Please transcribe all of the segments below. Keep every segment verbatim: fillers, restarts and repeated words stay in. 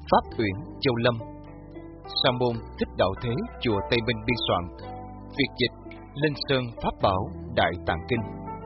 Pháp Uyển, Châu Lâm. Sa môn Thích Đạo Thế, chùa Tây Minh biên soạn. Việt dịch Linh Sơn Pháp Bảo Đại Tạng Kinh.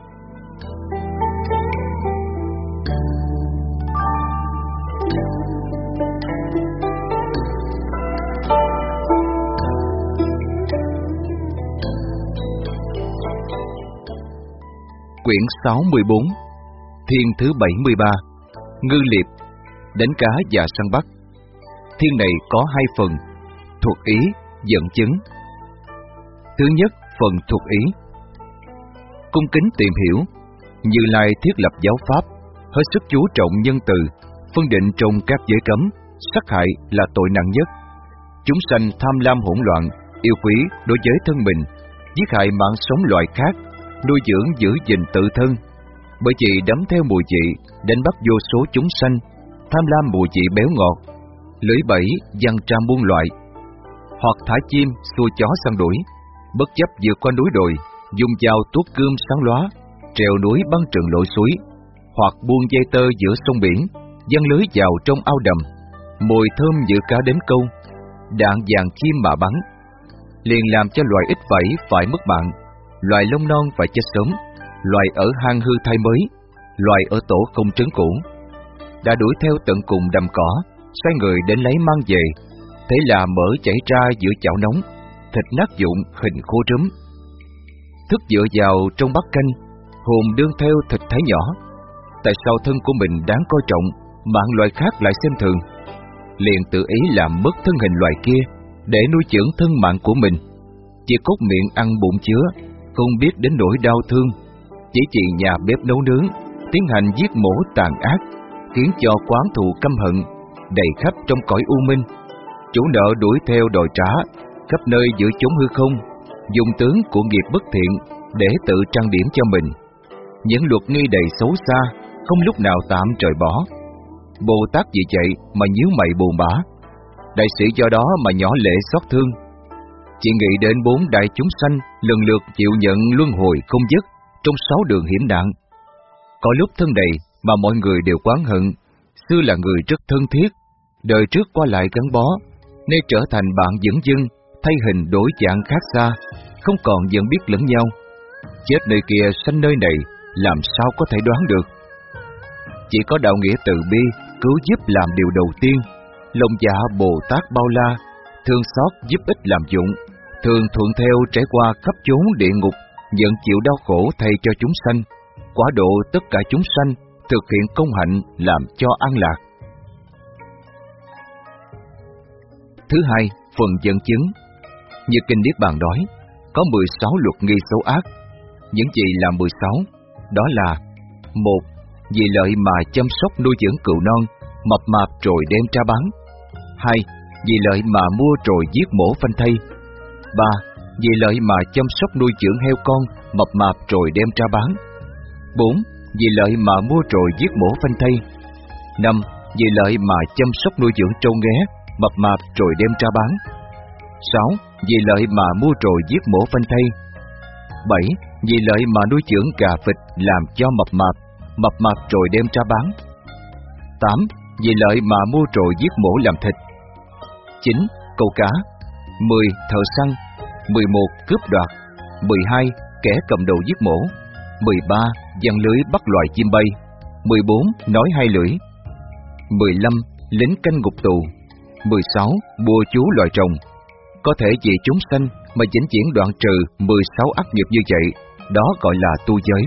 Quyển sáu mươi bốn, Thiên thứ bảy mươi ba, Ngư Liệp, đánh cá và săn bắt. Thiên này có hai phần, thuộc ý, dẫn chứng. Thứ nhất, phần thuộc ý. Cung kính tìm hiểu, Như Lai thiết lập giáo pháp, hết sức chú trọng nhân từ, phân định trong các giới cấm, sát hại là tội nặng nhất. Chúng sanh tham lam hỗn loạn, yêu quý đối với thân mình, giết hại mạng sống loài khác, nuôi dưỡng giữ gìn tự thân. Bởi vì đắm theo mùi vị, đánh bắt vô số chúng sanh, tham lam mùi vị béo ngọt, lưỡi bẫy giăng tra muôn loại, hoặc thả chim xua chó săn đuổi, bất chấp vượt qua núi đồi, dùng dao tuốt gươm sáng lóa, trèo núi băng trường lội suối, hoặc buông dây tơ giữa sông biển, giăng lưới vào trong ao đầm, mùi thơm giữ cá đến câu, đạn vàng chim mà bắn, liền làm cho loài ít vảy phải mất mạng, loài lông non phải chết sớm, loài ở hang hư thay mới, loài ở tổ không trấn cũ. Đã đuổi theo tận cùng đầm cỏ, sai người đến lấy mang về, thế là mỡ chảy ra giữa chảo nóng, thịt nát vụn hình khô rúm. Thức dựa vào trong bát canh, hồn đương theo thịt thái nhỏ. Tại sao thân của mình đáng coi trọng, mạng loài khác lại xem thường? Liền tự ý làm mất thân hình loài kia để nuôi dưỡng thân mạng của mình. Chỉ cốt miệng ăn bụng chứa, không biết đến nỗi đau thương. Chỉ chỉ nhà bếp nấu nướng, tiến hành giết mổ tàn ác, khiến cho quán thù căm hận đầy khắp trong cõi u minh. Chủ nợ đuổi theo đòi trả khắp nơi giữa chốn hư không, dùng tướng của nghiệp bất thiện để tự trang điểm cho mình. Những luật nghi đầy xấu xa, không lúc nào tạm trời bỏ. Bồ Tát vì vậy mà nhíu mày buồn bã, đại sĩ do đó mà nhỏ lệ xót thương. Chỉ nghĩ đến bốn đại chúng sanh lần lượt chịu nhận luân hồi không dứt trong sáu đường hiểm nạn. Có lúc thân đầy mà mọi người đều oán hận, xưa là người rất thân thiết, đời trước qua lại gắn bó, nay trở thành bạn dẫn dưng, thay hình đổi dạng khác xa, không còn nhận biết lẫn nhau. Chết nơi kia sanh nơi này, làm sao có thể đoán được? Chỉ có đạo nghĩa từ bi cứu giúp làm điều đầu tiên. Lòng dạ Bồ Tát bao la, thương xót giúp ích làm dụng, thường thuận theo trải qua khắp chốn địa ngục, nhận chịu đau khổ thay cho chúng sanh, quả độ tất cả chúng sanh, thực hiện công hạnh làm cho an lạc. Thứ hai, phần dẫn chứng. Như Kinh Niết Bàn nói, có mười sáu luật nghi xấu ác. Những gì là mười sáu? Đó là: một. Vì lợi mà chăm sóc nuôi dưỡng cừu non, mập mạp rồi đem ra bán. Hai. Vì lợi mà mua rồi giết mổ phanh thây. Ba. Vì lợi mà chăm sóc nuôi dưỡng heo con, mập mạp rồi đem ra bán. Bốn. Vì lợi mà mua rồi giết mổ phanh thây. Năm. Vì lợi mà chăm sóc nuôi dưỡng trâu nghé, mập mạp rồi đem ra bán. Sáu. Vì lợi mà mua rồi giết mổ phanh thây. Bảy. Vì lợi mà nuôi dưỡng gà vịt làm cho mập mạp, mập mạp rồi đem ra bán. Tám. Vì lợi mà mua rồi giết mổ làm thịt. Chín. Câu cá. Mười. Thợ săn. Mười một. Cướp đoạt. Mười hai. Kẻ cầm đầu giết mổ. Mười ba. Giăng lưới bắt loài chim bay. Mười bốn. Nói hai lưỡi. Mười lăm. Lính canh ngục tù. Mười sáu. Bùa chú loài rồng. Có thể vì chúng sanh mà vĩnh viễn đoạn trừ mười sáu ác nghiệp như vậy, đó gọi là tu giới.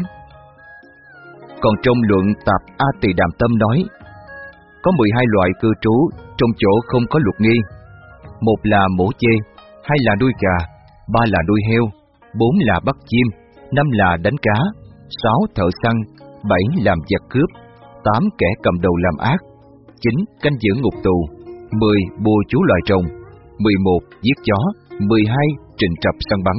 Còn trong luận Tạp A Tỳ Đàm Tâm nói, có mười hai loại cư trú trong chỗ không có luật nghi. Một là mổ chê, hai là nuôi gà, ba là nuôi heo, bốn là bắt chim, năm là đánh cá, sáu thợ săn, bảy làm giặc cướp, tám kẻ cầm đầu làm ác, chín canh giữ ngục tù, mười bùa chú loài rồng, mười một giết chó, mười hai trình trập săn bắn.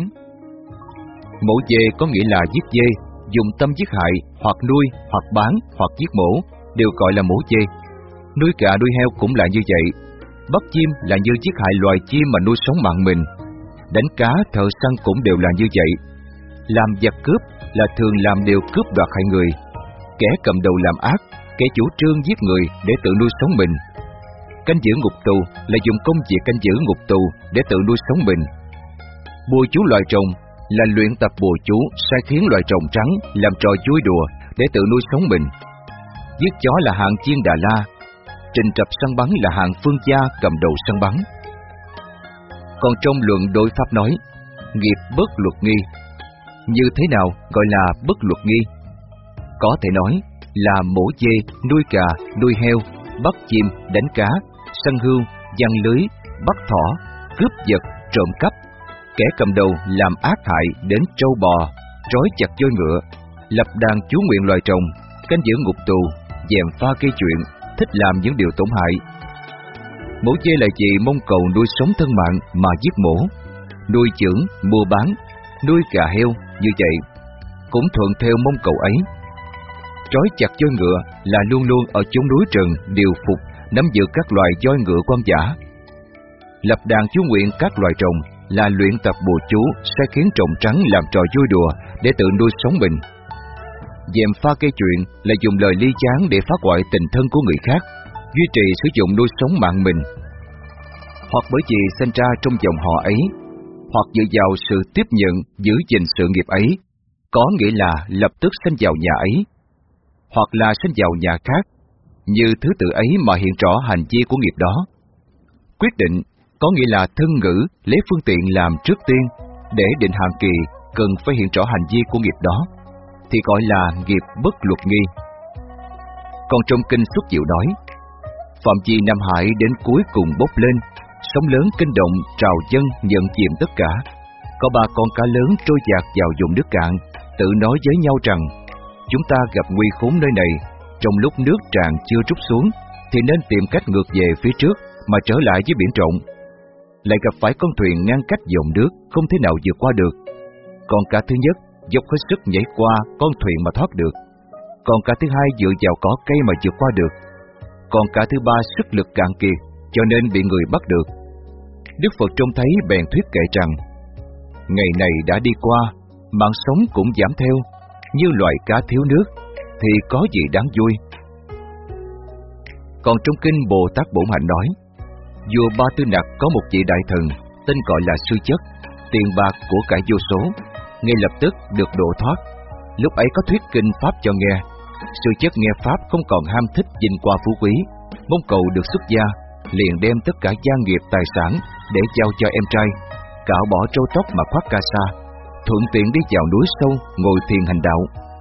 Mổ dê có nghĩa là giết dê, dùng tâm giết hại, hoặc nuôi, hoặc bán, hoặc giết mổ, đều gọi là mổ dê. Nuôi gà nuôi heo cũng là như vậy. Bắt chim là như giết hại loài chim mà nuôi sống mạng mình. Đánh cá, thợ săn cũng đều là như vậy. Làm giặc cướp là thường làm điều cướp đoạt hại người. Kẻ cầm đầu làm ác, kẻ chủ trương giết người để tự nuôi sống mình. Canh giữ ngục tù là dùng công việc canh giữ ngục tù để tự nuôi sống mình. Bùa chú loài rồng là luyện tập bùa chú sai khiến loài rồng trắng làm trò vui đùa để tự nuôi sống mình. Giết chó là hạng chiên Đà La, trình trập săn bắn là hạng phương gia cầm đầu săn bắn. Còn trong luận đối pháp nói, nghiệp bất luật nghi. Như thế nào gọi là bất luật nghi? Có thể nói là mổ dê, nuôi gà, nuôi heo, bắt chim, đánh cá, săn hươu, giăng lưới, bắt thỏ, cướp giật, trộm cắp. Kẻ cầm đầu làm ác hại đến trâu bò, trói chặt voi ngựa, lập đàn chú nguyện loài rồng, canh giữ ngục tù, dèm pha gây chuyện, thích làm những điều tổn hại. Mổ dê là gì mong cầu nuôi sống thân mạng mà giết mổ, nuôi chưởng, mua bán, nuôi gà heo như vậy, cũng thuận theo mong cầu ấy. Trói chặt voi ngựa là luôn luôn ở chốn núi rừng điều phục, nắm giữ các loài voi ngựa quan dã. Lập đàn chú nguyện các loài rồng là luyện tập bùa chú sai khiến rồng trắng làm trò vui đùa để tự nuôi sống mình. Dèm pha gây chuyện là dùng lời ly gián để phá hoại tình thân của người khác, duy trì sử dụng nuôi sống mạng mình. Hoặc bởi vì sinh ra trong dòng họ ấy, hoặc dựa vào sự tiếp nhận giữ gìn sự nghiệp ấy, có nghĩa là lập tức sinh vào nhà ấy, hoặc là sinh vào nhà khác, như thứ tự ấy mà hiện rõ hành vi của nghiệp đó. Quyết định có nghĩa là thân ngữ lấy phương tiện làm trước tiên để định hạn kỳ cần phải hiện rõ hành vi của nghiệp đó, thì gọi là nghiệp bất luật nghi. Còn trong kinh Xuất Diệu nói, phạm vi Nam Hải đến cuối cùng bốc lên, sóng lớn kinh động trào dâng nhận chìm tất cả. Có ba con cá lớn trôi dạt vào vùng nước cạn, tự nói với nhau rằng, chúng ta gặp nguy khốn nơi này, trong lúc nước tràn chưa rút xuống, thì nên tìm cách ngược về phía trước mà trở lại với biển rộng. Lại gặp phải con thuyền ngăn cách dòng nước, không thể nào vượt qua được. Con cá thứ nhất dốc hết sức nhảy qua con thuyền mà thoát được. Con cá thứ hai dựa vào cỏ cây mà vượt qua được. Con cá thứ ba sức lực cạn kiệt, cho nên bị người bắt được. Đức Phật trông thấy bèn thuyết kệ rằng, ngày này đã đi qua, mạng sống cũng giảm theo, như loài cá thiếu nước, thì có gì đáng vui. Còn trong kinh Bồ Tát Bổn Hạnh nói, vua Ba Tư Nặc có một vị đại thần tên gọi là Sư Chất, tiền bạc của cải vô số, ngay lập tức được độ thoát. Lúc ấy có thuyết kinh pháp cho nghe. Sư Chất nghe pháp không còn ham thích vinh qua phú quý, mong cầu được xuất gia, liền đem tất cả gia nghiệp tài sản để giao cho em trai, cạo bỏ râu tóc mà khoác ca sa, thuận tiện đi vào núi sâu ngồi thiền hành đạo.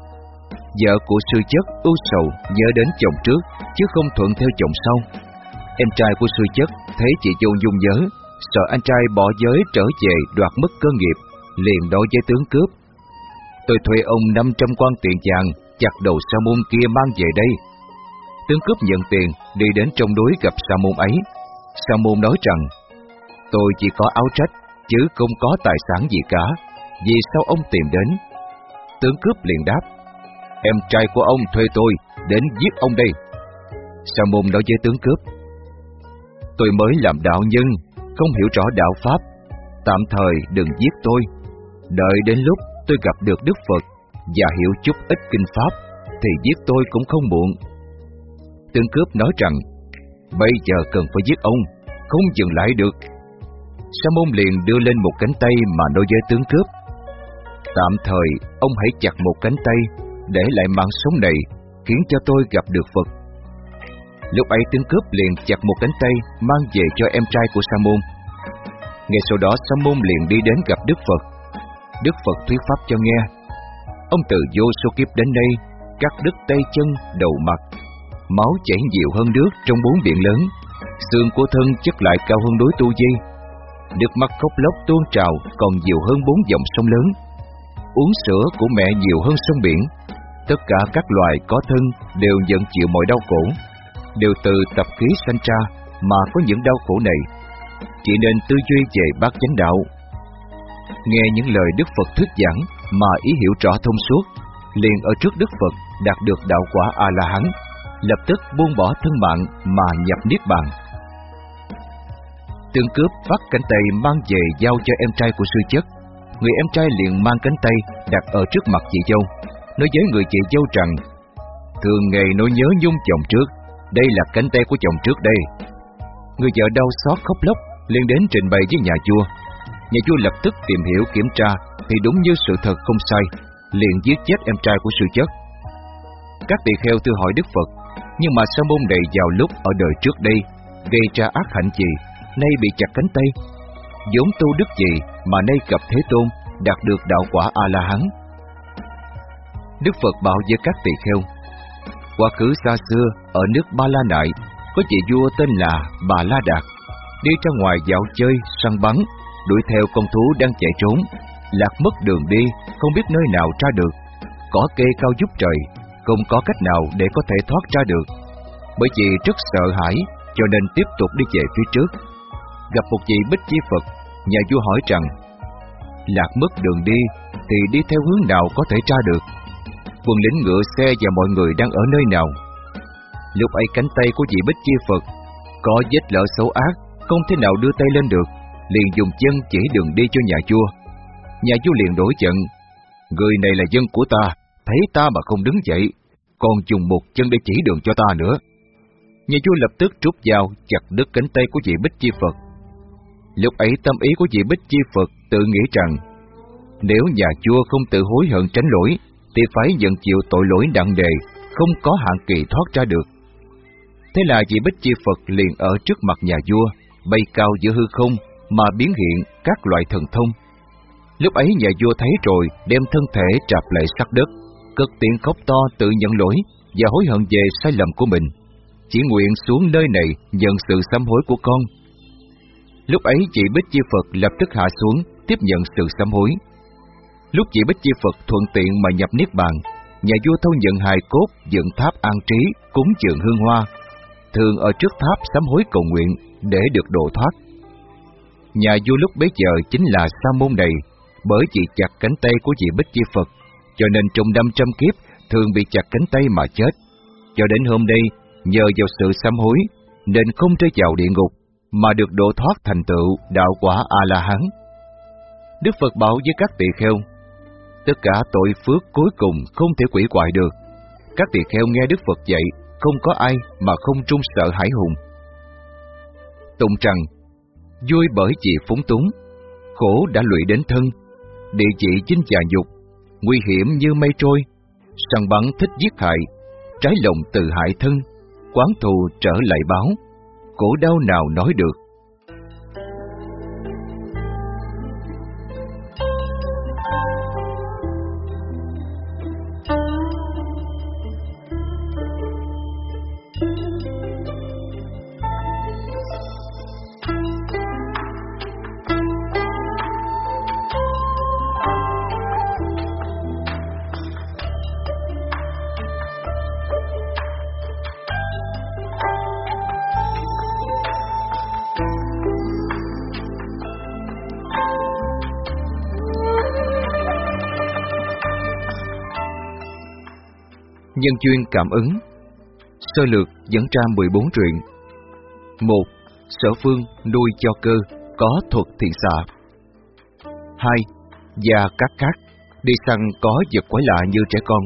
Vợ của Sư Chất ưu sầu nhớ đến chồng trước, chứ không thuận theo chồng sau. Em trai của Sư Chất thấy chị dâu dung nhớ, sợ anh trai bỏ giới trở về đoạt mất cơ nghiệp, liền nói với tướng cướp, tôi thuê ông năm trăm quan tiền vàng chặt đầu sa môn kia mang về đây. Tướng cướp nhận tiền, đi đến trong núi gặp sa môn ấy. Sa môn nói rằng, tôi chỉ có áo trách, chứ không có tài sản gì cả, vì sao ông tìm đến? Tướng cướp liền đáp, em trai của ông thuê tôi đến giết ông đây. Sa môn nói với tướng cướp, tôi mới làm đạo nhân, không hiểu rõ đạo pháp, tạm thời đừng giết tôi. Đợi đến lúc tôi gặp được Đức Phật và hiểu chút ít kinh pháp, thì giết tôi cũng không muộn. Tướng cướp nói rằng, bây giờ cần phải giết ông, không dừng lại được. Sa môn liền đưa lên một cánh tay mà nói với tướng cướp, tạm thời ông hãy chặt một cánh tay, để lại mạng sống này, khiến cho tôi gặp được Phật. Lúc ấy tướng cướp liền chặt một cánh tay mang về cho em trai của Sa môn. Ngay sau đó Sa môn liền đi đến gặp Đức Phật. Đức Phật thuyết pháp cho nghe. Ông từ vô số kiếp đến đây, cắt đứt tay chân, đầu mặt, máu chảy nhiều hơn nước trong bốn biển lớn, xương của thân chất lại cao hơn núi Tu Di, nước mắt khóc lóc tuôn trào còn nhiều hơn bốn dòng sông lớn, uống sữa của mẹ nhiều hơn sông biển. Tất cả các loài có thân đều nhận chịu mọi đau khổ, đều từ tập khí sanh ra mà có những đau khổ này. Chỉ nên tư duy về bát chánh đạo. Nghe những lời Đức Phật thuyết giảng mà ý hiểu rõ thông suốt, liền ở trước Đức Phật đạt được đạo quả A-la-hán, lập tức buông bỏ thân mạng mà nhập niết bàn. Tướng cướp vắt cánh tay mang về giao cho em trai của Sư Chất. Người em trai liền mang cánh tay đặt ở trước mặt chị dâu, nói với người chị dâu rằng, thường ngày nỗi nhớ nhung chồng trước, đây là cánh tay của chồng trước đây. Người vợ đau xót khóc lóc liền đến trình bày với nhà vua. Nhà vua lập tức tìm hiểu kiểm tra thì đúng như sự thật không sai, liền giết chết em trai của sư chất. Các tỳ kheo thưa hỏi Đức Phật, nhưng mà sa môn này vào lúc ở đời trước đây gây ra ác hạnh gì, nay bị chặt cánh tay? Vốn tu đức gì mà nay gặp Thế Tôn, đạt được đạo quả A-la-hán? Đức Phật bảo với các tỳ kheo, quá khứ xa xưa ở nước Ba La Nại có vị vua tên là Bà La Đạt, đi ra ngoài dạo chơi săn bắn, đuổi theo con thú đang chạy trốn, lạc mất đường đi, không biết nơi nào ra được. Cỏ cây cao vút trời, không có cách nào để có thể thoát ra được. Bởi vì rất sợ hãi, cho nên tiếp tục đi về phía trước. Gặp một vị Bích Chi Phật, nhà vua hỏi rằng, lạc mất đường đi thì đi theo hướng nào có thể ra được? Quân lính ngựa xe và mọi người đang ở nơi nào? Lúc ấy cánh tay của vị Bích Chi Phật có vết lở xấu ác, không thể nào đưa tay lên được, liền dùng chân chỉ đường đi cho nhà vua. Nhà vua liền đổi giận, người này là dân của ta, thấy ta mà không đứng dậy, còn dùng một chân để chỉ đường cho ta nữa. Nhà vua lập tức rút dao chặt đứt cánh tay của vị Bích Chi Phật. Lúc ấy tâm ý của vị Bích Chi Phật tự nghĩ rằng, nếu nhà vua không tự hối hận tránh lỗi, thì phải nhận chịu tội lỗi nặng nề, không có hạn kỳ thoát ra được. Thế là vị Bích Chi Phật liền ở trước mặt nhà vua, bay cao giữa hư không mà biến hiện các loại thần thông. Lúc ấy nhà vua thấy rồi, đem thân thể trạp lệ sát đất, cất tiếng khóc to tự nhận lỗi và hối hận về sai lầm của mình, chỉ nguyện xuống nơi này nhận sự sám hối của con. Lúc ấy vị Bích Chi Phật lập tức hạ xuống tiếp nhận sự sám hối. Lúc vị Bích Chi Phật thuận tiện mà nhập niết bàn, nhà vua thâu nhận hài cốt dựng tháp an trí, cúng dường hương hoa, thường ở trước tháp sám hối cầu nguyện để được độ thoát. Nhà vua lúc bấy giờ chính là Sa môn này, bởi vì chặt cánh tay của vị Bích Chi Phật, cho nên trong năm trăm kiếp thường bị chặt cánh tay mà chết. Cho đến hôm nay, nhờ vào sự sám hối nên không rơi vào địa ngục, mà được độ thoát thành tựu đạo quả A-la-hán. Đức Phật bảo với các tỳ kheo, tất cả tội phước cuối cùng không thể quỷ hoại được. Các tỳ kheo nghe Đức Phật dạy, không có ai mà không trung sợ hãi hùng. Tụng rằng, vui bởi vì phúng túng, khổ đã lụy đến thân, địa vị chinh chà dục, nguy hiểm như mây trôi, săn bắn thích giết hại, trái lòng tự hại thân, quán thù trở lại báo, khổ đau nào nói được. Nhân duyên cảm ứng. Sơ lược dẫn ra mười bốn truyện. Một. Sở Phương nuôi cho cơ, có thuật thiện xạ. Hai. Gia Cát Cát đi săn có vật quái lạ như trẻ con.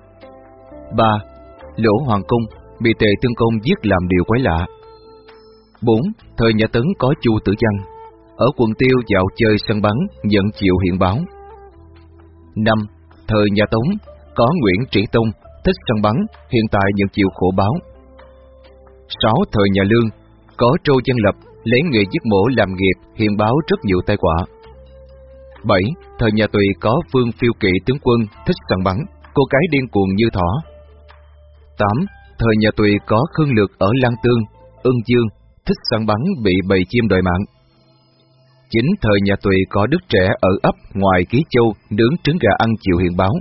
Ba. Lỗ Hoàng Cung bị Tề Tương Công giết làm điều quái lạ. Bốn. Thời nhà Tấn có Chu Tử Văn ở quận Tiêu dạo chơi săn bắn nhận chịu hiện báo. Năm. Thời nhà Tống có Nguyễn Trị Tông thích săn bắn, hiện tại nhận chịu khổ báo. Sáu. Thời nhà Lương có Trô Dân Lập lấy nghề giết mổ làm nghiệp, hiện báo rất nhiều tai họa. Bảy. Thời nhà Tùy có Vương Phiêu Kỵ tướng quân thích săn bắn, cô gái điên cuồng như thỏ. Tám. Thời nhà Tùy có Khương Lược ở Lan Tương, Ưng Dương thích săn bắn, bị bầy chim đòi mạng. Chín. Thời nhà Tùy có Đức Trẻ ở ấp ngoài Ký Châu nướng trứng gà ăn chịu hiện báo.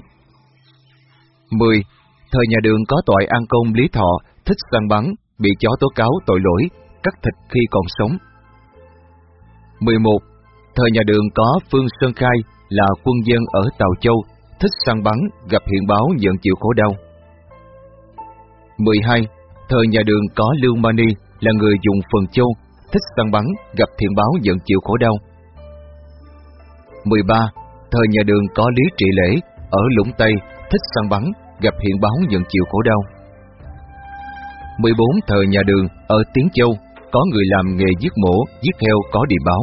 Mười. Thời nhà Đường có Toại An Công Lý Thọ thích săn bắn, bị chó tố cáo tội lỗi, cắt thịt khi còn sống. Mười một. Thời nhà Đường có Phương Sơn Khai là quân dân ở Tào Châu, thích săn bắn, gặp hiện báo nhận chịu khổ đau. Mười hai. Thời nhà Đường có Lưu Mani là người dùng Phần Châu, thích săn bắn, gặp hiện báo nhận chịu khổ đau. Mười ba. Thời nhà Đường có Lý Trị Lễ ở Lũng Tây, thích săn bắn, gặp hiện báo nhận chịu khổ đau. Mười bốn. Thời nhà Đường ở Tiến Châu có người làm nghề giết mổ, giết heo có điện báo.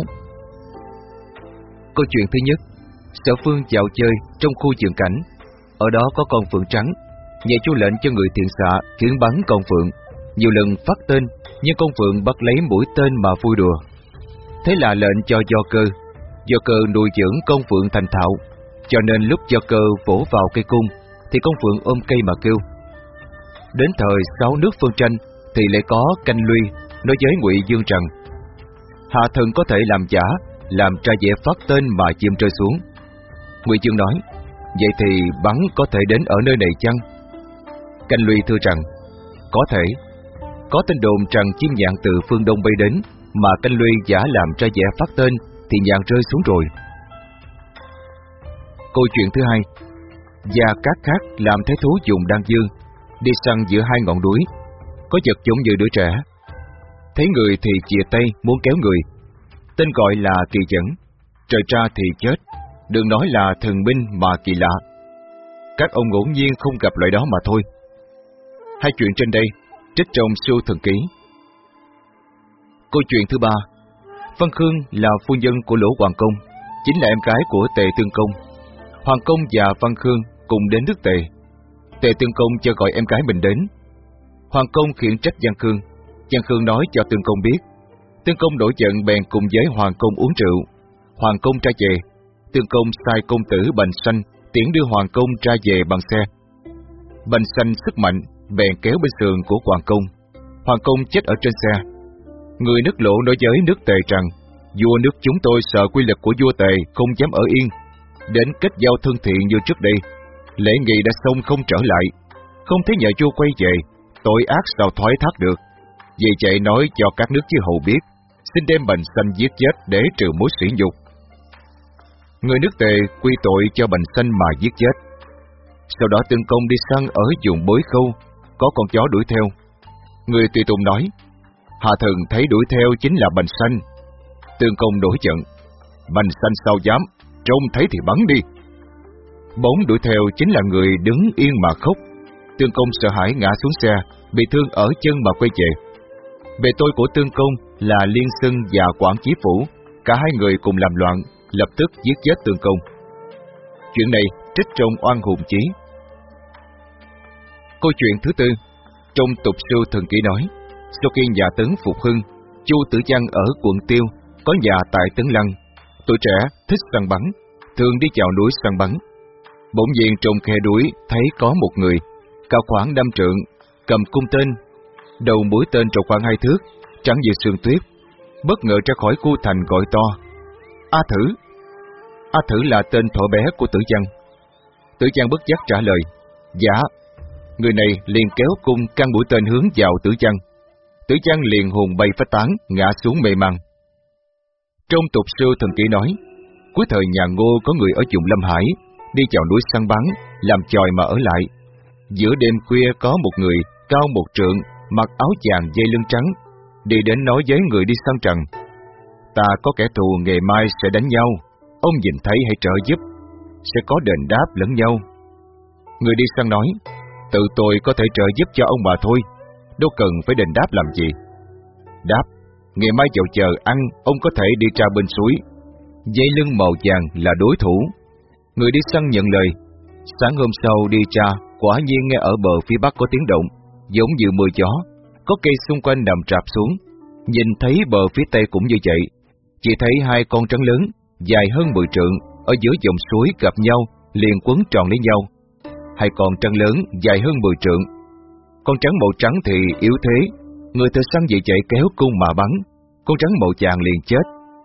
Câu chuyện thứ nhất, Sở Phương dạo chơi trong khu vườn cảnh. Ở đó có con phượng trắng. Nhà Chu lệnh cho người thiện xạ khiến bắn con phượng. Nhiều lần phát tên, nhưng con phượng bắt lấy mũi tên mà vui đùa. Thế là lệnh cho Do Cơ. Do Cơ nuôi dưỡng con phượng thành thạo, cho nên lúc Do Cơ vỗ vào cây cung thì con phượng ôm cây mà kêu. Đến thời sáu nước phân tranh thì lại có Canh Luy nói với Ngụy Dương rằng hạ thần có thể làm giả, làm tra vẽ phát tên mà chim rơi xuống. Ngụy Dương nói, vậy thì bắn có thể đến ở nơi này chăng? Canh Luy thưa rằng, có thể. Có tin đồn rằng chim nhạn từ phương Đông bay đến, mà Canh Luy giả làm tra vẽ phát tên thì nhạn rơi xuống rồi. Câu chuyện thứ hai, Gia Cát Khác làm thế thú dùng đan dương, đi săn giữa hai ngọn núi, có vật giống như đứa trẻ. Thấy người thì chìa tay muốn kéo người. Tên gọi là Kỳ Dẫn, trời ra thì chết, đừng nói là thần binh mà kỳ lạ. Các ông ngẫu nhiên không gặp loại đó mà thôi. Hai chuyện trên đây trích trong Siêu Thần Ký. Câu chuyện thứ ba, Văn Khương là phu nhân của Lỗ Hoàng Công, chính là em gái của Tề Tương Công. Hoàng Công và Văn Khương cùng đến nước Tề. Tề Tương Công cho gọi em gái mình đến. Hoàng Công khiển trách Văn Khương. Văn Khương nói cho Tương Công biết. Tương Công nổi giận bèn cùng với Hoàng Công uống rượu. Hoàng Công ra về. Tương Công sai công tử Bành Sanh tiễn đưa Hoàng Công ra về bằng xe. Bành Sanh sức mạnh bèn kéo bên sườn của Hoàng Công. Hoàng Công chết ở trên xe. Người nước Lỗ nói với nước Tề rằng vua nước chúng tôi sợ quy lực của vua Tề, không dám ở yên, đến kết giao thân thiện như trước đây. Lễ nghị đã xong không trở lại, không thấy nhờ vua quay về, tội ác sao thoái thác được. Vì vậy nói cho các nước chư hầu biết, xin đem Bành Sanh giết chết để trừ mối sỉ nhục. Người nước Tề quy tội cho Bành Sanh mà giết chết. Sau đó Tương Công đi săn ở vùng Bối Khâu, có con chó đuổi theo. Người tùy tùng nói, hạ thần thấy đuổi theo chính là Bành Sanh. Tương Công nổi giận, Bành Sanh sao dám, trông thấy thì bắn đi. Bóng đuổi theo chính là người đứng yên mà khóc. Tương Công sợ hãi ngã xuống xe, bị thương ở chân mà quay về. Bề tôi của Tương Công là Liên Xưng và Quảng Chí Phủ, cả hai người cùng làm loạn, lập tức giết chết Tương Công. Chuyện này trích trong Oan Hùng Chí. Câu chuyện thứ tư, trong Tục Siêu Thần Ký nói, sau khi nhà Tấn phục hưng, Chu Tử Văn ở quận Tiêu có nhà tại Tấn Lăng. Tuổi trẻ thích săn bắn, thường đi vào núi săn bắn. Bỗng nhiên trong khe núi thấy có một người cao khoảng năm trượng, cầm cung tên, đầu mũi tên tròn khoảng hai thước, trắng như sương tuyết, bất ngờ ra khỏi khu thành gọi to, A Thử. A Thử là tên thuở bé của Tử Văn. Tử Văn bất giác trả lời, dạ. Người này liền kéo cung căn mũi tên hướng vào Tử Văn. Tử Văn liền hồn bay phách tán, ngã xuống mê man. Trong Tục Siêu Thần Ký nói, cuối thời nhà Ngô có người ở vùng Lâm Hải, đi vào núi săn bắn, làm chòi mà ở lại. Giữa đêm khuya có một người cao một trượng, mặc áo vàng dây lưng trắng, đi đến nói với người đi săn rằng, ta có kẻ thù ngày mai sẽ đánh nhau, ông nhìn thấy hãy trợ giúp, sẽ có đền đáp lẫn nhau. Người đi săn nói, tự tôi có thể trợ giúp cho ông mà thôi, đâu cần phải đền đáp làm gì. Đáp, ngày mai vào chờ ăn, ông có thể đi ra bên suối, dây lưng màu vàng là đối thủ. Người đi săn nhận lời. Sáng hôm sau đi ra, quả nhiên nghe ở bờ phía bắc có tiếng động, giống như mưa gió, có cây xung quanh nằm rạp xuống. Nhìn thấy bờ phía tây cũng như vậy, chỉ thấy hai con trắng lớn, dài hơn mười trượng, ở giữa dòng suối gặp nhau, liền quấn tròn lấy nhau. Hai con trắng lớn, dài hơn mười trượng. Con trắng màu trắng thì yếu thế, người thợ săn vì chạy kéo cung mà bắn, con trắng màu vàng liền chết.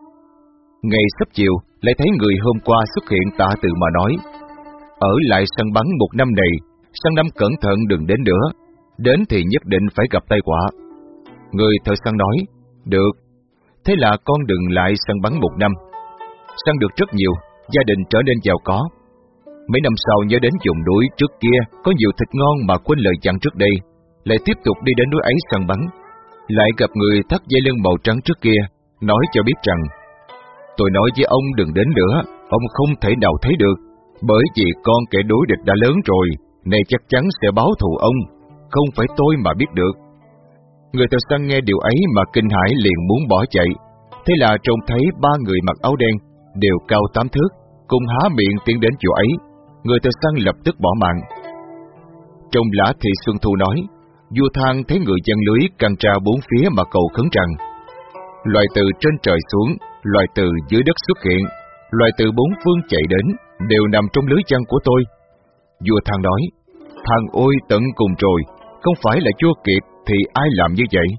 Ngày sắp chiều, lại thấy người hôm qua xuất hiện tạ từ mà nói, ở lại săn bắn một năm này, sang năm cẩn thận đừng đến nữa, đến thì nhất định phải gặp tai họa. Người thợ săn nói, được. Thế là con đừng lại săn bắn một năm. Săn được rất nhiều, gia đình trở nên giàu có. Mấy năm sau nhớ đến vùng núi trước kia có nhiều thịt ngon mà quên lời dặn trước đây, lại tiếp tục đi đến núi ấy săn bắn. Lại gặp người thắt dây lưng màu trắng trước kia, nói cho biết rằng, tôi nói với ông đừng đến nữa, ông không thể nào thấy được, bởi vì con kẻ đối địch đã lớn rồi, này chắc chắn sẽ báo thù ông, không phải tôi mà biết được. Người thợ săn nghe điều ấy mà kinh hãi liền muốn bỏ chạy. Thế là trông thấy ba người mặc áo đen, đều cao tám thước, cùng há miệng tiến đến chỗ ấy. Người thợ săn lập tức bỏ mạng. Trong Lã Thị Xuân Thu nói, vua Thang thấy người giăng lưới căng tra bốn phía mà cầu khấn rằng: loài từ trên trời xuống, loài từ dưới đất xuất hiện, loài từ bốn phương chạy đến, đều nằm trong lưới giăng của tôi. Vua Thang nói: Thang ôi tận cùng rồi, không phải là vua Kiệt thì ai làm như vậy?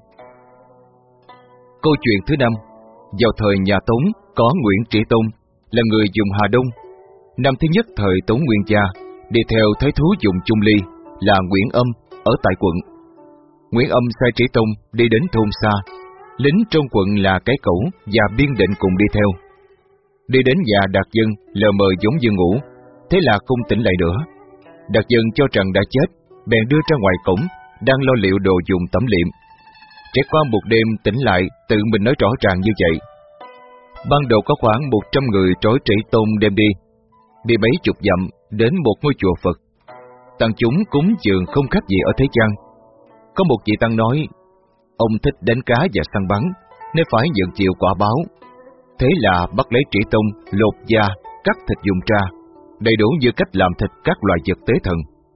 Câu chuyện thứ năm. Vào thời nhà Tống có Nguyễn Trị Tông, là người vùng Hà Đông. Năm thứ nhất thời Tống Nguyên Gia, đi theo thái thú vùng Chung Ly là Nguyễn Âm ở tại quận. Nguyễn Âm sai Trị Tông đi đến thôn xa, lính trong quận là Cái Cẩu và Biên Định cùng đi theo. Đi đến nhà Đạt Dân lờ mờ giống như ngủ, thế là không tỉnh lại nữa. Đạt Dân cho rằng đã chết, bèn đưa ra ngoài cổng, đang lo liệu đồ dùng tẩm liệm. Trải qua một đêm tỉnh lại, tự mình nói rõ ràng như vậy. Ban đầu có khoảng một trăm người trói Trị Tông đem đi, đi mấy chục dặm đến một ngôi chùa Phật. Tăng chúng cúng dường không khác gì ở thế gian. Có một vị tăng nói, ông thích đánh cá và săn bắn, nên phải nhận chịu quả báo. Thế là bắt lấy Trị Tông, lột da, cắt thịt dùng ra, đầy đủ như cách làm thịt các loài vật tế thần.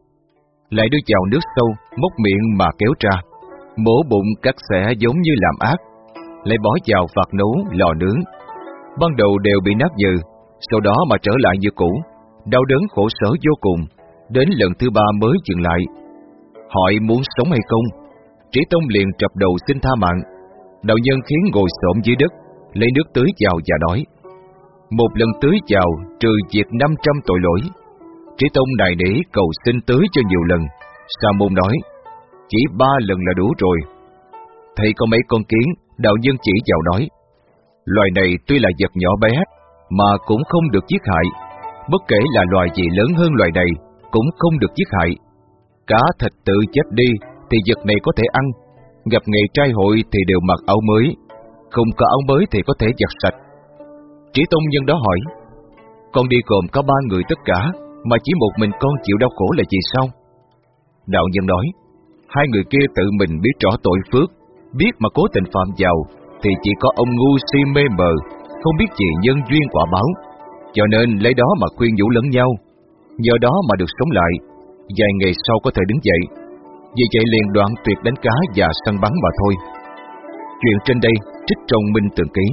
Lại đưa vào nước sâu, móc miệng mà kéo ra, mổ bụng cắt xẻ giống như làm ác, lại bỏ vào vạc nấu, lò nướng. Ban đầu đều bị nát nhừ, sau đó mà trở lại như cũ, đau đớn khổ sở vô cùng, đến lần thứ ba mới dừng lại. Hỏi muốn sống hay không, Trị Tông liền trập đầu xin tha mạng. Đạo nhân khiến ngồi xổm dưới đất, lấy nước tưới vào và nói: một lần tưới vào trừ diệt năm trăm tội lỗi. Trị Tông nài nỉ cầu xin tưới cho nhiều lần. Sa môn nói: chỉ ba lần là đủ rồi. Thấy có mấy con kiến, đạo nhân chỉ vào nói: loài này tuy là vật nhỏ bé, mà cũng không được giết hại. Bất kể là loài gì lớn hơn loài này, cũng không được giết hại. Cá thịt tự chết đi thì vật này có thể ăn, gặp ngày trai hội thì đều mặc áo mới, không có áo mới thì có thể giặt sạch. Trị Tông nhân đó hỏi: con đi gồm có ba người tất cả, mà chỉ một mình con chịu đau khổ là gì sao? Đạo nhân nói: hai người kia tự mình biết rõ tội phước, biết mà cố tình phạm vào, thì chỉ có ông ngu si mê mờ, không biết gì nhân duyên quả báo, cho nên lấy đó mà khuyên nhủ lẫn nhau, nhờ đó mà được sống lại, vài ngày sau có thể đứng dậy. Vì vậy liền đoạn tuyệt đánh cá và săn bắn mà thôi. Chuyện trên đây trích trong Minh Tường Ký.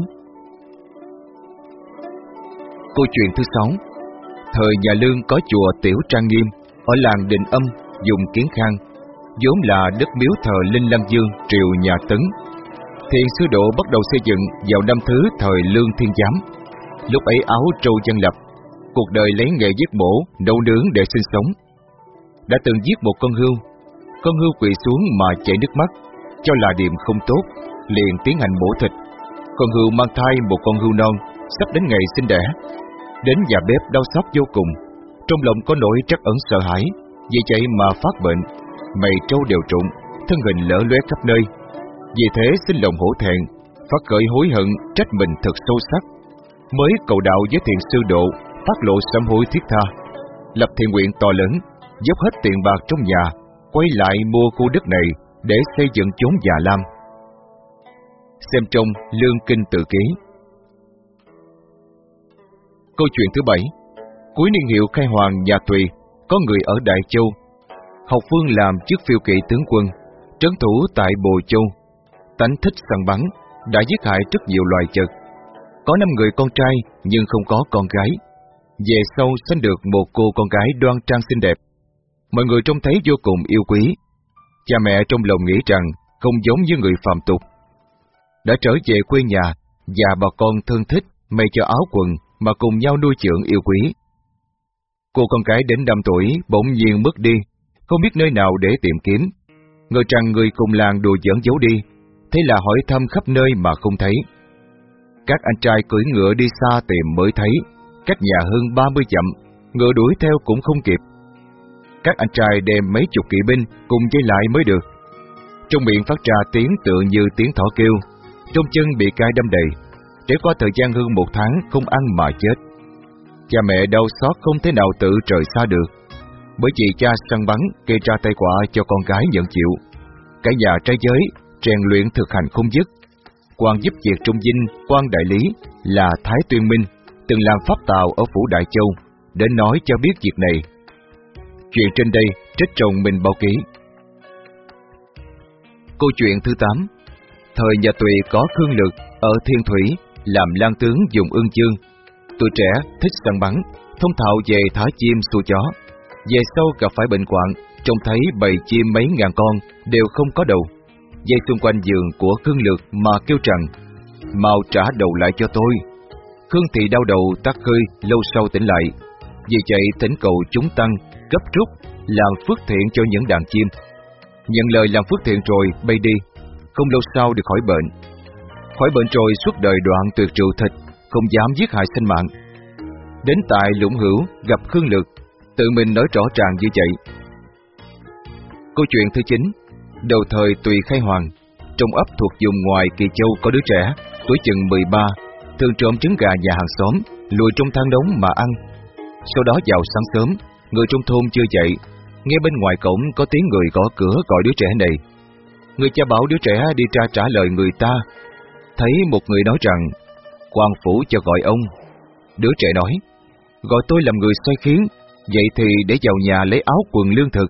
Câu chuyện thứ sáu. Thời nhà Lương có chùa Tiểu Trang Nghiêm ở làng Đình Âm, vùng Kiến Khang, vốn là đất miếu thờ Linh Lăng Dương triều nhà Tấn. Thiền Sư Độ bắt đầu xây dựng vào năm thứ thời Lương Thiên Giám. Lúc ấy Áo Trâu dân lập, cuộc đời lấy nghề giết mổ, nấu nướng để sinh sống. Đã từng giết một con hươu, con hươu quỳ xuống mà chảy nước mắt, cho là điềm không tốt, liền tiến hành mổ thịt. Con hươu mang thai một con hươu non, sắp đến ngày sinh đẻ. Đến nhà bếp đau xót vô cùng, trong lòng có nỗi trắc ẩn sợ hãi, vì vậy mà phát bệnh, mày trâu đều trụng, thân hình lở loét khắp nơi. Vì thế xin lòng hổ thẹn, phát khởi hối hận, trách mình thật sâu sắc, mới cầu đạo với Thiền Sư Độ, phát lộ sám hối thiết tha, lập thiện nguyện to lớn, dốc hết tiền bạc trong nhà, quay lại mua khu đất này để xây dựng chốn già lam. Xem trong Lương Kinh Tự Ký. Câu chuyện thứ bảy. Cuối niên hiệu khai hoàng nhà Tùy, có người ở Đại Châu, học Vương làm chức phiêu kỵ tướng quân, trấn thủ tại Bồ Châu. Tánh thích săn bắn, đã giết hại rất nhiều loài vật. Có năm người con trai nhưng không có con gái. Về sau sinh được một cô con gái đoan trang xinh đẹp. Mọi người trông thấy vô cùng yêu quý. Cha mẹ trong lòng nghĩ rằng không giống như người phàm tục. Đã trở về quê nhà và bà con thân thích may cho áo quần mà cùng nhau nuôi dưỡng yêu quý. Cô con gái đến năm tuổi bỗng nhiên mất đi, không biết nơi nào để tìm kiếm. Ngờ rằng người cùng làng đùa giỡn giấu đi, thế là hỏi thăm khắp nơi mà không thấy. Các anh trai cưỡi ngựa đi xa tìm mới thấy, cách nhà hơn ba mươi dặm, ngựa đuổi theo cũng không kịp. Các anh trai đem mấy chục kỵ binh cùng dây lại mới được. Trong miệng phát ra tiếng tựa như tiếng thỏ kêu, trong chân bị cài đâm đầy. Trải qua thời gian hơn một tháng không ăn mà chết. Cha mẹ đau xót không thể nào tự rời xa được, bởi vì cha săn bắn gây ra tai họa cho con gái nhận chịu. Cả nhà trái giới rèn luyện thực hành không dứt. Quan giúp việc trong dinh quan đại lý là Thái Tuyên Minh, từng làm pháp tào ở phủ Đại Châu, đến nói cho biết việc này. Chuyện trên đây trích trong Minh Báo Ký. Câu chuyện thứ tám. Thời nhà Tùy có Khương Lực ở Thiên Thủy làm lang tướng dùng Ương Chương. Tuổi trẻ thích săn bắn, thông thạo về thả chim xua chó. Về sau gặp phải bệnh hoạn, trông thấy bầy chim mấy ngàn con đều không có đầu, dây xung quanh giường của Khương Lực mà kêu rằng: "Mau trả đầu lại cho tôi." Khương Thị đau đầu tắt hơi, lâu sau tỉnh lại, vì vậy thỉnh cầu chúng tăng gấp rút làm phước thiện cho những đàn chim. Nhận lời làm phước thiện rồi bay đi, không lâu sau được khỏi bệnh. Khỏi bệnh rồi suốt đời đoạn tuyệt rượu thịt, không dám giết hại sinh mạng. Đến tại Lũng Hữu gặp Khương Lực, tự mình nói rõ ràng như vậy. Câu chuyện thứ chín. Đầu thời Tùy Khai Hoàng, trong ấp thuộc vùng ngoài Kỳ Châu có đứa trẻ, tuổi chừng mười ba, thường trộm trứng gà nhà hàng xóm, lùi trong thang đống mà ăn. Sau đó vào sáng sớm, người trong thôn chưa dậy, nghe bên ngoài cổng có tiếng người gõ cửa gọi đứa trẻ này. Người cha bảo đứa trẻ đi ra trả lời người ta. Thấy một người nói rằng: "Quan phủ cho gọi ông." Đứa trẻ nói: "Gọi tôi làm người sai khiến, vậy thì để vào nhà lấy áo quần lương thực."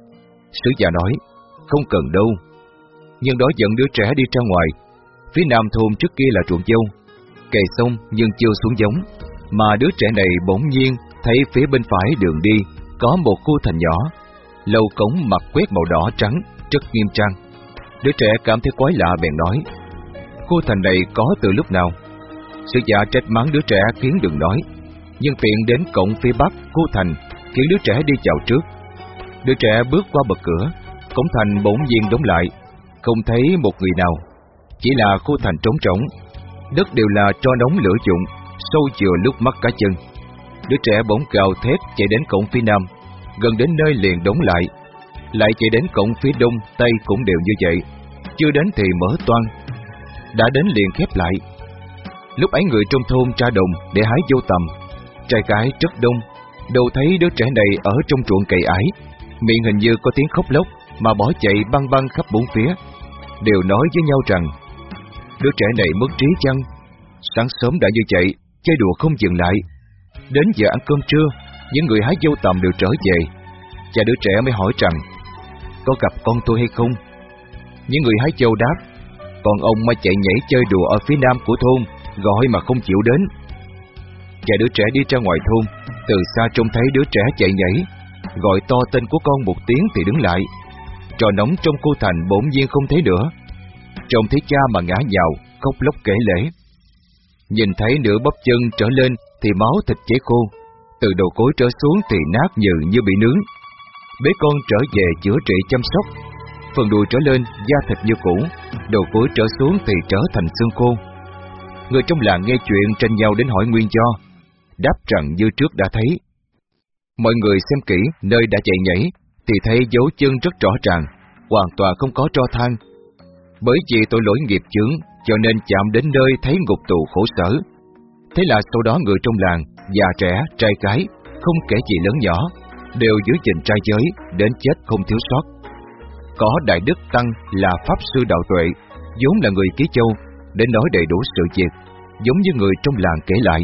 Sứ giả nói: "Không cần đâu." Nhưng đó dẫn đứa trẻ đi ra ngoài. Phía nam thôn trước kia là ruộng dâu, cày xong nhưng chưa xuống giống, mà đứa trẻ này bỗng nhiên thấy phía bên phải đường đi có một khu thành nhỏ, lầu cổng mặt quét màu đỏ trắng, rất nghiêm trang. Đứa trẻ cảm thấy quái lạ bèn nói: "Khu thành này có từ lúc nào?" Sứ giả trách mắng đứa trẻ khiến đừng nói, nhưng tiện đến cổng phía bắc khu thành, khiến đứa trẻ đi vào trước. Đứa trẻ bước qua bậc cửa, cổng thành bỗng nhiên đóng lại, không thấy một người nào, chỉ là khu thành trống trống, đất đều là tro nóng lửa dụng, sâu chừa lúc mắt cá chân. Đứa trẻ bỗng gào thét chạy đến cổng phía nam, gần đến nơi liền đóng lại, lại chạy đến cổng phía đông tây cũng đều như vậy, chưa đến thì mở toang, đã đến liền khép lại. Lúc ấy người trong thôn ra đồng để hái dâu tằm, trai gái rất đông, đâu thấy đứa trẻ này ở trong ruộng cày ải, miệng hình như có tiếng khóc lóc mà bỏ chạy băng băng khắp bốn phía, đều nói với nhau rằng: "Đứa trẻ này mất trí chăng? Sáng sớm đã như vậy, chơi đùa không dừng lại. Đến giờ ăn cơm trưa, những người hái dâu tằm đều trở về." Cha đứa trẻ mới hỏi rằng: "Có gặp con tôi hay không?" Những người hái dâu đáp: "Con ông mà chạy nhảy chơi đùa ở phía nam của thôn, gọi mà không chịu đến." Cha đứa trẻ đi ra ngoài thôn, từ xa trông thấy đứa trẻ chạy nhảy, gọi to tên của con một tiếng thì đứng lại. Trò nóng trong cô thành bỗng nhiên không thấy nữa, trông thấy cha mà ngã nhào, khóc lóc kể lể. Nhìn thấy nửa bắp chân trở lên thì máu thịt cháy khô, từ đầu gối trở xuống thì nát nhừ như bị nướng. Bế con trở về chữa trị chăm sóc, phần đùi trở lên da thịt như cũ, đầu gối trở xuống thì trở thành xương khô. Người trong làng nghe chuyện tranh nhau đến hỏi nguyên do, đáp rằng như trước đã thấy. Mọi người xem kỹ nơi đã chạy nhảy thì thấy dấu chân rất rõ ràng, hoàn toàn không có tro than. Bởi vì tội lỗi nghiệp chướng, cho nên chạm đến nơi thấy ngục tù khổ sở. Thế là sau đó người trong làng, già trẻ, trai gái, không kể gì lớn nhỏ, đều giữ gìn trai giới, đến chết không thiếu sót. Có Đại Đức Tăng là Pháp Sư Đạo Tuệ, vốn là người Ký Châu, đến nói đầy đủ sự việc, giống như người trong làng kể lại.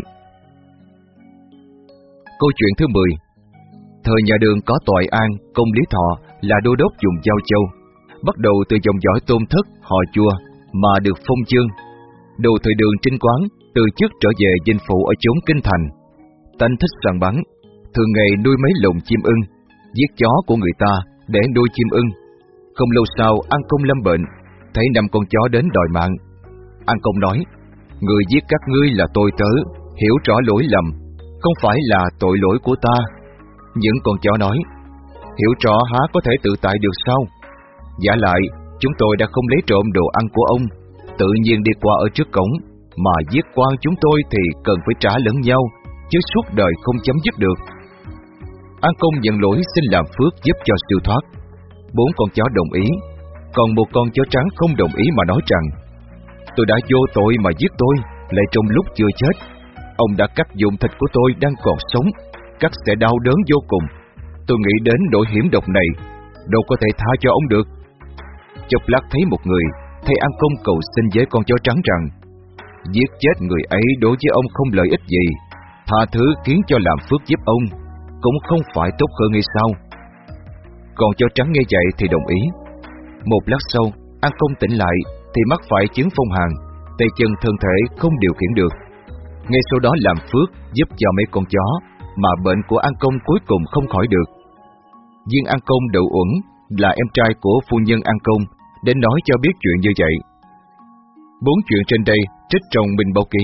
Câu chuyện thứ mười. Thời nhà Đường có Toại An, Công Lý Thọ là đô đốc vùng Giao Châu, bắt đầu từ dòng dõi Tôn Thất họ Chua mà được phong chương. Đầu thời Đường trinh quán, từ chức trở về dinh phụ ở chốn kinh thành. Tánh thích săn bắn, thường ngày nuôi mấy lồng chim ưng, giết chó của người ta để nuôi chim ưng. Không lâu sau An Công lâm bệnh, thấy năm con chó đến đòi mạng. An Công nói: "Người giết các ngươi là tôi tớ, hiểu rõ lỗi lầm, không phải là tội lỗi của ta." Những con chó nói: "Hiểu rõ há có thể tự tại được sao? Giả lại, chúng tôi đã không lấy trộm đồ ăn của ông, tự nhiên đi qua ở trước cổng, mà giết quan chúng tôi thì cần phải trả lẫn nhau, chứ suốt đời không chấm dứt được." An Công nhận lỗi xin làm phước giúp cho siêu thoát. Bốn con chó đồng ý, còn một con chó trắng không đồng ý mà nói rằng: "Tôi đã vô tội mà giết tôi, lại trong lúc chưa chết. Ông đã cắt dụng thịt của tôi đang còn sống, cắt sẽ đau đớn vô cùng. Tôi nghĩ đến nỗi hiểm độc này, đâu có thể tha cho ông được." Chốc lát thấy một người thầy An Công cầu xin với con chó trắng rằng giết chết người ấy đối với ông không lợi ích gì, tha thứ khiến cho làm phước giúp ông cũng không phải tốt hơn hay sao? Con chó trắng nghe vậy thì đồng ý. Một lát sau, An Công tỉnh lại thì mắc phải chứng phong hàn, tay chân thân thể không điều khiển được. Ngay sau đó làm phước giúp cho mấy con chó, mà bệnh của An Công cuối cùng không khỏi được. Viên An Công Đậu Uẩn là em trai của phu nhân An Công đến nói cho biết chuyện như vậy. Bốn chuyện trên đây trích trong Minh Báo Ký.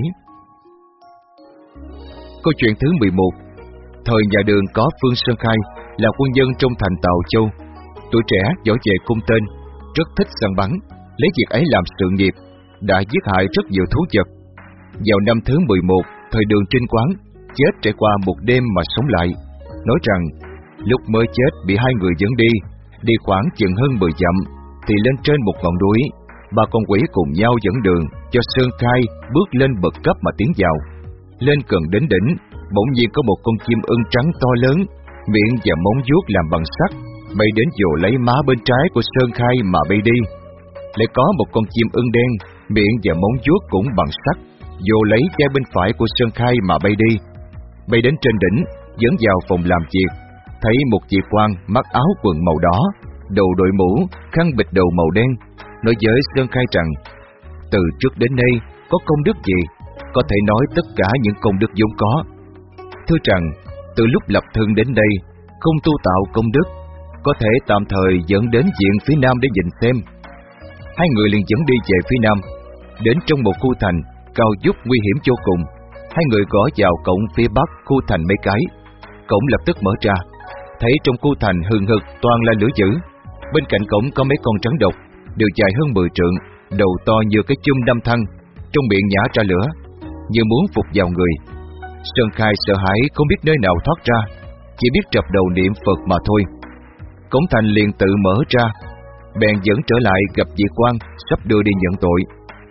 Câu chuyện thứ mười một. Thời nhà Đường có Phương Sơn Khai là quân nhân trong thành Tào Châu, tuổi trẻ giỏi về cung tên, rất thích săn bắn, lấy việc ấy làm sự nghiệp, đã giết hại rất nhiều thú vật. Vào năm thứ mười một, thời Đường Trinh Quán chết trải qua một đêm mà sống lại, nói rằng lúc mới chết bị hai người dẫn đi, đi khoảng chừng hơn mười dặm thì lên trên một ngọn núi, ba con quỷ cùng nhau dẫn đường cho Sơn Khai bước lên bậc cấp mà tiến vào. Lên gần đến đỉnh, bỗng nhiên có một con chim ưng trắng to lớn, miệng và móng vuốt làm bằng sắt, bay đến vồ lấy má bên trái của Sơn Khai mà bay đi. Lại có một con chim ưng đen, miệng và móng vuốt cũng bằng sắt, vồ lấy vai bên phải của Sơn Khai mà bay đi. Bay đến trên đỉnh, dẫn vào phòng làm việc, thấy một vị quan mặc áo quần màu đỏ, đầu đội mũ, khăn bịt đầu màu đen, nói với Sơn Khai rằng từ trước đến nay có công đức gì, có thể nói tất cả những công đức vốn có. Thưa rằng từ lúc lập thân đến đây không tu tạo công đức, có thể tạm thời dẫn đến diện phía nam để nhìn xem. Hai người liền dẫn đi về phía nam, đến trong một khu thành cao vút nguy hiểm vô cùng. Hai người gõ vào cổng phía bắc khu thành mấy cái, cổng lập tức mở ra, thấy trong khu thành hừng hực toàn là lửa dữ. Bên cạnh cổng có mấy con rắn độc, đều dài hơn mười trượng, đầu to như cái chum đâm thăng, trong miệng nhả ra lửa, như muốn phục vào người. Sơn Khai sợ hãi không biết nơi nào thoát ra, chỉ biết trập đầu niệm Phật mà thôi. Cổng thành liền tự mở ra, bèn dẫn trở lại gặp vị quan sắp đưa đi nhận tội.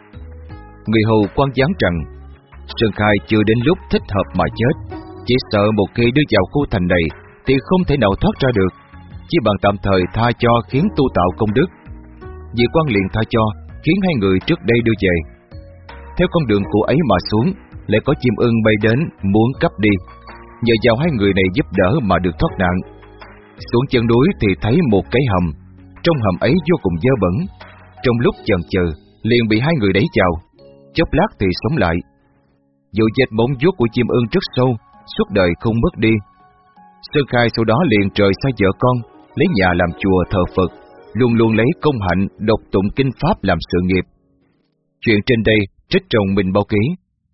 Người hầu quan gián rằng Sơn Khai chưa đến lúc thích hợp mà chết, chỉ sợ một khi đưa vào khu thành này thì không thể nào thoát ra được, chỉ bằng tạm thời tha cho khiến tu tạo công đức. Vị quan liền tha cho, khiến hai người trước đây đưa về. Theo con đường cũ ấy mà xuống, lại có chim ưng bay đến muốn cắp đi, nhờ vào hai người này giúp đỡ mà được thoát nạn. Xuống chân núi thì thấy một cái hầm, trong hầm ấy vô cùng dơ bẩn. Trong lúc chần chừ, liền bị hai người đẩy vào, chốc lát thì sống lại. Vụ dệt móng vuốt của chim ưng rất sâu, suốt đời không mất đi. Sơn Khai sau đó liền rời xa vợ con, lấy nhà làm chùa thờ Phật, luôn luôn lấy công hạnh đọc tụng kinh pháp làm sự nghiệp. Chuyện trên đây trích trong Minh Báo Ký.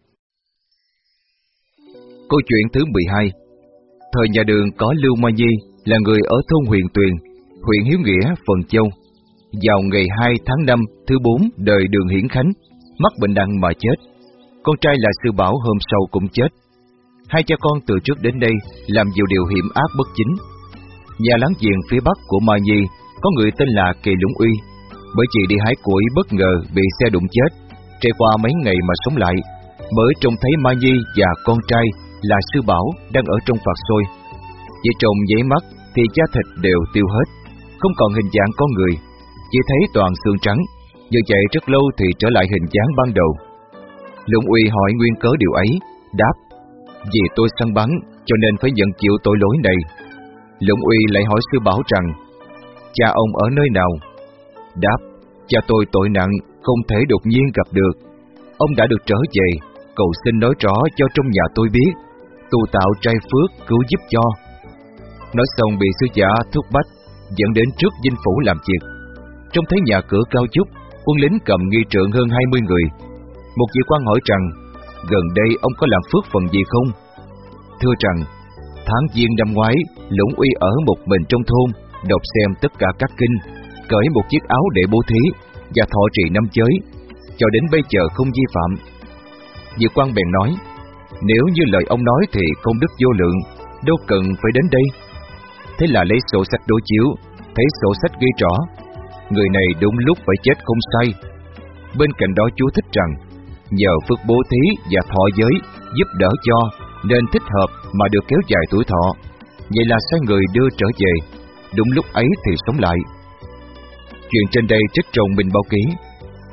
Câu chuyện thứ mười hai. Thời nhà Đường có Lưu Ma Nhi là người ở thôn Huyền Tuyền, huyện Hiếu Nghĩa, Phần Châu. Vào ngày hai tháng năm thứ bốn đời Đường Hiển Khánh, mắc bệnh nặng mà chết. Con trai là Sư Bảo hôm sau cũng chết. Hai cha con từ trước đến đây làm nhiều điều hiểm ác bất chính. Nhà láng giềng phía bắc của Ma Nhi có người tên là Kỳ Lũng Uy, bởi vì đi hái củi bất ngờ bị xe đụng chết, trải qua mấy ngày mà sống lại, mới trông thấy Ma Nhi và con trai là Sư Bảo đang ở trong phạt sôi. Vợ chồng nháy mắt thì da thịt đều tiêu hết, không còn hình dạng con người, chỉ thấy toàn xương trắng. Như vậy rất lâu thì trở lại hình dáng ban đầu. Lũng Uy hỏi nguyên cớ điều ấy, đáp: vì tôi săn bắn cho nên phải nhận chịu tội lỗi này. Lũng Uy lại hỏi Sư Bảo rằng: cha ông ở nơi nào? Đáp: cha tôi tội nặng, không thể đột nhiên gặp được. Ông đã được trở về, cầu xin nói rõ cho trong nhà tôi biết, tu tạo trai phước cứu giúp cho. Nói xong bị sư giả thúc bách, dẫn đến trước dinh phủ làm việc. Trông thấy nhà cửa cao chúc, quân lính cầm nghi trượng hơn hai mươi người. Một vị quan hỏi rằng: gần đây ông có làm phước phần gì không? Thưa rằng: tháng Giêng năm ngoái, Lũng Uy ở một mình trong thôn, đọc xem tất cả các kinh, cởi một chiếc áo để bố thí và thọ trì năm giới, cho đến bây giờ không vi phạm. Vị quan bèn nói: nếu như lời ông nói thì công đức vô lượng, đâu cần phải đến đây. Thế là lấy sổ sách đối chiếu, thấy sổ sách ghi rõ người này đúng lúc phải chết không sai. Bên cạnh đó chú thích rằng nhờ phước bố thí và thọ giới giúp đỡ cho nên thích hợp mà được kéo dài tuổi thọ. Vậy là sai người đưa trở về, đúng lúc ấy thì sống lại. Chuyện trên đây trích trong Minh Báo Ký.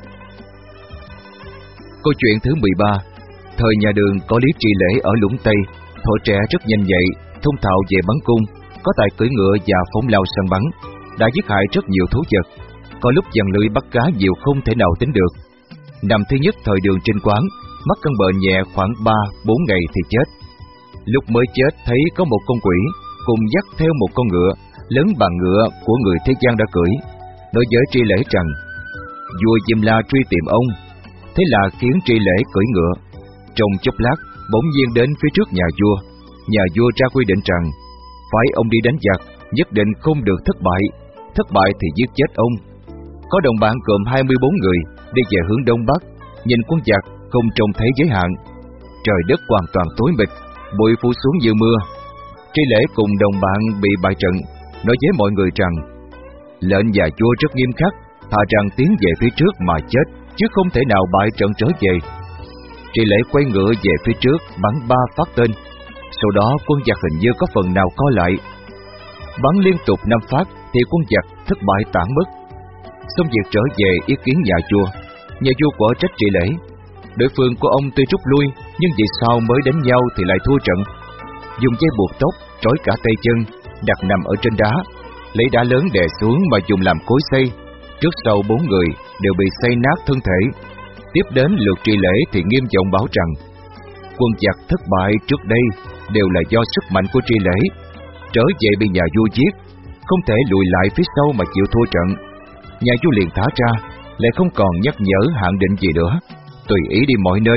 Câu chuyện thứ mười ba. Thời nhà Đường có Lý Tri Lễ ở Lũng Tây, thuở trẻ rất nhanh nhạy, thông thạo về bắn cung, có tài cưỡi ngựa và phóng lao săn bắn, đã giết hại rất nhiều thú vật. Có lúc giăng lưới bắt cá nhiều không thể nào tính được. Năm thứ nhất thời Đường trên quán, mắc căn bệnh nhẹ khoảng ba bốn ngày thì chết. Lúc mới chết thấy có một con quỷ cùng dắt theo một con ngựa lớn bằng ngựa của người thế gian đã cưỡi, nói với Tri Lễ rằng vua Diêm La truy tìm ông. Thế là khiến Tri Lễ cưỡi ngựa. Trong chốc lát bỗng nhiên đến phía trước nhà vua. Nhà vua ra quy định rằng phải ông đi đánh giặc, nhất định không được thất bại, thất bại thì giết chết ông. Có đồng bạn gồm hai mươi bốn người đi về hướng đông bắc, nhìn quân giặc không trông thấy giới hạn. Trời đất hoàn toàn tối mịt, bụi phủ xuống như mưa. Tri Lễ cùng đồng bạn bị bại trận, nói với mọi người rằng lệnh nhà vua rất nghiêm khắc, thà rằng tiến về phía trước mà chết, chứ không thể nào bại trận trở về. Tri Lễ quay ngựa về phía trước, bắn ba phát tên. Sau đó quân giặc hình như có phần nào co lại. Bắn liên tục năm phát thì quân giặc thất bại tản mất. Xong việc trở về ý kiến nhà vua. Nhà vua quả trách Tri Lễ. Đối phương của ông tuy rút lui, nhưng vì sao mới đánh nhau thì lại thua trận. Dùng dây buộc tóc, trói cả tay chân, đặt nằm ở trên đá, lấy đá lớn đè xuống mà dùng làm cối xay. Trước sau bốn người đều bị xay nát thân thể. Tiếp đến lượt Tri Lễ thì nghiêm giọng bảo rằng quân giặc thất bại trước đây đều là do sức mạnh của Tri Lễ. Trở về bị nhà vua giết, không thể lùi lại phía sau mà chịu thua trận. Nhà vua liền thả ra, lại không còn nhắc nhở hạn định gì nữa, tùy ý đi mọi nơi.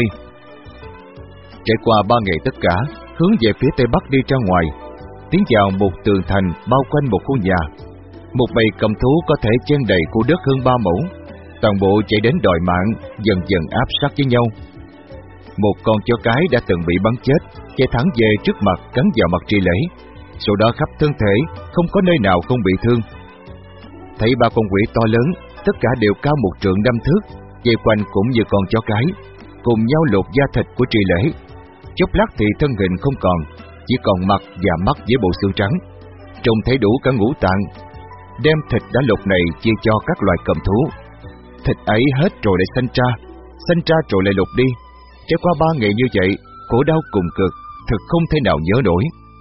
Trải qua ba ngày tất cả, hướng về phía tây bắc đi ra ngoài, tiến vào một tường thành bao quanh một khu nhà. Một bầy cầm thú có thể chen đầy khu đất hơn ba mẫu, toàn bộ chạy đến đòi mạng, dần dần áp sát với nhau. Một con chó cái đã từng bị bắn chết, chạy thẳng về trước mặt cắn vào mặt Tri Lễ, sau đó khắp thân thể không có nơi nào không bị thương. Thấy ba con quỷ to lớn, tất cả đều cao một trượng năm thước, dây quanh cũng như con chó cái, cùng nhau lột da thịt của Tri Lễ. Chốc lát thì thân hình không còn, chỉ còn mặt và mắt với bộ xương trắng, trông thấy đủ cả ngũ tạng. Đem thịt đã lột này chia cho các loài cầm thú. Thịt ấy hết rồi lại sanh ra, sanh ra rồi lại lột đi. Trải qua ba ngày như vậy, khổ đau cùng cực, thực không thể nào nhớ nổi.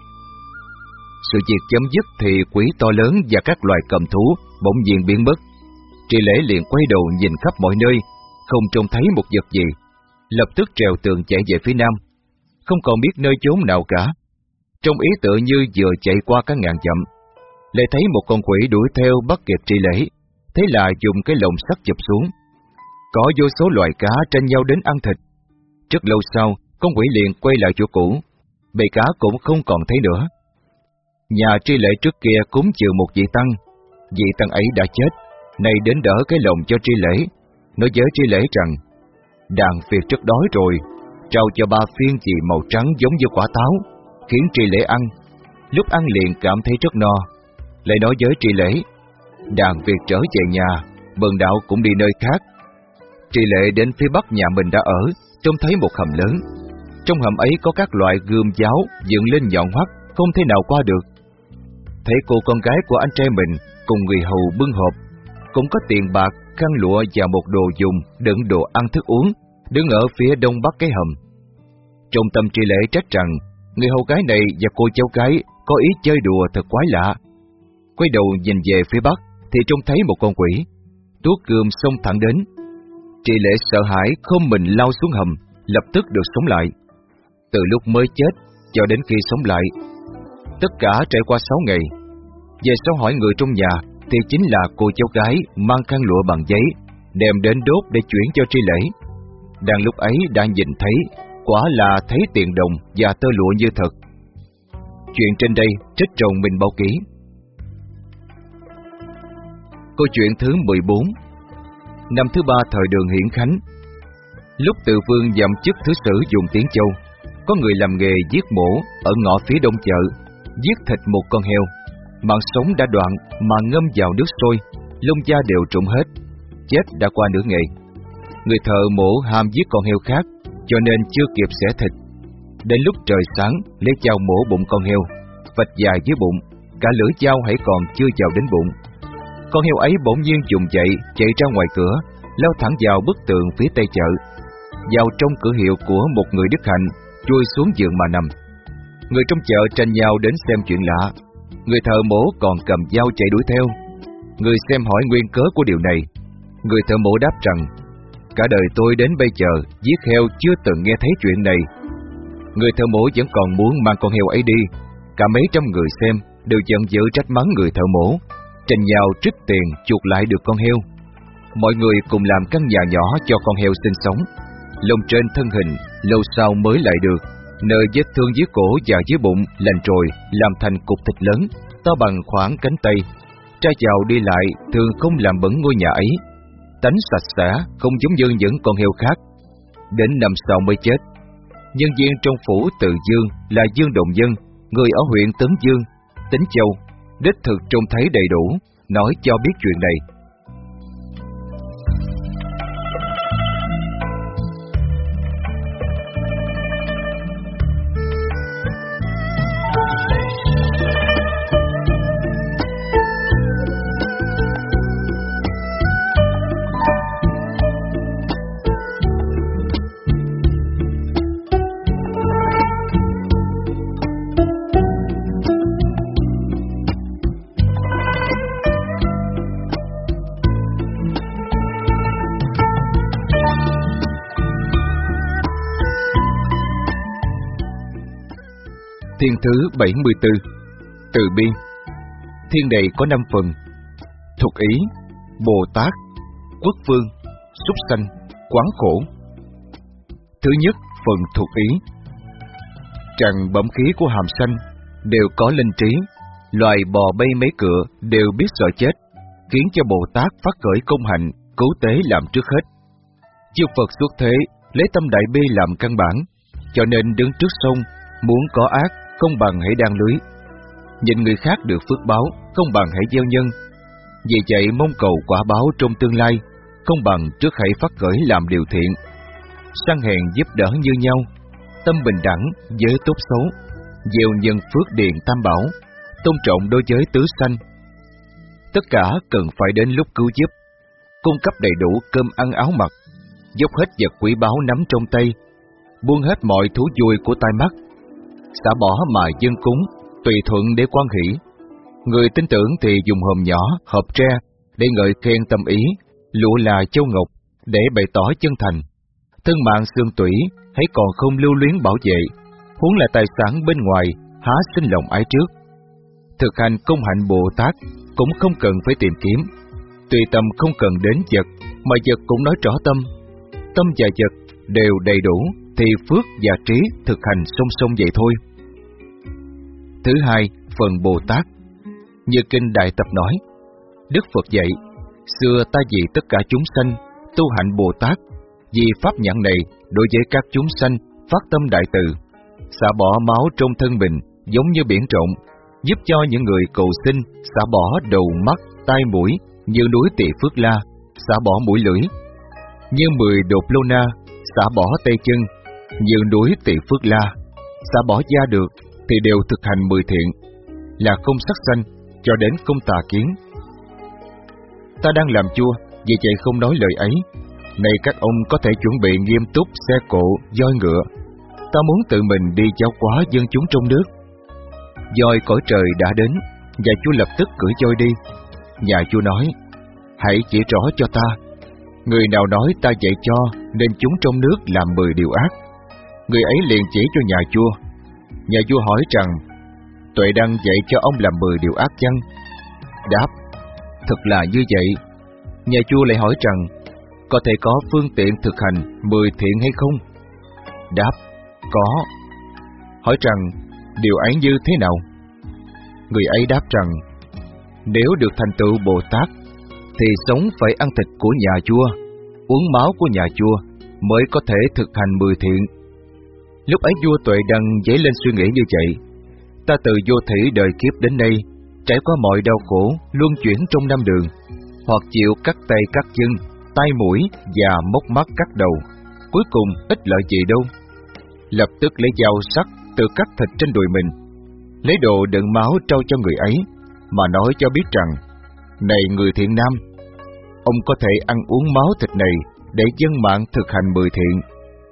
Sự việc chấm dứt thì quỷ to lớn và các loài cầm thú bỗng nhiên biến mất. Tri Lễ liền quay đầu nhìn khắp mọi nơi, không trông thấy một vật gì, lập tức trèo tường chạy về phía nam, không còn biết nơi chốn nào cả. Trong ý tựa như vừa chạy qua cả ngàn dặm, lại thấy một con quỷ đuổi theo bắt kịp Tri Lễ, thế là dùng cái lồng sắt chụp xuống. Có vô số loài cá tranh nhau đến ăn thịt. Rất lâu sau, con quỷ liền quay lại chỗ cũ, bầy cá cũng không còn thấy nữa. Nhà Tri Lễ trước kia cúng chịu một vị tăng, vị tăng ấy đã chết, nay đến đỡ cái lồng cho Tri Lễ, nói với Tri Lễ rằng đàn Việt rất đói rồi, trao cho ba phiên chì màu trắng giống như quả táo, khiến Tri Lễ ăn. Lúc ăn liền cảm thấy rất no, lại nói với Tri Lễ, đàn Việt trở về nhà, bần đạo cũng đi nơi khác. Tri Lễ đến phía bắc nhà mình đã ở, trông thấy một hầm lớn. Trong hầm ấy có các loại gươm giáo dựng lên nhọn hoắt, không thể nào qua được. Thấy cô con gái của anh trai mình cùng người hầu bưng hộp, cũng có tiền bạc, khăn lụa và một đồ dùng đựng đồ ăn thức uống, đứng ở phía đông bắc cái hầm. Trong tâm Tri Lễ trách rằng người hầu gái này và cô cháu gái có ý chơi đùa thật quái lạ. Quay đầu nhìn về phía bắc thì trông thấy một con quỷ, tuốt gươm xông thẳng đến. Tri Lễ sợ hãi không mình lao xuống hầm, lập tức được sống lại. Từ lúc mới chết cho đến khi sống lại, tất cả trải qua sáu ngày. Về sau hỏi người trong nhà thì chính là cô cháu gái mang khăn lụa bằng giấy đem đến đốt để chuyển cho Tri Lễ. Đang lúc ấy đã nhìn thấy, quả là thấy tiền đồng và tơ lụa như thật. Chuyện trên đây trích trong Minh Báo Ký. Câu chuyện thứ mười bốn. Năm thứ ba thời Đường Hiển Khánh. Lúc Từ Vương nhậm chức thứ sử vùng Tiến Châu, có người làm nghề giết mổ ở ngõ phía đông chợ, giết thịt một con heo, mạng sống đã đoạn mà ngâm vào nước sôi, lông da đều trụng hết, chết đã qua nửa ngày. Người thợ mổ ham giết con heo khác, cho nên chưa kịp xẻ thịt. Đến lúc trời sáng, lấy dao mổ bụng con heo, vạch dài dưới bụng, cả lưỡi dao hãy còn chưa vào đến bụng. Con heo ấy bỗng nhiên dùng dậy, chạy ra ngoài cửa, lao thẳng vào bức tường phía tây chợ. vào trong cửa hiệu của một người đức hạnh, chui xuống giường mà nằm. Người trong chợ tranh nhau đến xem chuyện lạ. Người thợ mổ còn cầm dao chạy đuổi theo. Người xem hỏi nguyên cớ của điều này. Người thợ mổ đáp rằng: cả đời tôi đến bây giờ giết heo chưa từng nghe thấy chuyện này. Người thợ mổ vẫn còn muốn mang con heo ấy đi. Cả mấy trăm người xem đều giận dữ trách mắng người thợ mổ, tranh nhau trích tiền chuộc lại được con heo. Mọi người cùng làm căn nhà nhỏ cho con heo sinh sống. Lông trên thân hình lâu sau mới lại được, nơi vết thương dưới cổ và dưới bụng lành rồi làm thành cục thịt lớn to bằng khoảng cánh tay. Ra vào đi lại thường không làm bẩn ngôi nhà ấy, tánh sạch sẽ không giống như những con heo khác. Đến năm sau mới chết. Nhân viên trong phủ Từ Dương là Dương Đồng Dân, người ở huyện Tấn Dương, Tính Châu, đích thực trông thấy đầy đủ, nói cho biết chuyện này. Thiên thứ bảy mươi tư. Từ bi. Thiên này có năm phần: Thuộc ý, Bồ Tát, Quốc Vương, Súc Sanh, Quán Khổ. Thứ nhất, phần thuộc ý. Trần bẩm khí của hàm sanh đều có linh trí, loài bò bay mấy cựa đều biết sợ chết, khiến cho Bồ Tát phát khởi công hạnh cứu tế làm trước hết. Chư Phật xuất thế lấy tâm đại bi làm căn bản, cho nên đứng trước sông muốn có ác không bằng hãy đan lưới, nhìn người khác được phước báo không bằng hãy gieo nhân. Vì vậy mong cầu quả báo trong tương lai không bằng trước hãy phát khởi làm điều thiện. Sang hèn giúp đỡ như nhau, tâm bình đẳng với tốt xấu, gieo nhân phước điền tam bảo, tôn trọng đối với tứ sanh. Tất cả cần phải đến lúc cứu giúp, cung cấp đầy đủ cơm ăn áo mặc, dốc hết vật quý báu nắm trong tay, buông hết mọi thú vui của tai mắt, xả bỏ mà dân cúng, tùy thuận để quan hỷ. Người tin tưởng thì dùng hòm nhỏ, hộp tre để ngợi khen tâm ý, lụa là châu ngọc để bày tỏ chân thành. Thân mạng xương tủy hãy còn không lưu luyến bảo vệ, huống là tài sản bên ngoài há sinh lòng ái trước. Thực hành công hạnh Bồ Tát cũng không cần phải tìm kiếm, tùy tâm không cần đến vật, mà vật cũng nói rõ tâm. Tâm và vật đều đầy đủ thì phước và trí thực hành song song vậy thôi. Thứ hai, phần Bồ Tát. Như kinh Đại Tập nói, Đức Phật dạy, xưa ta vì tất cả chúng sanh tu hạnh Bồ Tát, vì pháp nhãn này đối với các chúng sanh phát tâm đại từ, xả bỏ máu trong thân mình giống như biển rộng, giúp cho những người cầu sinh xả bỏ đầu mắt, tai mũi như núi Tỳ Phước La, xả bỏ mũi lưỡi, như mười đột lô na, xả bỏ tay chân, như núi Tỳ Phước La, xả bỏ da được, thì đều thực hành mười thiện, là không sát sanh cho đến không tà kiến. Ta đang làm vua, vì vậy không nói lời ấy. Này các ông có thể chuẩn bị nghiêm túc xe cộ, voi ngựa. Ta muốn tự mình đi giáo hóa dân chúng trong nước. Voi cõi trời đã đến, và chúa lập tức cưỡi voi đi. Nhà chúa nói, hãy chỉ rõ cho ta. Người nào nói ta dạy cho nên chúng trong nước làm mười điều ác, người ấy liền chỉ cho nhà vua. Nhà vua hỏi rằng, Tuệ Đăng dạy cho ông làm mười điều ác chăng? Đáp, thật là như vậy. Nhà vua lại hỏi rằng, có thể có phương tiện thực hành mười thiện hay không? Đáp, có. Hỏi rằng, điều ấy như thế nào? Người ấy đáp rằng, nếu được thành tựu Bồ Tát, thì sống phải ăn thịt của nhà vua, uống máu của nhà vua, mới có thể thực hành mười thiện. Lúc ấy vua Tuệ Đăng dấy lên suy nghĩ như vậy. Ta từ vô thủy đời kiếp đến nay, trải qua mọi đau khổ, luân chuyển trong năm đường, hoặc chịu cắt tay cắt chân, tai mũi và móc mắt cắt đầu, cuối cùng ít lợi gì đâu. Lập tức lấy dao sắc tự cắt thịt trên đùi mình, lấy đồ đựng máu trao cho người ấy, mà nói cho biết rằng, này người thiện nam, ông có thể ăn uống máu thịt này để dân mạng thực hành mười thiện,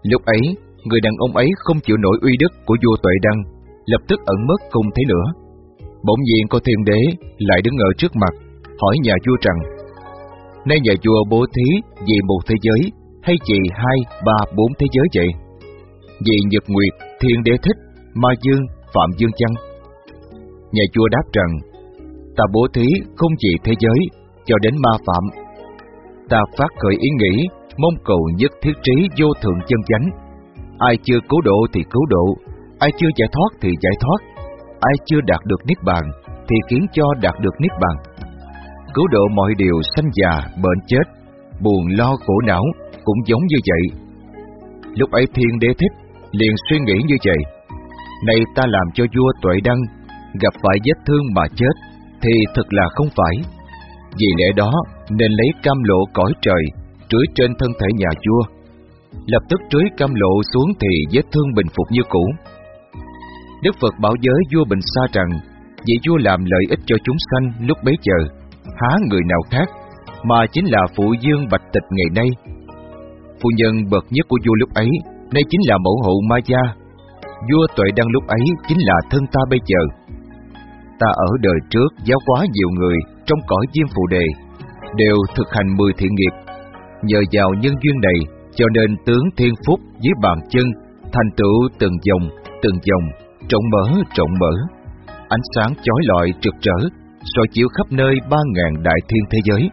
Lúc ấy, người đàn ông ấy không chịu nổi uy đức của vua Tuệ Đăng, lập tức ẩn mất không thấy nữa. Bỗng nhiên có thiên đế lại đứng ở trước mặt, hỏi nhà vua rằng: nay nhà vua bố thí vì một thế giới hay vì hai, ba, bốn thế giới vậy? Vì Nhật Nguyệt, Thiên Đế Thích, Ma Dương, Phạm Dương chăng? Nhà vua đáp rằng: ta bố thí không vì thế giới, cho đến ma phạm. Ta phát khởi ý nghĩ, mong cầu nhất thiết trí vô thượng chân chánh. Ai chưa cứu độ thì cứu độ, ai chưa giải thoát thì giải thoát, ai chưa đạt được niết bàn thì khiến cho đạt được niết bàn. Cứu độ mọi điều sanh già, bệnh chết, buồn lo khổ não cũng giống như vậy. Lúc ấy Thiên Đế Thích liền suy nghĩ như vậy: này ta làm cho vua Tuệ Đăng gặp phải vết thương mà chết thì thực là không phải. Vì lẽ đó nên lấy cam lộ cõi trời trưới trên thân thể nhà vua. Lập tức trưới cam lộ xuống thì vết thương bình phục như cũ. Đức Phật bảo giới vua Bình Sa rằng: vị vua làm lợi ích cho chúng sanh lúc bấy giờ, há người nào khác mà chính là phụ dương Bạch Tịch ngày nay. Phu nhân bậc nhất của vua lúc ấy nay chính là mẫu hậu Ma Gia. Vua Tuệ Đăng lúc ấy chính là thân ta bây giờ. Ta ở đời trước giáo hóa nhiều người trong cõi Diêm Phù Đề, đều thực hành mười thiện nghiệp. Nhờ vào nhân duyên này, cho nên tướng thiên phúc dưới bàn chân thành tựu từng dòng, từng dòng, rộng mở, rộng mở, ánh sáng chói lọi rực rỡ, soi chiếu khắp nơi ba ngàn đại thiên thế giới.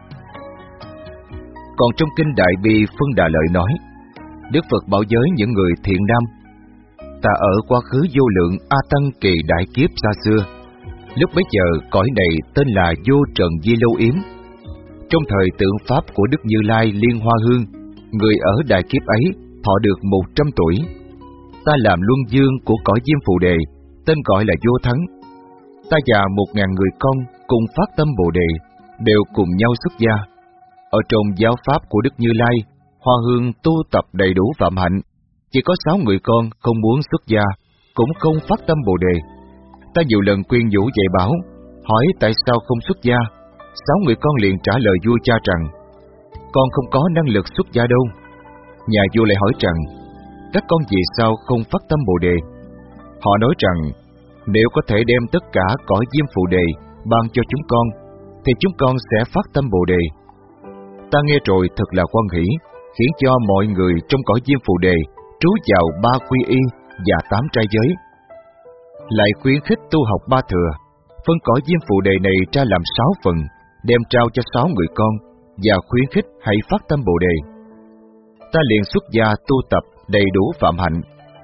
Còn trong kinh Đại Bi Phân Đà Lợi nói: Đức Phật bảo giới những người thiện nam: ta ở quá khứ vô lượng A Tăng kỳ đại kiếp xa xưa, lúc bấy giờ cõi này tên là Vô Trần Di Lâu Yếm. Trong thời tượng pháp của Đức Như Lai Liên Hoa Hương, người ở đại kiếp ấy thọ được một trăm tuổi. Ta làm luân dương của cõi Diêm Phù Đề, tên gọi là Vô Thắng. Ta và một ngàn người con cùng phát tâm Bồ Đề, đều cùng nhau xuất gia. Ở trong giáo pháp của Đức Như Lai, Hoa Hương tu tập đầy đủ phạm hạnh. Chỉ có sáu người con không muốn xuất gia, cũng không phát tâm Bồ Đề. Ta nhiều lần khuyên nhủ dạy bảo, hỏi tại sao không xuất gia. Sáu người con liền trả lời vua cha rằng: con không có năng lực xuất gia đâu. Nhà vua lại hỏi rằng: các con vì sao không phát tâm Bồ Đề? Họ nói rằng: nếu có thể đem tất cả cõi Diêm Phù Đề ban cho chúng con, thì chúng con sẽ phát tâm Bồ Đề. Ta nghe rồi thật là hoan hỷ, khiến cho mọi người trong cõi Diêm Phù Đề trú vào ba quy y và tám trai giới. Lại khuyến khích tu học ba thừa, phân cõi Diêm Phù Đề này ra làm sáu phần, đem trao cho sáu người con, và khuyến khích hãy phát tâm Bồ Đề. Ta liền xuất gia tu tập đầy đủ phạm hạnh.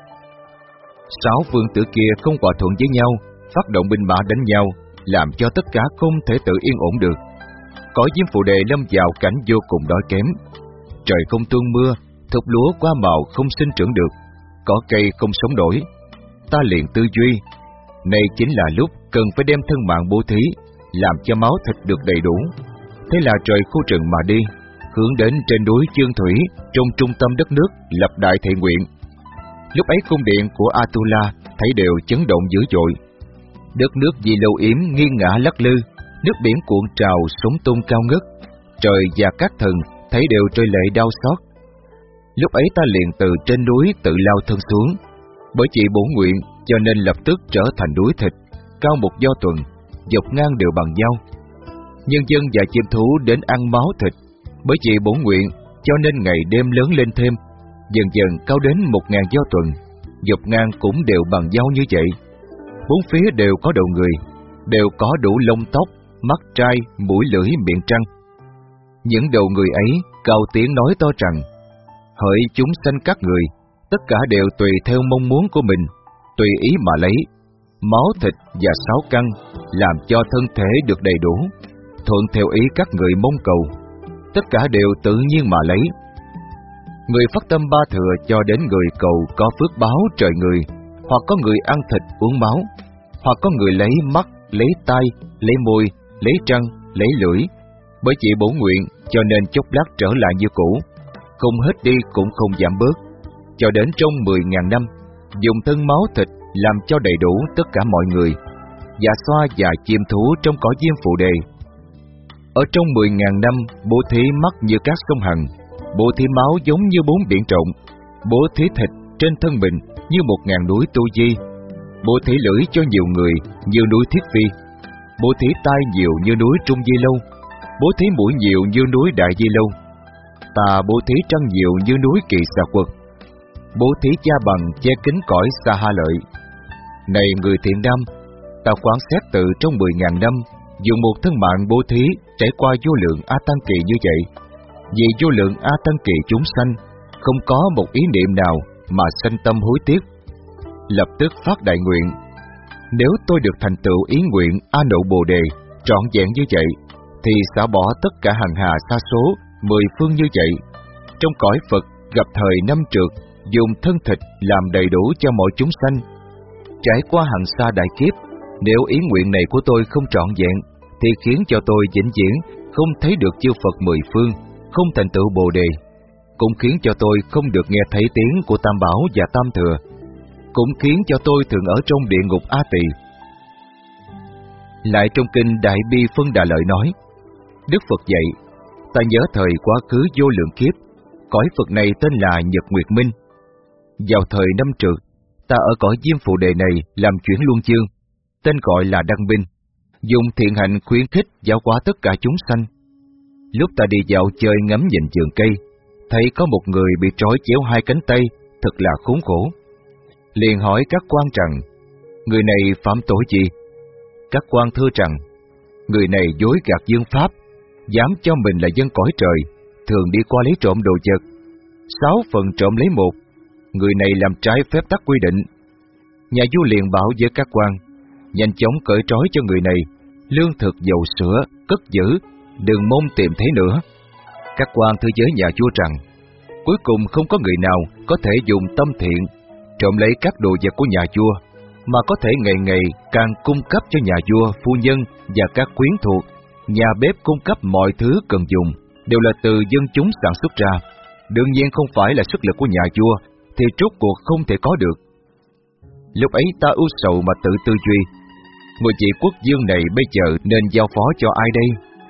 Sáu vương tử kia không hòa thuận với nhau, phát động binh mã đánh nhau, làm cho tất cả không thể tự yên ổn được. Cõi Diêm Phù Đề lâm vào cảnh vô cùng đói kém. Trời không tuôn mưa, thục lúa qua màu không sinh trưởng được, cỏ cây không sống nổi. Ta liền tư duy, này chính là lúc cần phải đem thân mạng bố thí, làm cho máu thịt được đầy đủ. Thế là trời khu rừng mà đi, hướng đến trên núi Chương Thủy, trong trung tâm đất nước, lập đại thệ nguyện. Lúc ấy cung điện của Atula thấy đều chấn động dữ dội. Đất nước Di Lâu Yếm nghiêng ngã lắc lư, nước biển cuộn trào sóng tung cao ngất. Trời và các thần thấy đều rơi lệ đau xót. Lúc ấy ta liền từ trên núi tự lao thân xuống, bởi chỉ bổn nguyện cho nên lập tức trở thành núi thịt, cao một do tuần, dọc ngang đều bằng nhau. Nhân dân và chim thú đến ăn máu thịt, bởi chỉ bổn nguyện cho nên ngày đêm lớn lên thêm, dần dần cao đến một ngàn do tuần, dọc ngang cũng đều bằng nhau như vậy. Bốn phía đều có đầu người, đều có đủ lông tóc, mắt trai, mũi lưỡi, miệng trăng. Những đầu người ấy cao tiếng nói to rằng: hỡi chúng sanh các người, tất cả đều tùy theo mong muốn của mình, tùy ý mà lấy, máu thịt và sáu căn, làm cho thân thể được đầy đủ, thuận theo ý các người mong cầu, tất cả đều tự nhiên mà lấy. Người phát tâm ba thừa cho đến người cầu có phước báo trời người, hoặc có người ăn thịt uống máu, hoặc có người lấy mắt, lấy tai, lấy môi, lấy răng, lấy lưỡi, bởi chỉ bổn nguyện cho nên chốc lát trở lại như cũ, không hết đi cũng không giảm bớt, cho đến trong mười ngàn năm, dùng thân máu thịt làm cho đầy đủ tất cả mọi người, dạ xoa và chim thú trong cõi Diêm Phù Đề. Ở trong mười ngàn năm, bố thí mắt như các sông Hằng, bố thí máu giống như bốn biển rộng, bố thí thịt trên thân mình như một ngàn núi tu di, bố thí lưỡi cho nhiều người như núi Thiết Vi, bố thí tai nhiều như núi Trung Di Lâu, bố thí mũi nhiều như núi Đại Di Lâu. Ta bố thí trăng nhiều như núi Kỳ Xà Quật, bố thí cha bằng che kín cõi Sa Ha Lợi. Này người thiện nam, ta quán xét tự trong mười ngàn năm, dùng một thân mạng bố thí trải qua vô lượng A Tăng kỳ như vậy. Vì vô lượng A Tăng kỳ chúng sanh, không có một ý niệm nào mà sanh tâm hối tiếc, lập tức phát đại nguyện: nếu tôi được thành tựu ý nguyện A Nậu Bồ Đề trọn vẹn như vậy, thì xả bỏ tất cả hằng hà sa số mười phương như vậy, trong cõi Phật gặp thời năm trượt, dùng thân thịt làm đầy đủ cho mọi chúng sanh. Trải qua hằng sa đại kiếp, nếu ý nguyện này của tôi không trọn vẹn, thì khiến cho tôi vĩnh viễn không thấy được chư Phật mười phương, không thành tựu Bồ Đề, cũng khiến cho tôi không được nghe thấy tiếng của Tam Bảo và Tam Thừa, cũng khiến cho tôi thường ở trong địa ngục A Tỳ. Lại trong kinh Đại Bi Phân Đà Lợi nói: Đức Phật dạy, ta nhớ thời quá khứ vô lượng kiếp, cõi Phật này tên là Nhật Nguyệt Minh. Vào thời năm trượt, ta ở cõi Diêm Phù Đề này làm chuyển luân chương, tên gọi là Đăng Binh, dùng thiện hạnh khuyến khích giáo hóa tất cả chúng sanh. Lúc ta đi dạo chơi ngắm nhìn vườn cây, thấy có một người bị trói chéo hai cánh tay, thật là khốn khổ. Liền hỏi các quan rằng: người này phạm tội gì? Các quan thưa rằng: người này dối gạt dương pháp, dám cho mình là dân cõi trời, thường đi qua lấy trộm đồ vật, sáu phần trộm lấy một. Người này làm trái phép tắc quy định. Nhà vua liền bảo với các quan: nhanh chóng cởi trói cho người này, lương thực dầu sữa cất giữ, đừng mong tìm thấy nữa. Các quan thưa với nhà vua rằng: cuối cùng không có người nào có thể dùng tâm thiện trộm lấy các đồ vật của nhà vua, mà có thể ngày ngày càng cung cấp cho nhà vua, phu nhân và các quyến thuộc, nhà bếp cung cấp mọi thứ cần dùng, đều là từ dân chúng sản xuất ra. Đương nhiên không phải là sức lực của nhà vua, thì rốt cuộc không thể có được. Lúc ấy ta ưu sầu mà tự tư duy: ngôi vị quốc vương này bây giờ nên giao phó cho ai đây?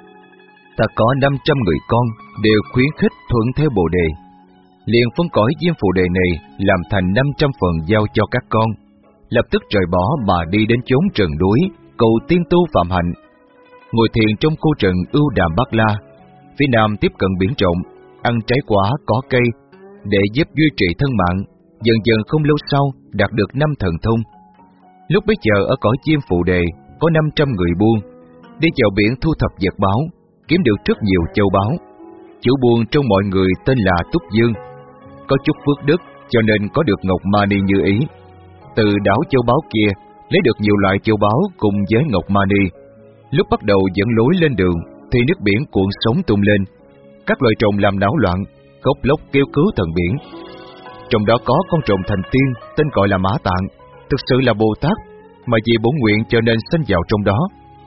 Ta có năm trăm người con, đều khuyến khích thuận theo Bồ Đề. Liền phân cõi Diêm Phù Đề này làm thành năm trăm phần giao cho các con, lập tức rời bỏ mà đi đến chốn rừng núi, cầu tiên tu phạm hạnh. Ngồi thiền trong khu rừng ưu đàm Bát La, phía nam tiếp cận biển rộng, ăn trái quả, cỏ cây, để giúp duy trì thân mạng. Dần dần không lâu sau đạt được năm thần thông. Lúc bấy giờ ở cõi Diêm Phù Đề có năm trăm người buôn, đi vào biển thu thập vật báo, kiếm được rất nhiều châu báu. Chủ buôn trong mọi người tên là Túc Dương, có chút phước đức cho nên có được ngọc mani như ý. Từ đảo châu báu kia lấy được nhiều loại châu báu cùng với ngọc mani. Lúc bắt đầu dẫn lối lên đường thì nước biển cuộn sóng tung lên, các loài trùng làm náo loạn, khóc lóc kêu cứu thần biển. Trong đó có con trùng thành tiên tên gọi là Mã Tạng, thực sự là Bồ Tát, mà vì bổn nguyện cho nên sinh vào trong đó.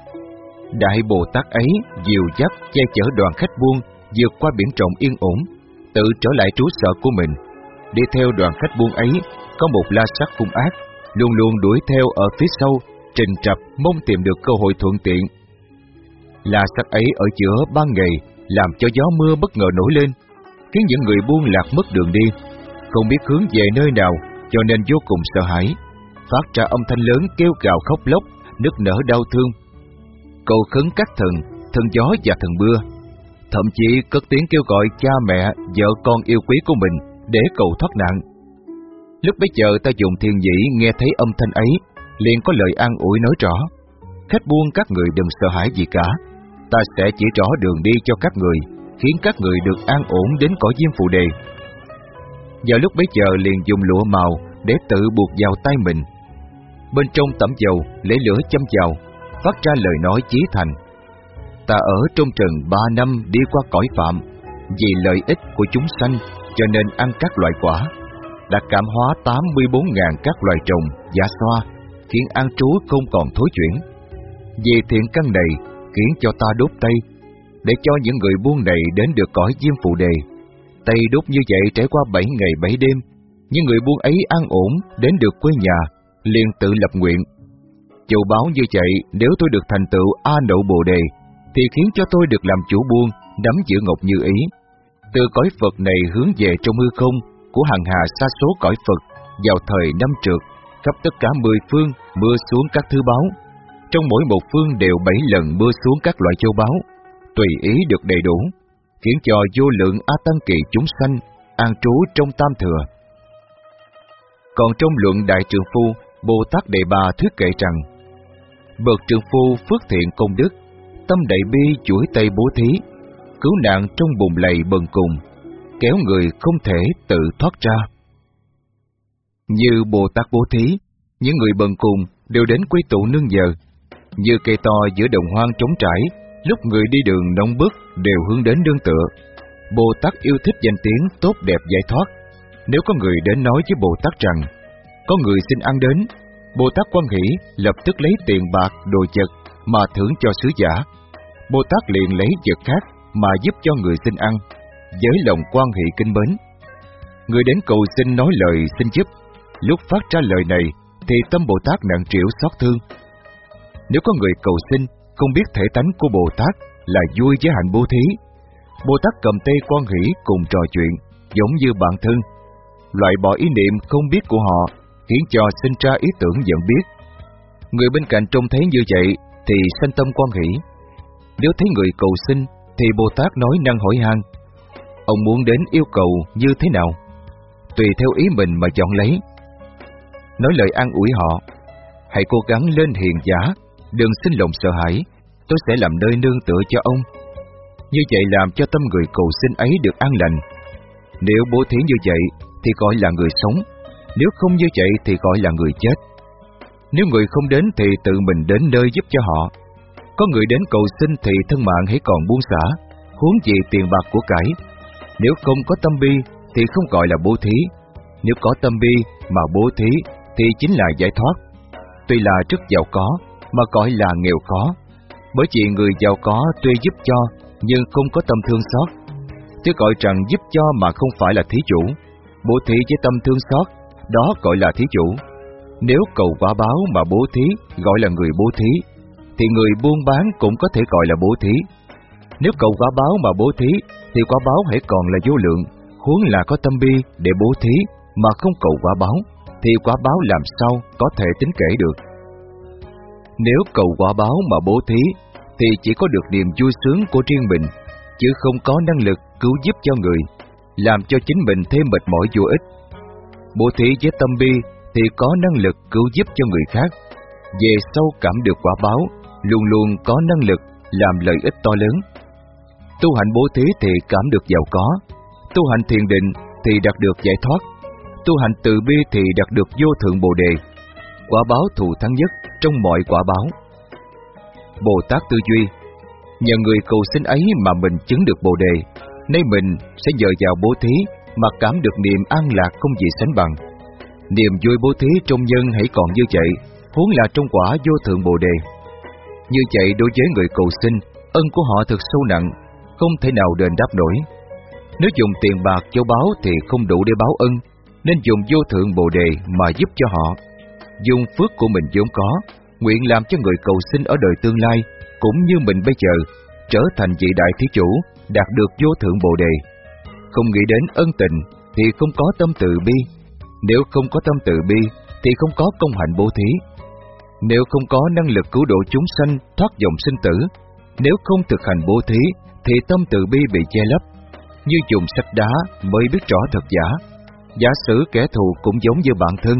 Đại Bồ Tát ấy dìu dắt che chở đoàn khách buôn vượt qua biển rộng yên ổn, tự trở lại trú sở của mình. Đi theo đoàn khách buôn ấy có một la sát hung ác, luôn luôn đuổi theo ở phía sau, trình trập mong tìm được cơ hội thuận tiện. La sát ấy ở giữa ban ngày làm cho gió mưa bất ngờ nổi lên, khiến những người buôn lạc mất đường đi, không biết hướng về nơi nào, cho nên vô cùng sợ hãi, phát ra âm thanh lớn kêu gào khóc lóc, nức nở đau thương, cầu khấn các thần, thần gió và thần mưa, thậm chí cất tiếng kêu gọi cha mẹ, vợ con yêu quý của mình để cầu thoát nạn. Lúc bấy giờ ta dùng thiền nhĩ nghe thấy âm thanh ấy, liền có lời an ủi nói rõ: khách buôn các người đừng sợ hãi gì cả, ta sẽ chỉ rõ đường đi cho các người, khiến các người được an ổn đến cõi Diêm Phù Đề. Vào lúc bấy giờ liền dùng lụa màu để tự buộc vào tay mình, bên trong tẩm dầu lấy lửa châm vào, phát ra lời nói chí thành: ta ở trong rừng ba năm đi qua cõi phạm, vì lợi ích của chúng sanh cho nên ăn các loại quả, đã cảm hóa tám mươi bốn ngàn các loài trùng, giả xoa, khiến an trú không còn thối chuyển. Vì thiện căn này khiến cho ta đốt tay, để cho những người buôn này đến được cõi Diêm Phù Đề. Tay đốt như vậy trải qua bảy ngày bảy đêm, những người buôn ấy an ổn đến được quê nhà, liền tự lập nguyện: châu báu như vậy nếu tôi được thành tựu A Nậu Bồ Đề, thì khiến cho tôi được làm chủ buôn, nắm giữ ngọc như ý, từ cõi Phật này hướng về trong hư không, của hàng hà sa số cõi Phật vào thời năm trượt, khắp tất cả mười phương mưa xuống các thứ báu. Trong mỗi một phương đều bảy lần mưa xuống các loại châu báu, tùy ý được đầy đủ, khiến cho vô lượng A Tăng kỳ chúng sanh an trú trong tam thừa. Còn trong luận Đại Trượng Phu, Bồ Tát Đề Bà thuyết kệ rằng: bậc trượng phu phước thiện công đức, tâm đại bi chuỗi tay bố thí, cứu nạn trong bùn lầy bần cùng, kéo người không thể tự thoát ra. Như Bồ Tát bố thí, những người bần cùng đều đến quy tụ nương nhờ. Như cây to giữa đồng hoang trống trải, lúc người đi đường nông bức đều hướng đến nương tựa. Bồ Tát yêu thích danh tiếng tốt đẹp giải thoát. Nếu có người đến nói với Bồ Tát rằng có người xin ăn đến, Bồ Tát hoan hỷ lập tức lấy tiền bạc đồ vật mà thưởng cho sứ giả. Bồ Tát liền lấy vật khác mà giúp cho người xin ăn, với lòng hoan hỷ kính mến. Người đến cầu xin nói lời xin giúp, lúc phát ra lời này thì tâm Bồ Tát nặng trĩu xót thương. Nếu có người cầu xin không biết thể tánh của Bồ Tát là vui với hạnh bố thí, Bồ Tát cầm tay hoan hỷ cùng trò chuyện, giống như bạn thân, loại bỏ ý niệm không biết của họ, khiến cho sinh ra ý tưởng nhận biết. Người bên cạnh trông thấy như vậy thì sanh tâm hoan hỷ. Nếu thấy người cầu xin thì Bồ Tát nói năng hỏi han: ông muốn đến yêu cầu như thế nào? Tùy theo ý mình mà chọn lấy. Nói lời an ủi họ: hãy cố gắng lên hiền giả, đừng sinh lòng sợ hãi, tôi sẽ làm nơi nương tựa cho ông. Như vậy làm cho tâm người cầu xin ấy được an lành. Nếu bố thí như vậy thì gọi là người sống, nếu không như vậy thì gọi là người chết. Nếu người không đến thì tự mình đến nơi giúp cho họ. Có người đến cầu xin thì thân mạng hãy còn buông xả, huống gì tiền bạc của cải. Nếu không có tâm bi thì không gọi là bố thí. Nếu có tâm bi mà bố thí thì chính là giải thoát. Tuy là rất giàu có mà gọi là nghèo khó, bởi vì người giàu có tuy giúp cho nhưng không có tâm thương xót. Chứ gọi rằng giúp cho mà không phải là thí chủ. Bố thí với tâm thương xót, đó gọi là thí chủ. Nếu cầu quả báo mà bố thí gọi là người bố thí, thì người buôn bán cũng có thể gọi là bố thí. Nếu cầu quả báo mà bố thí thì quả báo hãy còn là vô lượng, huống là có tâm bi để bố thí mà không cầu quả báo, thì quả báo làm sao có thể tính kể được. Nếu cầu quả báo mà bố thí thì chỉ có được niềm vui sướng của riêng mình, chứ không có năng lực cứu giúp cho người, làm cho chính mình thêm mệt mỏi vô ích. Bố thí với tâm bi thì có năng lực cứu giúp cho người khác, về sau cảm được quả báo, luôn luôn có năng lực làm lợi ích to lớn. Tu hành bố thí thì cảm được giàu có, tu hành thiền định thì đạt được giải thoát, tu hành từ bi thì đạt được vô thượng bồ đề. Quả báo thù thắng nhất trong mọi quả báo. Bồ Tát tư duy, nhờ người cầu xin ấy mà mình chứng được bồ đề, nay mình sẽ nhờ vào bố thí mà cảm được niềm an lạc không gì sánh bằng. Niềm vui bố thí trong nhân hãy còn như vậy, huống là trong quả vô thượng bồ đề. Như vậy đối với người cầu xin, ân của họ thật sâu nặng, không thể nào đền đáp nổi. Nếu dùng tiền bạc châu báu thì không đủ để báo ân, nên dùng vô thượng bồ đề mà giúp cho họ. Dùng phước của mình vốn có, nguyện làm cho người cầu xin ở đời tương lai cũng như mình bây giờ trở thành vị đại thí chủ, đạt được vô thượng bồ đề. Không nghĩ đến ân tình thì không có tâm từ bi, nếu không có tâm từ bi thì không có công hạnh bố thí. Nếu không có năng lực cứu độ chúng sanh thoát dòng sinh tử, nếu không thực hành bố thí thì tâm từ bi bị che lấp. Như dùng sắt đá mới biết rõ thật giả, giả sử kẻ thù cũng giống như bạn thân.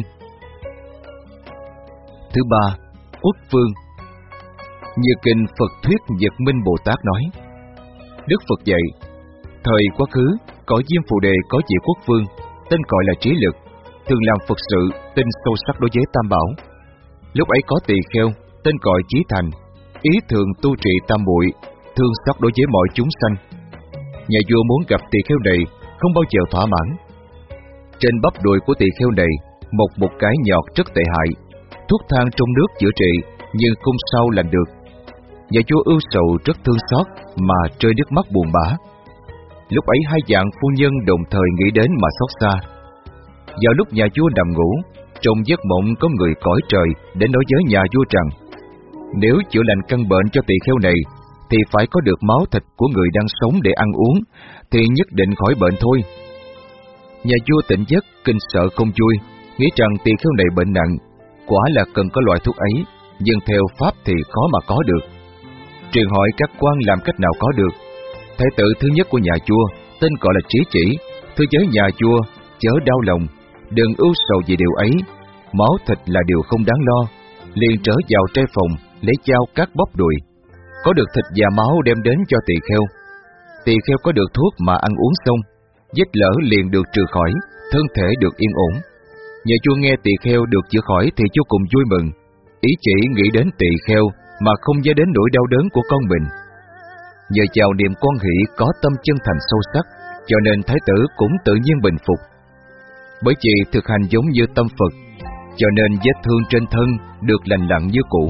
Thứ ba, quốc vương. Như kinh Phật thuyết Nhật Minh Bồ Tát nói, Đức Phật dạy, thời quá khứ, cõi Diêm Phù Đề có vị quốc vương, tên gọi là Trí Lực, thường làm Phật sự, tin sâu sắc đối với Tam Bảo. Lúc ấy có tỳ kheo, tên gọi Chí Thành, ý thường tu trì tam muội, thương xót đối với mọi chúng sanh. Nhà vua muốn gặp tỳ kheo này, không bao giờ thỏa mãn. Trên bắp đùi của tỳ kheo này, một một cái nhọt rất tệ hại, thuốc thang trong nước chữa trị, nhưng không sao lành được. Nhà vua ưu sầu rất thương xót mà rơi nước mắt buồn bã. Lúc ấy hai dạng phu nhân đồng thời nghĩ đến mà xót xa. Vào lúc nhà vua nằm ngủ, trong giấc mộng có người cõi trời đến nói với nhà vua rằng, nếu chữa lành căn bệnh cho tỳ kheo này, thì phải có được máu thịt của người đang sống để ăn uống, thì nhất định khỏi bệnh thôi. Nhà vua tỉnh giấc, kinh sợ không vui, nghĩ rằng tỳ kheo này bệnh nặng, quả là cần có loại thuốc ấy, nhưng theo pháp thì khó mà có được. Truyền hỏi các quan làm cách nào có được. Thái tử thứ nhất của nhà vua, tên gọi là Trí Chỉ, thưa với nhà vua, chớ đau lòng, đừng ưu sầu vì điều ấy, máu thịt là điều không đáng lo. Liền trở vào trai phòng, lấy dao cắt bóp đùi. Có được thịt và máu đem đến cho tỳ kheo. Tỳ kheo có được thuốc mà ăn uống xong, vết lở liền được trừ khỏi, thân thể được yên ổn. Nhà vua nghe tỳ kheo được chữa khỏi thì vô cùng vui mừng, ý chỉ nghĩ đến tỳ kheo mà không nhớ đến nỗi đau đớn của con mình. Nhờ vào niềm quan hỷ có tâm chân thành sâu sắc, cho nên thái tử cũng tự nhiên bình phục. Bởi vì thực hành giống như tâm Phật, cho nên vết thương trên thân được lành lặn như cũ.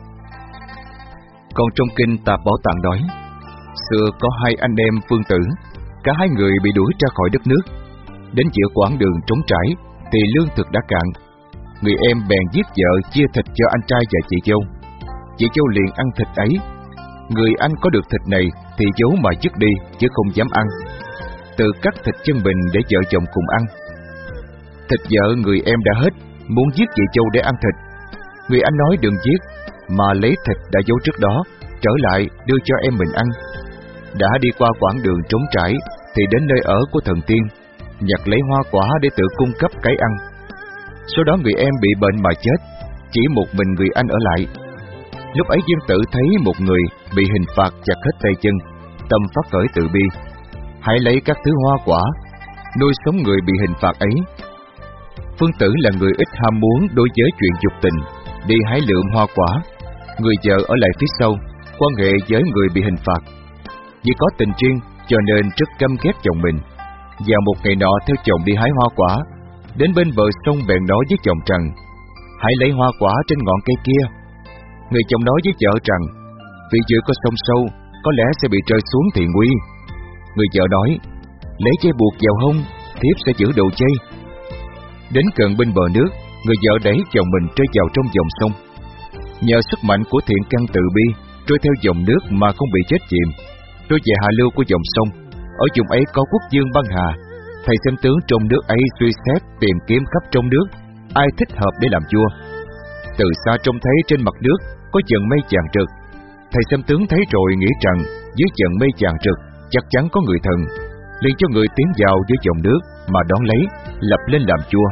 Còn trong kinh Tạp Bảo Tạng nói, xưa có hai anh em Phương Tử, cả hai người bị đuổi ra khỏi đất nước. Đến giữa quãng đường trống trải thì lương thực đã cạn. Người em bèn giết vợ chia thịt cho anh trai và chị dâu. Chị dâu liền ăn thịt ấy. Người anh có được thịt này thì giấu mà dứt đi, chứ không dám ăn. Tự cắt thịt chân mình để vợ chồng cùng ăn. Thịt vợ người em đã hết, muốn giết chị dâu để ăn thịt. Người anh nói đừng giết, mà lấy thịt đã giấu trước đó, trở lại đưa cho em mình ăn. Đã đi qua quãng đường trống trải thì đến nơi ở của thần tiên, nhặt lấy hoa quả để tự cung cấp cái ăn. Sau đó người em bị bệnh mà chết, chỉ một mình người anh ở lại. Lúc ấy Dương Tử thấy một người bị hình phạt chặt hết tay chân, tâm phát khởi từ bi, hãy lấy các thứ hoa quả nuôi sống người bị hình phạt ấy. Phương Tử là người ít ham muốn đối với chuyện dục tình, đi hái lượm hoa quả. Người vợ ở lại phía sau, quan hệ với người bị hình phạt. Vì có tình riêng cho nên rất căm ghét chồng mình. Và một ngày nọ theo chồng đi hái hoa quả, đến bên bờ sông bèn nói với chồng rằng, hãy lấy hoa quả trên ngọn cây kia. Người chồng nói với vợ rằng, vì giữa có sông sâu, có lẽ sẽ bị rơi xuống thì nguy. Người vợ nói, lấy dây buộc vào hông, thiếp sẽ giữ đầu dây. Đến gần bên bờ nước, người vợ đẩy chồng mình rơi vào trong dòng sông. Nhờ sức mạnh của thiện căn từ bi, trôi theo dòng nước mà không bị chết chìm, trôi về hạ lưu của dòng sông. Ở vùng ấy có quốc vương băng hà. Thầy xem tướng trong nước ấy suy xét tìm kiếm khắp trong nước ai thích hợp để làm vua. Từ xa trông thấy trên mặt nước có chần mây chàng trực. Thầy xem tướng thấy rồi nghĩ rằng dưới chần mây chàng trực chắc chắn có người thần, liền cho người tiến vào dưới dòng nước mà đón lấy, lập lên làm vua.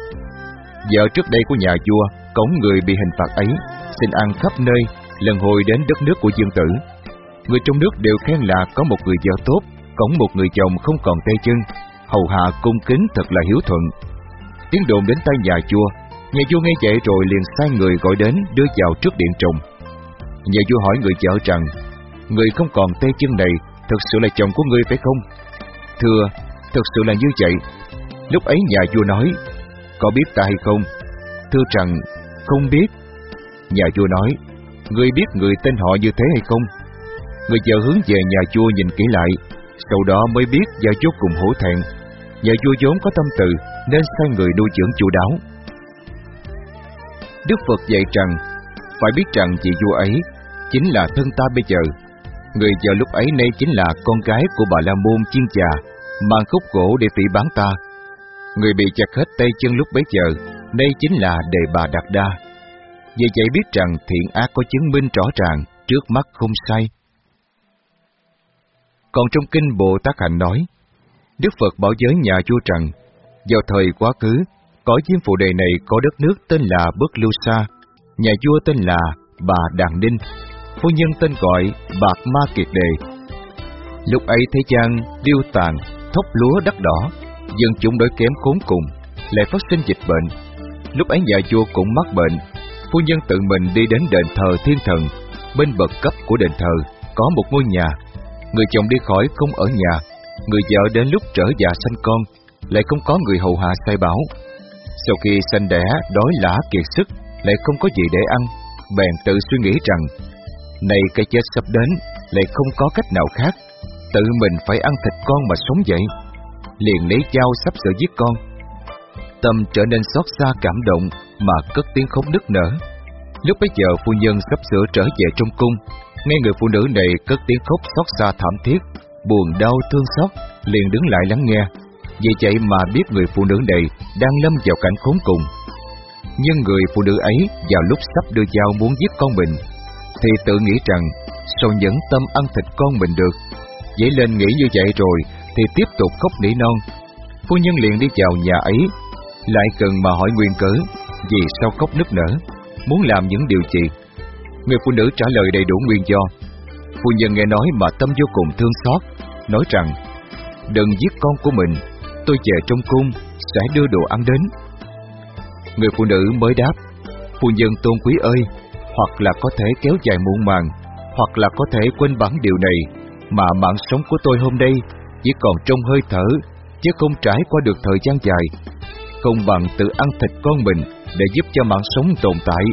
Vợ trước đây của nhà vua cõng người bị hình phạt ấy, xin ăn khắp nơi, lần hồi đến đất nước của Dương Tử. Người trong nước đều khen là có một người vợ tốt, cõng một người chồng không còn tay chân, hầu hạ cung kính thật là hiếu thuận. Tiếng đồn đến tai nhà vua, nhà vua nghe vậy rồi liền sai người gọi đến đưa vào trước điện trùng. Nhà vua hỏi người vợ rằng, người không còn tay chân này thực sự là chồng của ngươi phải không? Thưa, thực sự là như vậy. Lúc ấy nhà vua nói, có biết ta hay không? Thưa rằng, không biết. Nhà vua nói, ngươi biết người tên họ như thế hay không? Người vợ hướng về nhà vua nhìn kỹ lại, sau đó mới biết và vô cùng hổ thẹn. Nhà vua vốn có tâm từ nên sai người nuôi dưỡng chu đáo. Đức Phật dạy rằng, phải biết rằng vị vua ấy chính là thân ta bây giờ. Người vợ lúc ấy nay chính là con gái của Bà La Môn chiên già, mang khúc gỗ để phỉ báng ta. Người bị chặt hết tay chân lúc bấy giờ, nay chính là Đề Bà Đạt Đa. Vì vậy biết rằng thiện ác có chứng minh rõ ràng, trước mắt không sai. Còn trong kinh Bồ Tát Hạnh nói, Đức Phật bảo với nhà vua rằng, vào thời quá khứ, cõi Diêm Phù Đề này có đất nước tên là Bất Lưu Sa, nhà vua tên là Bà Đàn Ninh, phu nhân tên gọi Bạc Ma Kiệt Đề. Lúc ấy thế gian điêu tàn, thóc lúa đắt đỏ, dân chúng đói kém khốn cùng, lại phát sinh dịch bệnh. Lúc ấy nhà vua cũng mắc bệnh, phu nhân tự mình đi đến đền thờ thiên thần. Bên bậc cấp của đền thờ có một ngôi nhà. Người chồng đi khỏi không ở nhà, người vợ đến lúc trở già sanh con, lại không có người hầu hạ sai bảo. Sau khi sanh đẻ đói lả kiệt sức, lại không có gì để ăn, bèn tự suy nghĩ rằng, này cái chết sắp đến, lại không có cách nào khác, tự mình phải ăn thịt con mà sống vậy. Liền lấy dao sắp sửa giết con. Tâm trở nên xót xa cảm động mà cất tiếng khóc nức nở. Lúc bấy giờ phu nhân sắp sửa trở về trong cung, nghe người phụ nữ này cất tiếng khóc xót xa thảm thiết, buồn đau thương xót, liền đứng lại lắng nghe, Vì vậy mà biết người phụ nữ này đang lâm vào cảnh khốn cùng. Nhưng người phụ nữ ấy vào lúc sắp đưa dao muốn giết con mình thì tự nghĩ rằng sao nhẫn tâm ăn thịt con mình được. Dậy lên nghĩ như vậy rồi thì tiếp tục khóc nỉ non. Phu nhân liền đi vào nhà ấy, lại cần mà hỏi nguyên cớ vì sao khóc nức nở, muốn làm những điều gì. Người phụ nữ trả lời đầy đủ nguyên do. Phu nhân nghe nói mà tâm vô cùng thương xót, nói rằng: đừng giết con của mình, tôi về trong cung sẽ đưa đồ ăn đến. Người phụ nữ mới đáp: phu nhân tôn quý ơi, hoặc là có thể kéo dài muộn màng, hoặc là có thể quên bẵng điều này, mà mạng sống của tôi hôm nay chỉ còn trong hơi thở, chứ không trải qua được thời gian dài. Không bằng tự ăn thịt con mình để giúp cho mạng sống tồn tại.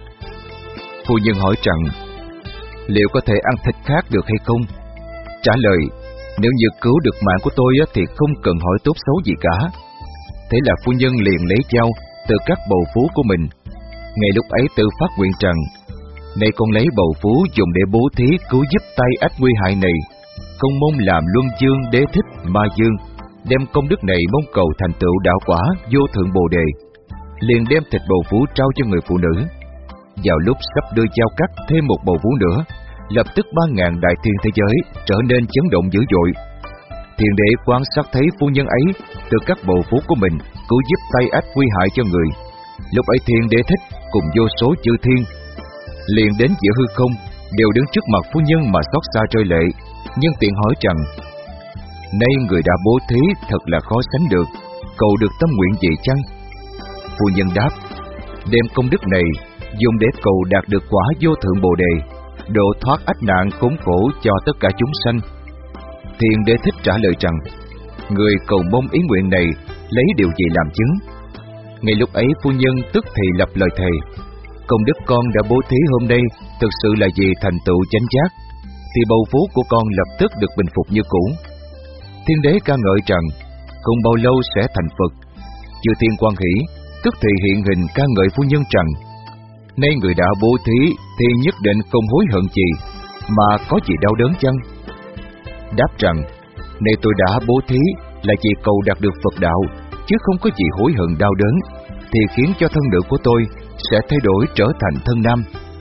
Phu nhân hỏi rằng: liệu có thể ăn thịt khác được hay không? Trả lời: nếu như cứu được mạng của tôi thì không cần hỏi tốt xấu gì cả. Thế là phu nhân liền lấy dao từ các bầu phú của mình. Ngay lúc ấy tự phát nguyện rằng: nay con lấy bầu phú dùng để bố thí cứu giúp tay ách nguy hại này, không mong làm luân dương đế thích ma dương, đem công đức này mong cầu thành tựu đạo quả vô thượng bồ đề. Liền đem thịt bầu phú trao cho người phụ nữ. Vào lúc sắp đưa dao cắt thêm một bầu vú nữa, lập tức ba ngàn đại thiên thế giới trở nên chấn động dữ dội. Thiên đế quan sát thấy phu nhân ấy từ các bầu phú của mình cứu giúp tay ách nguy hại cho người. Lúc ấy thiên đế thích cùng vô số chư thiên liền đến giữa hư không, đều đứng trước mặt phu nhân mà xót xa rơi lệ, nhưng tiện hỏi rằng: nay người đã bố thí thật là khó sánh được, cầu được tâm nguyện gì chăng? Phu nhân đáp: đem công đức này dùng để cầu đạt được quả vô thượng bồ đề, độ thoát ách nạn khốn khổ cho tất cả chúng sanh. Thiên đế thích trả lời rằng: người cầu mong ý nguyện này lấy điều gì làm chứng? Ngay lúc ấy phu nhân tức thì lập lời thề: công đức con đã bố thí hôm nay thực sự là vì thành tựu chánh giác, thì bầu phú của con lập tức được bình phục như cũ. Thiên đế ca ngợi rằng không bao lâu sẽ thành Phật. Chư thiên quan hỷ, tức thì hiện hình ca ngợi phu nhân rằng: nay người đã bố thí thì nhất định không hối hận gì, mà có gì đau đớn chăng? Đáp rằng: nay tôi đã bố thí là vì cầu đạt được Phật đạo, chứ không có gì hối hận đau đớn, thì khiến cho thân nữ của tôi sẽ thay đổi trở thành thân nam.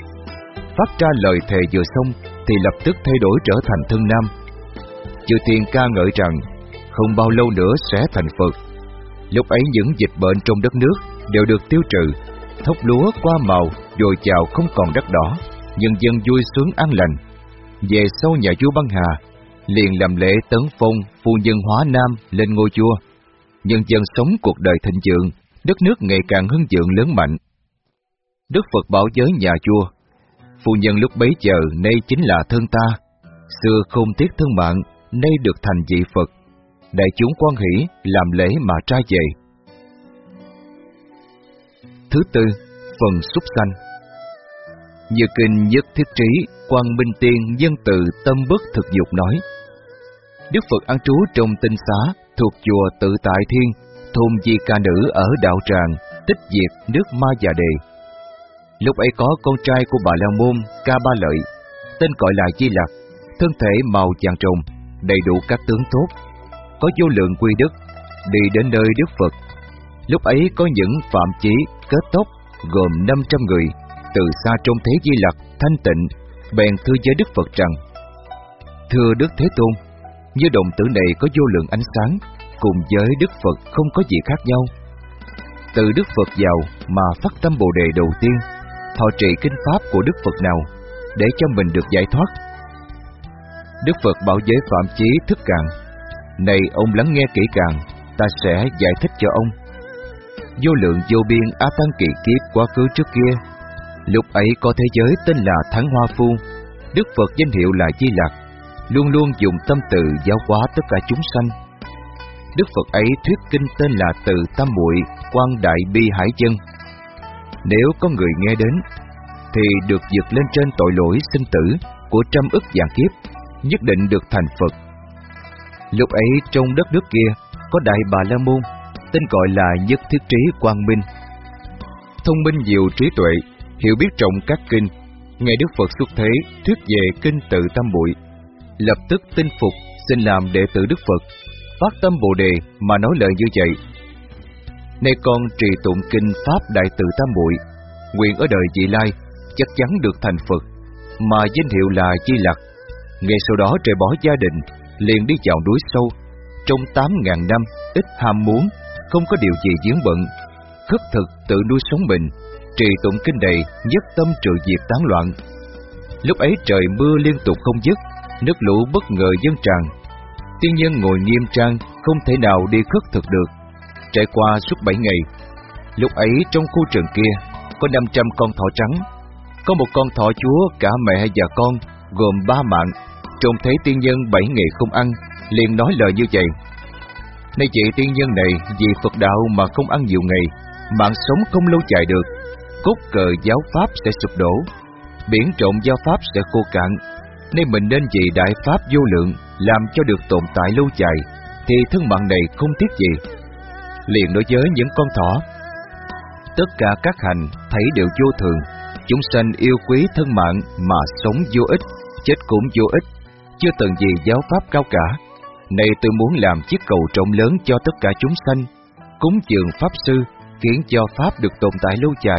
Phát ra lời thề vừa xong thì lập tức thay đổi trở thành thân nam. Chư thiên ca ngợi rằng không bao lâu nữa sẽ thành Phật. Lúc ấy những dịch bệnh trong đất nước đều được tiêu trừ, thóc lúa qua màu dồi dào không còn đất đỏ, nhân dân vui sướng an lành. Về sau nhà vua Băng Hà liền làm lễ tấn phong phu nhân hóa nam lên ngôi vua. Nhân dân sống cuộc đời thịnh vượng, đất nước ngày càng hưng vượng lớn mạnh. Đức Phật bảo với nhà vua: phu nhân lúc bấy giờ nay chính là thân ta, xưa không tiếc thân mạng, nay được thành vị Phật. Đại chúng quan hỷ làm lễ mà tra về. Thứ tư, phần súc sanh. Như kinh Nhất Thiết Trí, Quang Minh Tiên Dân Từ Tâm Bất Thực Dục nói: Đức Phật an trú trong tinh xá thuộc chùa Tự Tại Thiên, thôn Di Ca Nữ ở đạo tràng Tích Diệp, nước Ma Già Đề. Lúc ấy có con trai của Bà La Môn Ca Ba Lợi, tên gọi là Di Lặc, thân thể màu vàng rồng, đầy đủ các tướng tốt, có vô lượng quy đức, đi đến nơi Đức Phật. Lúc ấy có những phạm chí kết tóc gồm năm trăm người, từ xa trông thấy Di Lặc thanh tịnh, bèn thưa với Đức Phật rằng: Thưa Đức Thế Tôn, như đồng tử này có vô lượng ánh sáng, cùng với Đức Phật không có gì khác nhau. Từ Đức Phật vào mà phát tâm Bồ Đề đầu tiên, thọ trì kinh pháp của Đức Phật nào để cho mình được giải thoát? Đức Phật bảo với phạm chí Thức Càng: Này ông lắng nghe kỹ càng, ta sẽ giải thích cho ông. Vô lượng vô biên A Tăng kỳ kiếp quá khứ trước kia, lúc ấy có thế giới tên là Thắng Hoa Phu, Đức Phật danh hiệu là Di Lặc, luôn luôn dùng tâm từ giáo hóa tất cả chúng sanh. Đức Phật ấy thuyết kinh tên là Từ Tam Muội Quan Đại Bi Hải Dân. Nếu có người nghe đến, thì được vượt lên trên tội lỗi sinh tử của trăm ức vạn kiếp, nhất định được thành Phật. Lúc ấy trong đất nước kia có Đại Bà La Môn, tên gọi là Nhất Thiết Trí Quang Minh, thông minh nhiều trí tuệ, hiểu biết trọng các kinh. Nghe Đức Phật xuất thế thuyết về kinh Từ Tam Muội, lập tức tin phục, xin làm đệ tử Đức Phật, phát tâm Bồ Đề mà nói lời như vậy. Nay con trì tụng kinh Pháp Đại Từ Tam Muội, nguyện ở đời vị lai chắc chắn được thành Phật, mà danh hiệu là Di Lặc. Ngay sau đó rời bỏ gia đình, liền đi vào núi sâu, trong tám ngàn năm, ít ham muốn, không có điều gì vướng bận, khất thực tự nuôi sống mình, trì tụng kinh này nhất tâm trừ diệt tán loạn. Lúc ấy trời mưa liên tục không dứt, nước lũ bất ngờ dâng tràn. Tiên nhân ngồi nghiêm trang, không thể nào đi khất thực được. Trải qua suốt bảy ngày, lúc ấy trong khu rừng kia có năm trăm con thỏ trắng. Có một con thỏ chúa cả mẹ và con, gồm ba mạng. Trông thấy tiên nhân bảy ngày không ăn, liền nói lời như vậy: Này chị tiên nhân này, vì Phật đạo mà không ăn nhiều ngày, mạng sống không lâu dài được. Cốt cờ giáo pháp sẽ sụp đổ, biển trộn giáo pháp sẽ khô cạn, nên mình nên vì đại pháp vô lượng, làm cho được tồn tại lâu dài, thì thân mạng này không tiếc gì. Liền nói với những con thỏ: Tất cả các hành thấy đều vô thường, chúng sanh yêu quý thân mạng mà sống vô ích, chết cũng vô ích, chưa từng gì giáo pháp cao cả. Này tôi muốn làm chiếc cầu rộng lớn cho tất cả chúng sanh, cúng dường pháp sư, khiến cho pháp được tồn tại lâu dài.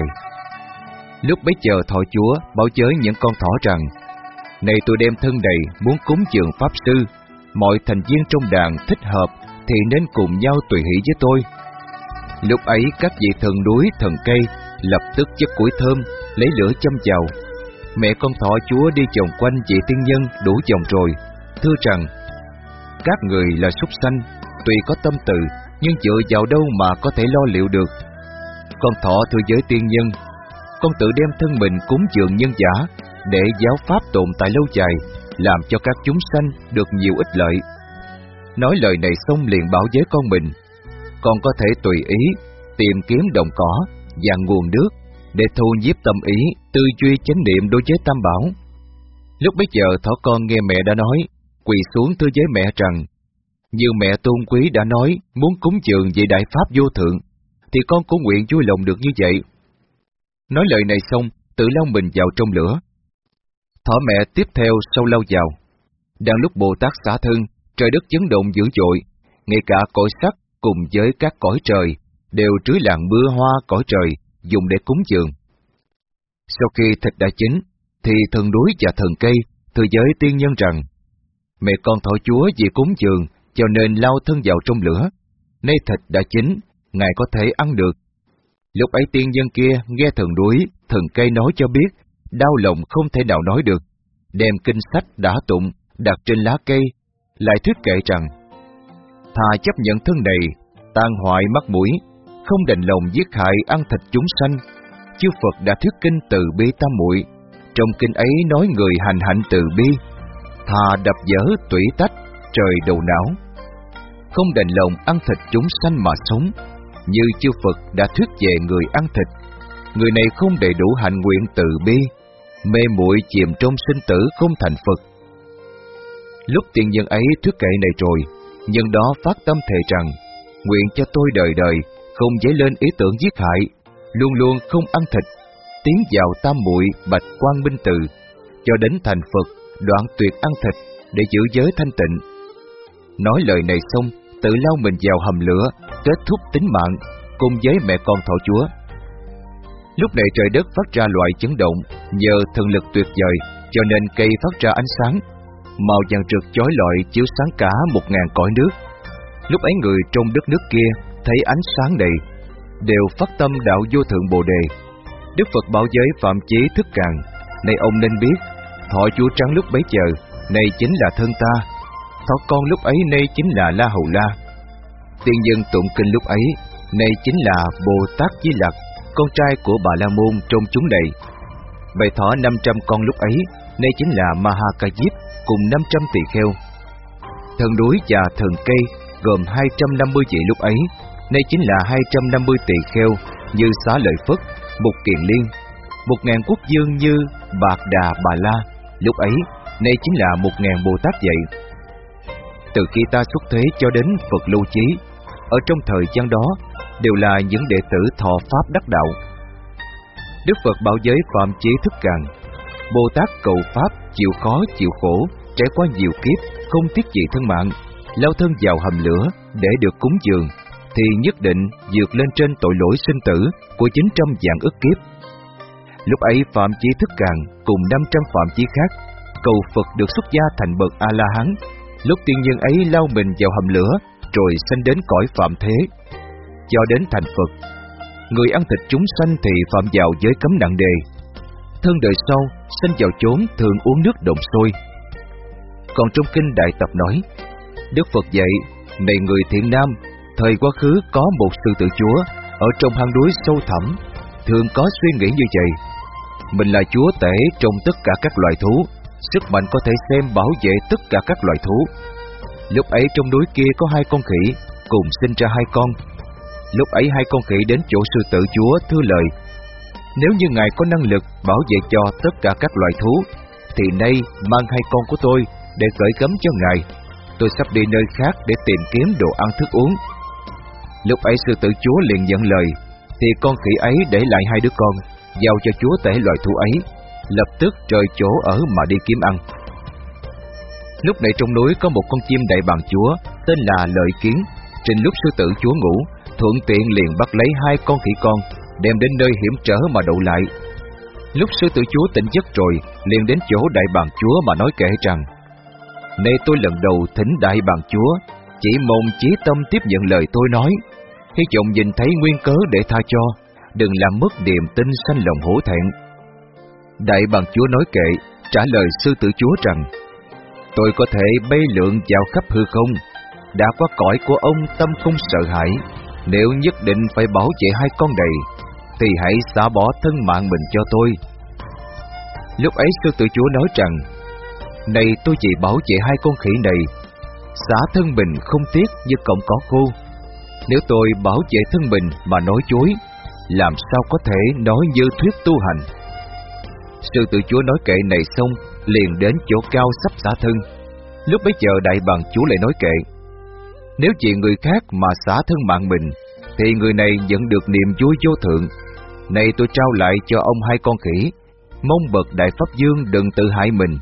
Lúc bấy giờ thỏ chúa bảo với những con thỏ rằng: Này tôi đem thân này muốn cúng dường pháp sư, mọi thành viên trong đàn thích hợp thì nên cùng nhau tùy hỷ với tôi. Lúc ấy các vị thần núi thần cây lập tức chất củi thơm, lấy lửa châm vào. Mẹ con thỏ chúa đi vòng quanh vị tiên nhân đủ vòng rồi, thưa rằng: Các người là súc sanh, tuy có tâm từ, nhưng dựa vào đâu mà có thể lo liệu được. Con thỏ thưa với tiên nhân: Con tự đem thân mình cúng dường nhân giả, để giáo pháp tồn tại lâu dài, làm cho các chúng sanh được nhiều ích lợi. Nói lời này xong liền bảo với con mình: Con có thể tùy ý tìm kiếm đồng cỏ và nguồn nước để thu nhiếp tâm ý, tư duy chánh niệm đối với Tam Bảo. Lúc bấy giờ thỏ con nghe mẹ đã nói, quỳ xuống thưa với mẹ rằng: Như mẹ tôn quý đã nói muốn cúng dường về đại pháp vô thượng, thì con cũng nguyện vui lòng được như vậy. Nói lời này xong, tự lao mình vào trong lửa. Thỏ mẹ tiếp theo sâu lao vào. Đang lúc Bồ Tát xả thân, trời đất chấn động dữ dội, ngay cả cõi sắc cùng với các cõi trời đều trứ làn mưa hoa cõi trời dùng để cúng dường. Sau khi thịt đã chín, thì thần núi và thần cây thưa với tiên nhân rằng: Mẹ con thỏ chúa vì cúng dường cho nên lao thân vào trong lửa. Nay thịt đã chín, ngài có thể ăn được. Lúc ấy tiên nhân kia nghe thần núi, thần cây nói cho biết, đau lòng không thể nào nói được, đem kinh sách đã tụng đặt trên lá cây, lại thuyết kệ rằng: Thà chấp nhận thân này, tan hoại mắt mũi, không đành lòng giết hại ăn thịt chúng sanh. Chư Phật đã thuyết kinh từ bi tam muội, trong kinh ấy nói người hành hạnh từ bi, thà đập vỡ tủy tách trời đầu não, không đành lòng ăn thịt chúng sanh mà sống. Như chư Phật đã thuyết về người ăn thịt, người này không đầy đủ hạnh nguyện từ bi, mê muội chìm trong sinh tử không thành Phật. Lúc tiên nhân ấy thuyết kệ này rồi, nhân đó phát tâm thề rằng: Nguyện cho tôi đời đời không dấy lên ý tưởng giết hại, luôn luôn không ăn thịt, tiến vào tam muội bạch quang minh từ, cho đến thành Phật đoạn tuyệt ăn thịt để giữ giới thanh tịnh. Nói lời này xong, tự lao mình vào hầm lửa, kết thúc tính mạng cùng với mẹ con thỏ chúa. Lúc này trời đất phát ra loại chấn động, nhờ thần lực tuyệt vời, cho nên cây phát ra ánh sáng, màu vàng rực chói lọi chiếu sáng cả một ngàn cõi nước. Lúc ấy người trong đất nước kia thấy ánh sáng này, đều phát tâm đạo vô thượng Bồ Đề. Đức Phật bảo với Phạm Chí Thức Càng: Này ông nên biết, thỏ chúa trắng lúc bấy giờ, này chính là thân ta. Thỏ con lúc ấy nay chính là La Hầu La. Tiên nhân tụng kinh lúc ấy, này chính là Bồ Tát Di Lặc, con trai của Bà La Môn trong chúng này. Vậy thỏ năm trăm con lúc ấy, nay chính là Ma Ha Ca Diếp cùng năm trăm tỳ kheo. Thần núi và thần cây gồm hai trăm năm mươi vị lúc ấy, nay chính là hai trăm năm mươi tỳ kheo như Xá Lợi Phất, Mục Kiền Liên. Một ngàn quốc dương như Bạc Đà Bà La lúc ấy, nay chính là một ngàn Bồ Tát vậy. Từ khi ta xuất thế cho đến Phật lưu chí, ở trong thời gian đó đều là những đệ tử thọ pháp đắc đạo. Đức Phật bảo với Phạm Chí Thức Càng: Bồ Tát cầu pháp, chịu khó chịu khổ, trải qua nhiều kiếp, không tiếc gì thân mạng, lao thân vào hầm lửa để được cúng dường, thì nhất định vượt lên trên tội lỗi sinh tử của chín trăm vạn ức kiếp. Lúc ấy Phạm Chí Thức Càng cùng năm trăm Phạm Chí khác cầu Phật được xuất gia thành bậc A-la-hán. Lúc tiên nhân ấy lao mình vào hầm lửa, rồi sanh đến cõi phạm thế, cho đến thành Phật. Người ăn thịt chúng sanh thì phạm vào giới cấm nặng đề. Thân đời sau sanh vào chốn thường uống nước đồng sôi. Còn trong kinh Đại Tập nói, Đức Phật dạy: này người thiện nam, thời quá khứ có một sư tử chúa ở trong hang núi sâu thẳm, thường có suy nghĩ như vậy: mình là chúa tể trong tất cả các loài thú, sức mạnh có thể xem bảo vệ tất cả các loài thú. Lúc ấy trong núi kia có hai con khỉ cùng sinh ra hai con. Lúc ấy hai con khỉ đến chỗ sư tử chúa thưa lời: nếu như ngài có năng lực bảo vệ cho tất cả các loài thú, thì nay mang hai con của tôi để cởi cấm cho ngài. Tôi sắp đi nơi khác để tìm kiếm đồ ăn thức uống. Lúc ấy sư tử chúa liền nhận lời, thì con khỉ ấy để lại hai đứa con, giao cho chúa tể loài thú ấy, lập tức rời chỗ ở mà đi kiếm ăn. Lúc này trong núi có một con chim đại bàng chúa tên là Lợi Kiến. Trên lúc sư tử chúa ngủ, thuận tiện liền bắt lấy hai con khỉ con, đem đến nơi hiểm trở mà đậu lại. Lúc sư tử chúa tỉnh giấc rồi, liền đến chỗ đại bàng chúa mà nói kể rằng: nay tôi lần đầu thỉnh đại bàng chúa, chỉ mong chí tâm tiếp nhận lời tôi nói, hy vọng nhìn thấy nguyên cớ để tha cho, đừng làm mất niềm tin sanh lòng hổ thẹn. Đại bàng chúa nói kệ, trả lời sư tử chúa rằng: tôi có thể bay lượn vào khắp hư không, đã qua cõi của ông tâm không sợ hãi. Nếu nhất định phải bảo vệ hai con này, thì hãy xả bỏ thân mạng mình cho tôi. Lúc ấy sư tử chúa nói rằng: này tôi chỉ bảo vệ hai con khỉ này, xả thân mình không tiếc như cọng cỏ khô. Nếu tôi bảo vệ thân mình mà nói dối, làm sao có thể nói như thuyết tu hành. Sư tử chúa nói kệ này xong, liền đến chỗ cao sắp xả thân. Lúc bấy giờ đại bàng chúa lại nói kệ: nếu vì người khác mà xả thân mạng mình, thì người này nhận được niềm vui vô thượng. Này tôi trao lại cho ông hai con khỉ, mong bậc đại pháp vương đừng tự hại mình.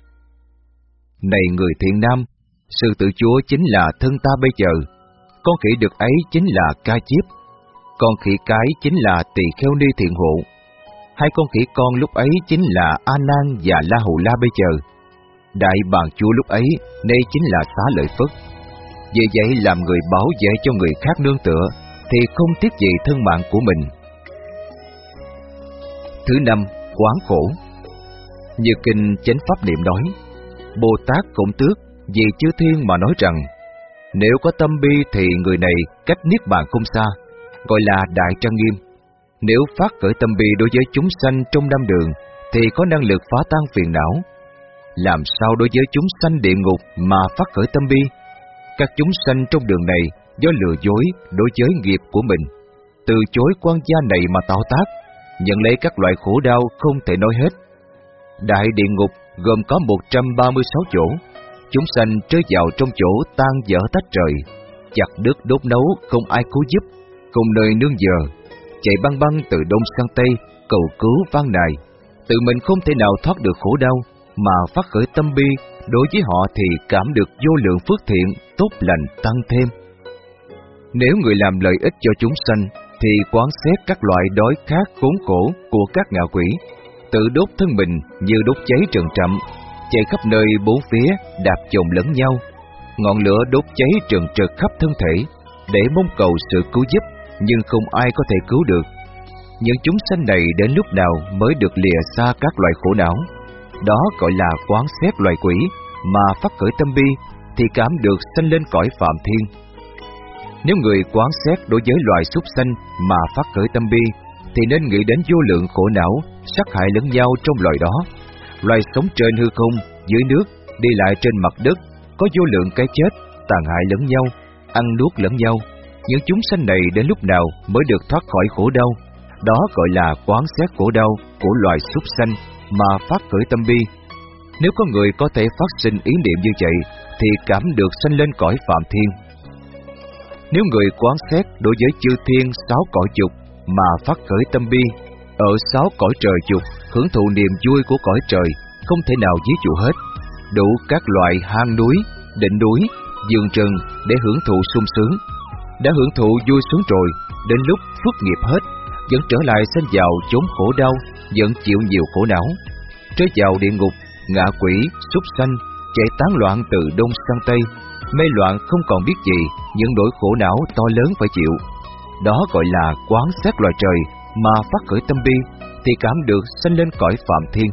Này người thiện nam, sư tử chúa chính là thân ta bây giờ. Con khỉ được ấy chính là Ca Chiếp, con khỉ cái chính là Tỳ Kheo Ni Thiện Hộ. Hai con khỉ con lúc ấy chính là A Nan và La Hầu La bây giờ. Đại bàng chúa lúc ấy nay chính là Xá Lợi Phất. Vì vậy làm người bảo vệ cho người khác nương tựa, thì không tiếc gì thân mạng của mình. Thứ năm, quán khổ. Như kinh Chánh Pháp Niệm nói, Bồ Tát Khổng Tước vì chư thiên mà nói rằng: nếu có tâm bi thì người này cách niết bàn không xa, gọi là đại trang nghiêm. Nếu phát khởi tâm bi đối với chúng sanh trong năm đường, thì có năng lực phá tan phiền não. Làm sao đối với chúng sanh địa ngục mà phát khởi tâm bi? Các chúng sanh trong đường này do lừa dối đối với nghiệp của mình, từ chối quan gia này mà tạo tác, nhận lấy các loại khổ đau không thể nói hết. Đại địa ngục gồm có một trăm ba mươi sáu chỗ, chúng sanh rơi vào trong chỗ tan dở tách rời, chặt đứt đốt nấu không ai cứu giúp, cùng nơi nương nhờ, chạy băng băng từ đông sang tây cầu cứu van nài, tự mình không thể nào thoát được khổ đau, mà phát khởi tâm bi đối với họ thì cảm được vô lượng phước thiện tốt lành tăng thêm. Nếu người làm lợi ích cho chúng sanh, thì quán xét các loại đói khát khốn khổ của các ngạ quỷ, tự đốt thân mình như đốt cháy rừng rậm, chạy khắp nơi bốn phía đạp chồng lẫn nhau, ngọn lửa đốt cháy trần trượt khắp thân thể, để mong cầu sự cứu giúp, nhưng không ai có thể cứu được. Những chúng sanh này đến lúc nào mới được lìa xa các loại khổ não? Đó gọi là quán xét loài quỷ, mà phát khởi tâm bi thì cảm được sanh lên cõi phạm thiên. Nếu người quán xét đối với loài súc sanh mà phát khởi tâm bi, thì nên nghĩ đến vô lượng khổ não, sát hại lẫn nhau trong loài đó. Loài sống trên hư không, dưới nước, đi lại trên mặt đất, có vô lượng cái chết, tàn hại lẫn nhau, ăn nuốt lẫn nhau. Những chúng sanh này đến lúc nào mới được thoát khỏi khổ đau? Đó gọi là quán xét khổ đau của loài súc sanh mà phát khởi tâm bi. Nếu có người có thể phát sinh ý niệm như vậy, thì cảm được sanh lên cõi phạm thiên. Nếu người quán xét đối với chư thiên sáu cõi dục mà phát khởi tâm bi, ở sáu cõi trời dục hưởng thụ niềm vui của cõi trời không thể nào ví dụ hết, đủ các loại hang núi, đỉnh núi, vườn rừng để hưởng thụ sung sướng. Đã hưởng thụ vui sướng rồi, đến lúc phước nghiệp hết, vẫn trở lại sanh vào chốn khổ đau, vẫn chịu nhiều khổ não, rơi vào địa ngục, ngạ quỷ, súc sanh, chạy tán loạn từ đông sang tây, mê loạn không còn biết gì những nỗi khổ não to lớn phải chịu. Đó gọi là quán xét loài trời mà phát khởi tâm bi, thì cảm được sanh lên cõi phạm thiên.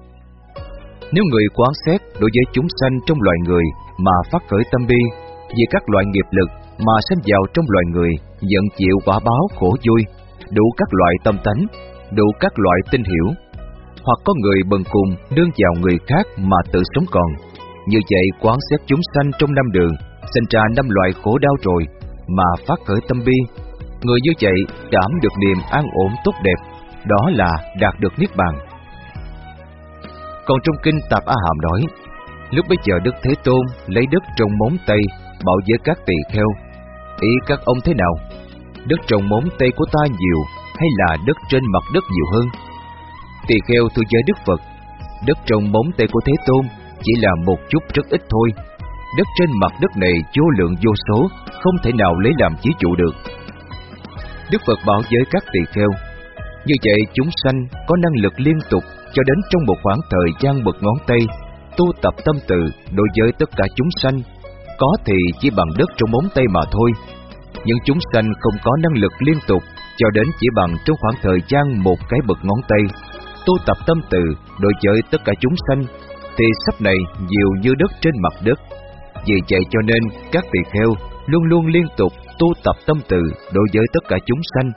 Nếu người quán xét đối với chúng sanh trong loài người mà phát khởi tâm bi, vì các loại nghiệp lực mà sanh vào trong loài người vẫn chịu quả báo khổ vui, đủ các loại tâm tánh, đủ các loại tinh hiểu. Hoặc có người bần cùng nương vào người khác mà tự sống còn, như vậy quán xét chúng sanh trong năm đường, sinh ra năm loại khổ đau rồi mà phát khởi tâm bi, người như vậy cảm được niềm an ổn tốt đẹp, đó là đạt được niết bàn. Còn trong kinh Tạp A Hàm nói, lúc bấy giờ Đức Thế Tôn lấy đất trong móng tay bảo với các tỳ kheo: ý các ông thế nào? Đất trong móng tay của ta nhiều hay là đất trên mặt đất nhiều hơn? Tỳ kheo thưa với Đức Phật: đất trong móng tay của Thế Tôn chỉ là một chút rất ít thôi. Đất trên mặt đất này vô lượng vô số, không thể nào lấy làm ví dụ được. Đức Phật bảo với các tỳ kheo: như vậy chúng sanh có năng lực liên tục cho đến trong một khoảng thời gian bật ngón tay, tu tập tâm từ đối với tất cả chúng sanh, có thì chỉ bằng đất trong móng tay mà thôi. Những chúng sanh không có năng lực liên tục cho đến chỉ bằng trong khoảng thời gian một cái bật ngón tay, tu tập tâm từ đối với tất cả chúng sanh, thì sắp này nhiều như đất trên mặt đất. Vì vậy cho nên các tỳ kheo luôn luôn liên tục tu tập tâm từ đối với tất cả chúng sanh.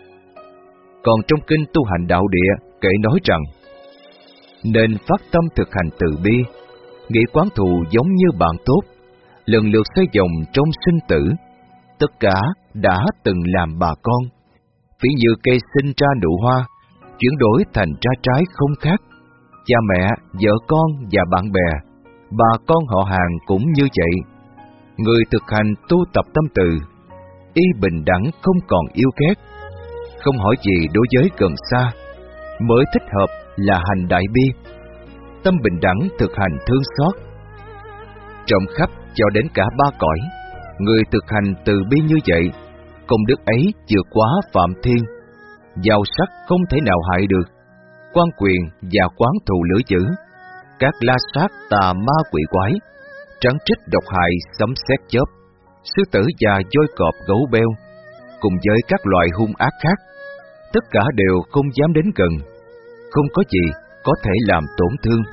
Còn trong kinh Tu Hành Đạo Địa kể nói rằng, nên phát tâm thực hành từ bi, nghĩ quán thù giống như bạn tốt, lần lượt xoay vòng trong sinh tử, tất cả đã từng làm bà con, ví như cây sinh ra nụ hoa, chuyển đổi thành ra trái không khác. Cha mẹ, vợ con và bạn bè, bà con họ hàng cũng như vậy. Người thực hành tu tập tâm từ, y bình đẳng không còn yêu ghét, không hỏi gì đối với gần xa, mới thích hợp là hành đại bi. Tâm bình đẳng thực hành thương xót, rộng khắp cho đến cả ba cõi. Người thực hành từ bi như vậy, công đức ấy vượt quá phạm thiên. Giàu sắc không thể nào hại được, quan quyền và quán thù lửa dữ, các la sát tà ma quỷ quái, trắng trích độc hại sấm sét chớp, sư tử và voi cọp gấu beo, cùng với các loài hung ác khác, tất cả đều không dám đến gần, không có gì có thể làm tổn thương.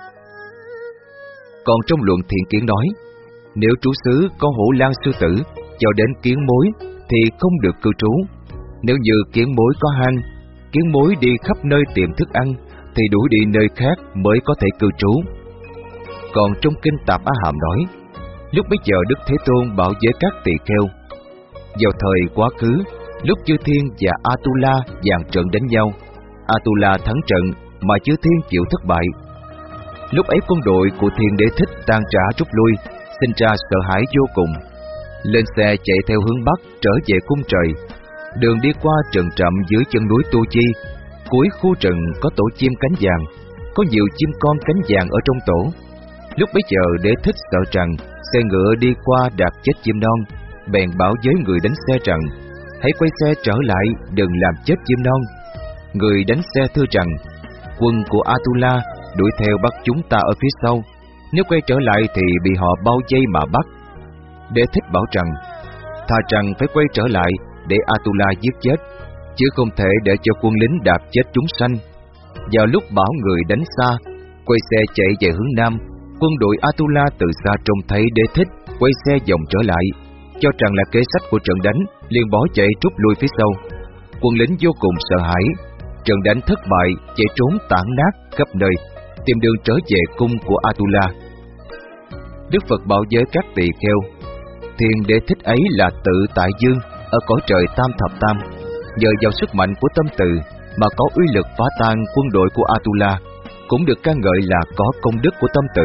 Còn trong luận Thiện Kiến nói, nếu trú xứ có hổ lang sư tử cho đến kiến mối thì không được cư trú. Nếu như kiến mối có hang, kiến mối đi khắp nơi tìm thức ăn thì đuổi đi nơi khác mới có thể cư trú. Còn trong kinh Tạp A Hàm nói, lúc bấy giờ Đức Thế Tôn bảo với các tỳ kheo: vào thời quá khứ, lúc Chư Thiên và Atula dàn trận đánh nhau, Atula thắng trận mà Chư Thiên chịu thất bại. Lúc ấy quân đội của Thiên Đế Thích tan rã rút lui, sinh ra sợ hãi vô cùng. Lên xe chạy theo hướng Bắc trở về cung trời. Đường đi qua rừng rậm dưới chân núi Tu Chi, cuối khu rừng có tổ chim cánh vàng, có nhiều chim con cánh vàng ở trong tổ. Lúc bấy giờ Đế Thích sợ rằng xe ngựa đi qua đạp chết chim non, bèn bảo với người đánh xe rằng: hãy quay xe trở lại, đừng làm chết chim non. Người đánh xe thưa rằng: quân của Atula đuổi theo bắt chúng ta ở phía sau, nếu quay trở lại thì bị họ bao vây mà bắt. Đế Thích bảo rằng: thà rằng phải quay trở lại để Atula giết chết, chứ không thể để cho quân lính đạp chết chúng sanh. Vào lúc bảo người đánh xa, quay xe chạy về hướng Nam, quân đội Atula từ xa trông thấy Đế Thích quay xe vòng trở lại, cho rằng là kế sách của trận đánh, liền bỏ chạy rút lui phía sau. Quân lính vô cùng sợ hãi, trận đánh thất bại, chạy trốn tản nát khắp nơi, tìm đường trở về cung của Atula. Đức Phật bảo với các tỳ kheo: Thiên Đế Thích ấy là tự tại dương ở cõi trời Tam Thập Tam, nhờ vào sức mạnh của tâm từ mà có uy lực phá tan quân đội của Atula, cũng được ca ngợi là có công đức của tâm từ.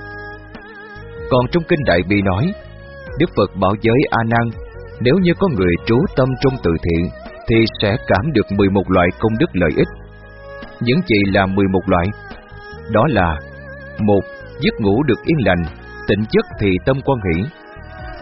Còn trong kinh Đại Bi nói, Đức Phật bảo với A Nan, nếu như có người trú tâm trong từ thiện thì sẽ cảm được mười một loại công đức lợi ích. Những gì là mười một loại? Đó là: một, giấc ngủ được yên lành, tỉnh giấc thì tâm quan hỷ;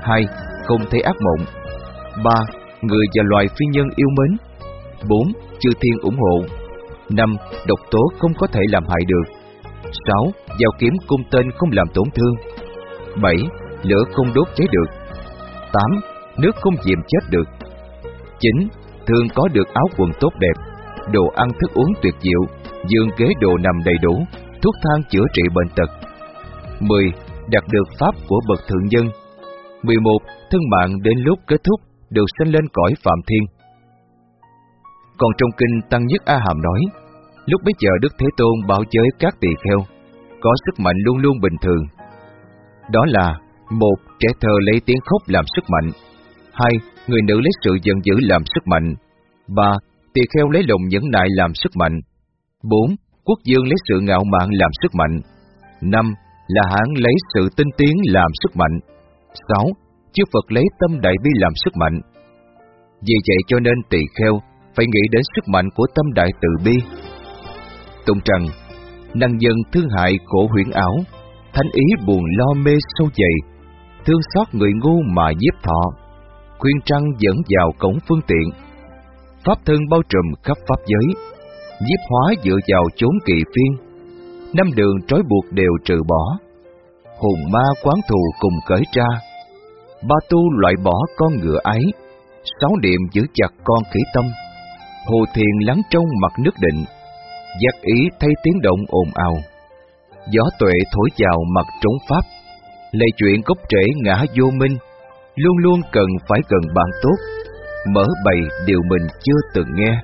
Hai, không thấy ác mộng. Ba, người và loài phi nhân yêu mến. Bốn, chư thiên ủng hộ. Năm, độc tố không có thể làm hại được. Sáu, dao kiếm cung tên không làm tổn thương. Bảy, lửa không đốt cháy được. Tám, nước không diệm chết được. Chín, thường có được áo quần tốt đẹp, đồ ăn thức uống tuyệt diệu, giường ghế đồ nằm đầy đủ, thuốc thang chữa trị bệnh tật. Mười, đạt được pháp của bậc thượng nhân. Mười một, thân mạng đến lúc kết thúc được sanh lên cõi phạm thiên. Còn trong kinh Tăng Nhất A Hàm nói, lúc bấy giờ Đức Thế Tôn bảo với các tỳ kheo có sức mạnh luôn luôn bình thường. Đó là: một, trẻ thơ lấy tiếng khóc làm sức mạnh. Hai, người nữ lấy sự giận dữ làm sức mạnh. Ba, tỳ kheo lấy lòng nhẫn nại làm sức mạnh. Bốn, quốc vương lấy sự ngạo mạn làm sức mạnh. Năm, là hán lấy sự tinh tiến làm sức mạnh. Sáu, chư Phật lấy tâm đại bi làm sức mạnh. Vì vậy cho nên tỳ kheo phải nghĩ đến sức mạnh của tâm đại từ bi. Tụng rằng: năng dân thương hại khổ huyễn ảo, thánh ý buồn lo mê sâu dày, thương xót người ngu mà nhiếp thọ, khuyên trăng dẫn vào cổng phương tiện, pháp thân bao trùm khắp pháp giới, nhiếp hóa dựa vào chốn kỳ phiên, năm đường trói buộc đều trừ bỏ, hồn ma quán thù cùng cởi ra, ba tu loại bỏ con ngựa ái, sáu niệm giữ chặt con khỉ tâm, hồ thiền lắng trong mặt nước định, giác ý thay tiếng động ồn ào, gió tuệ thổi vào mặt trống pháp, lệ chuyện gốc rễ ngã vô minh, luôn luôn cần phải gần bạn tốt, mở bày điều mình chưa từng nghe.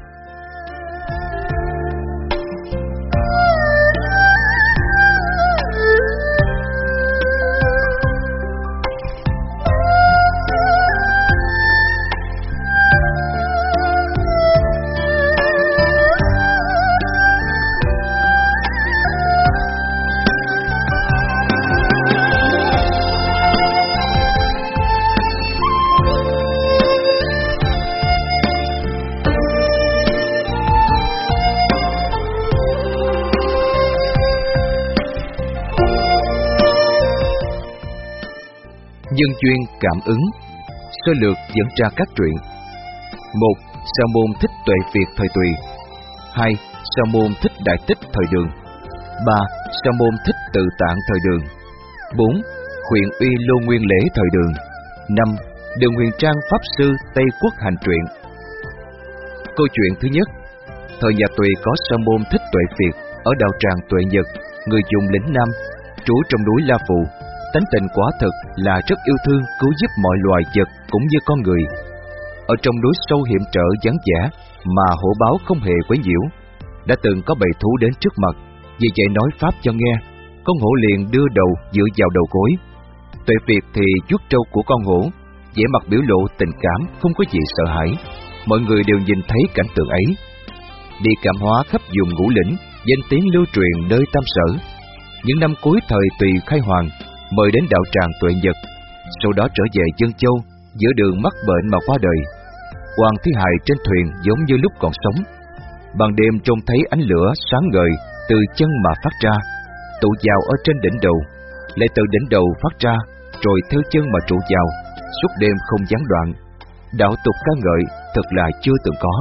Nhân duyên cảm ứng. Sơ lược dẫn ra các truyện. Một. Sa môn thích tuệ Việt thời Tùy. Hai. Sa môn thích đại tích thời Đường. Ba. Sa môn thích tự tạng thời Đường. Bốn. Khuyện uy lô nguyên lễ thời Đường. Năm. Đường Huyền Trang pháp sư Tây Quốc hành truyện. Câu chuyện thứ nhất. Thời nhà Tùy có sa môn thích tuệ Việt ở đạo tràng Tuệ Nhật, người dùng lĩnh Nam, trú trong núi La Phù. Tánh tình quả thực là rất yêu thương, cứu giúp mọi loài vật cũng như con người. Ở trong núi sâu hiểm trở vắng vẻ mà hổ báo không hề quấy nhiễu. Đã từng có bầy thú đến trước mặt, vì vậy nói pháp cho nghe. Con hổ liền đưa đầu dựa vào đầu gối. Tuệ Việt thì vuốt trâu của con hổ, vẻ mặt biểu lộ tình cảm, không có gì sợ hãi. Mọi người đều nhìn thấy cảnh tượng ấy. Đi cảm hóa khắp vùng Ngũ Lĩnh, danh tiếng lưu truyền nơi Tam Sở. Những năm cuối thời Tùy khai hoàng, mời đến đạo tràng Tuệ Nhật, sau đó trở về Dân Châu, giữa đường mắc bệnh mà qua đời. Hoàng thi hài trên thuyền giống như lúc còn sống. Ban đêm trông thấy ánh lửa sáng ngời từ chân mà phát ra, tụ vào ở trên đỉnh đầu, lại từ đỉnh đầu phát ra, rồi theo chân mà trụ vào, suốt đêm không gián đoạn. Đạo tục ca ngợi thật là chưa từng có.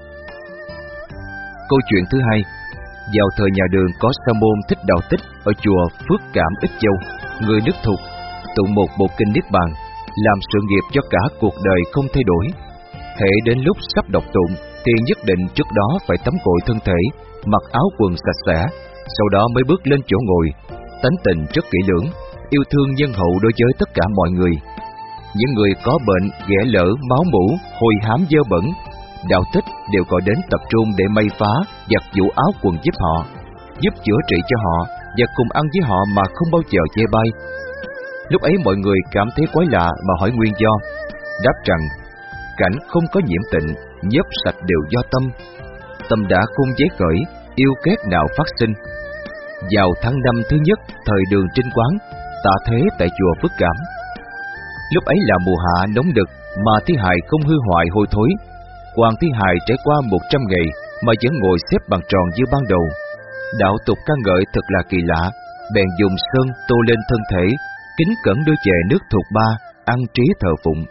Câu chuyện thứ hai. Vào thời nhà Đường có sa môn thích đạo tích ở chùa Phước Cảm Ích Châu, người nước Thục, tụng một bộ kinh Niết Bàn, làm sự nghiệp cho cả cuộc đời không thay đổi. Hễ đến lúc sắp đọc tụng thì nhất định trước đó phải tắm gội thân thể, mặc áo quần sạch sẽ, sau đó mới bước lên chỗ ngồi. Tánh tình rất kỹ lưỡng, yêu thương nhân hậu đối với tất cả mọi người. Những người có bệnh, ghẻ lở, máu mủ, hôi hám dơ bẩn, đạo tích đều gọi đến tập trung để may phá, giặt giũ áo quần giúp họ, giúp chữa trị cho họ và cùng ăn với họ mà không bao giờ chê bai. Lúc ấy mọi người cảm thấy quái lạ mà hỏi nguyên do, đáp rằng cảnh không có nhiễm tịnh, nhớp sạch đều do tâm. Tâm đã khôn giấy khởi, yêu kết nào phát sinh. Vào tháng năm thứ nhất thời Đường Trinh Quán, tạ thế tại chùa Phước Cảm. Lúc ấy là mùa hạ nóng nực mà thi hài không hư hoại hôi thối. Hoàng thi hài trải qua một trăm ngày mà vẫn ngồi xếp bằng tròn như ban đầu. Đạo tục ca ngợi thật là kỳ lạ, bèn dùng sơn tô lên thân thể, kính cẩn đưa về nước thuộc ba, ăn trí thờ phụng.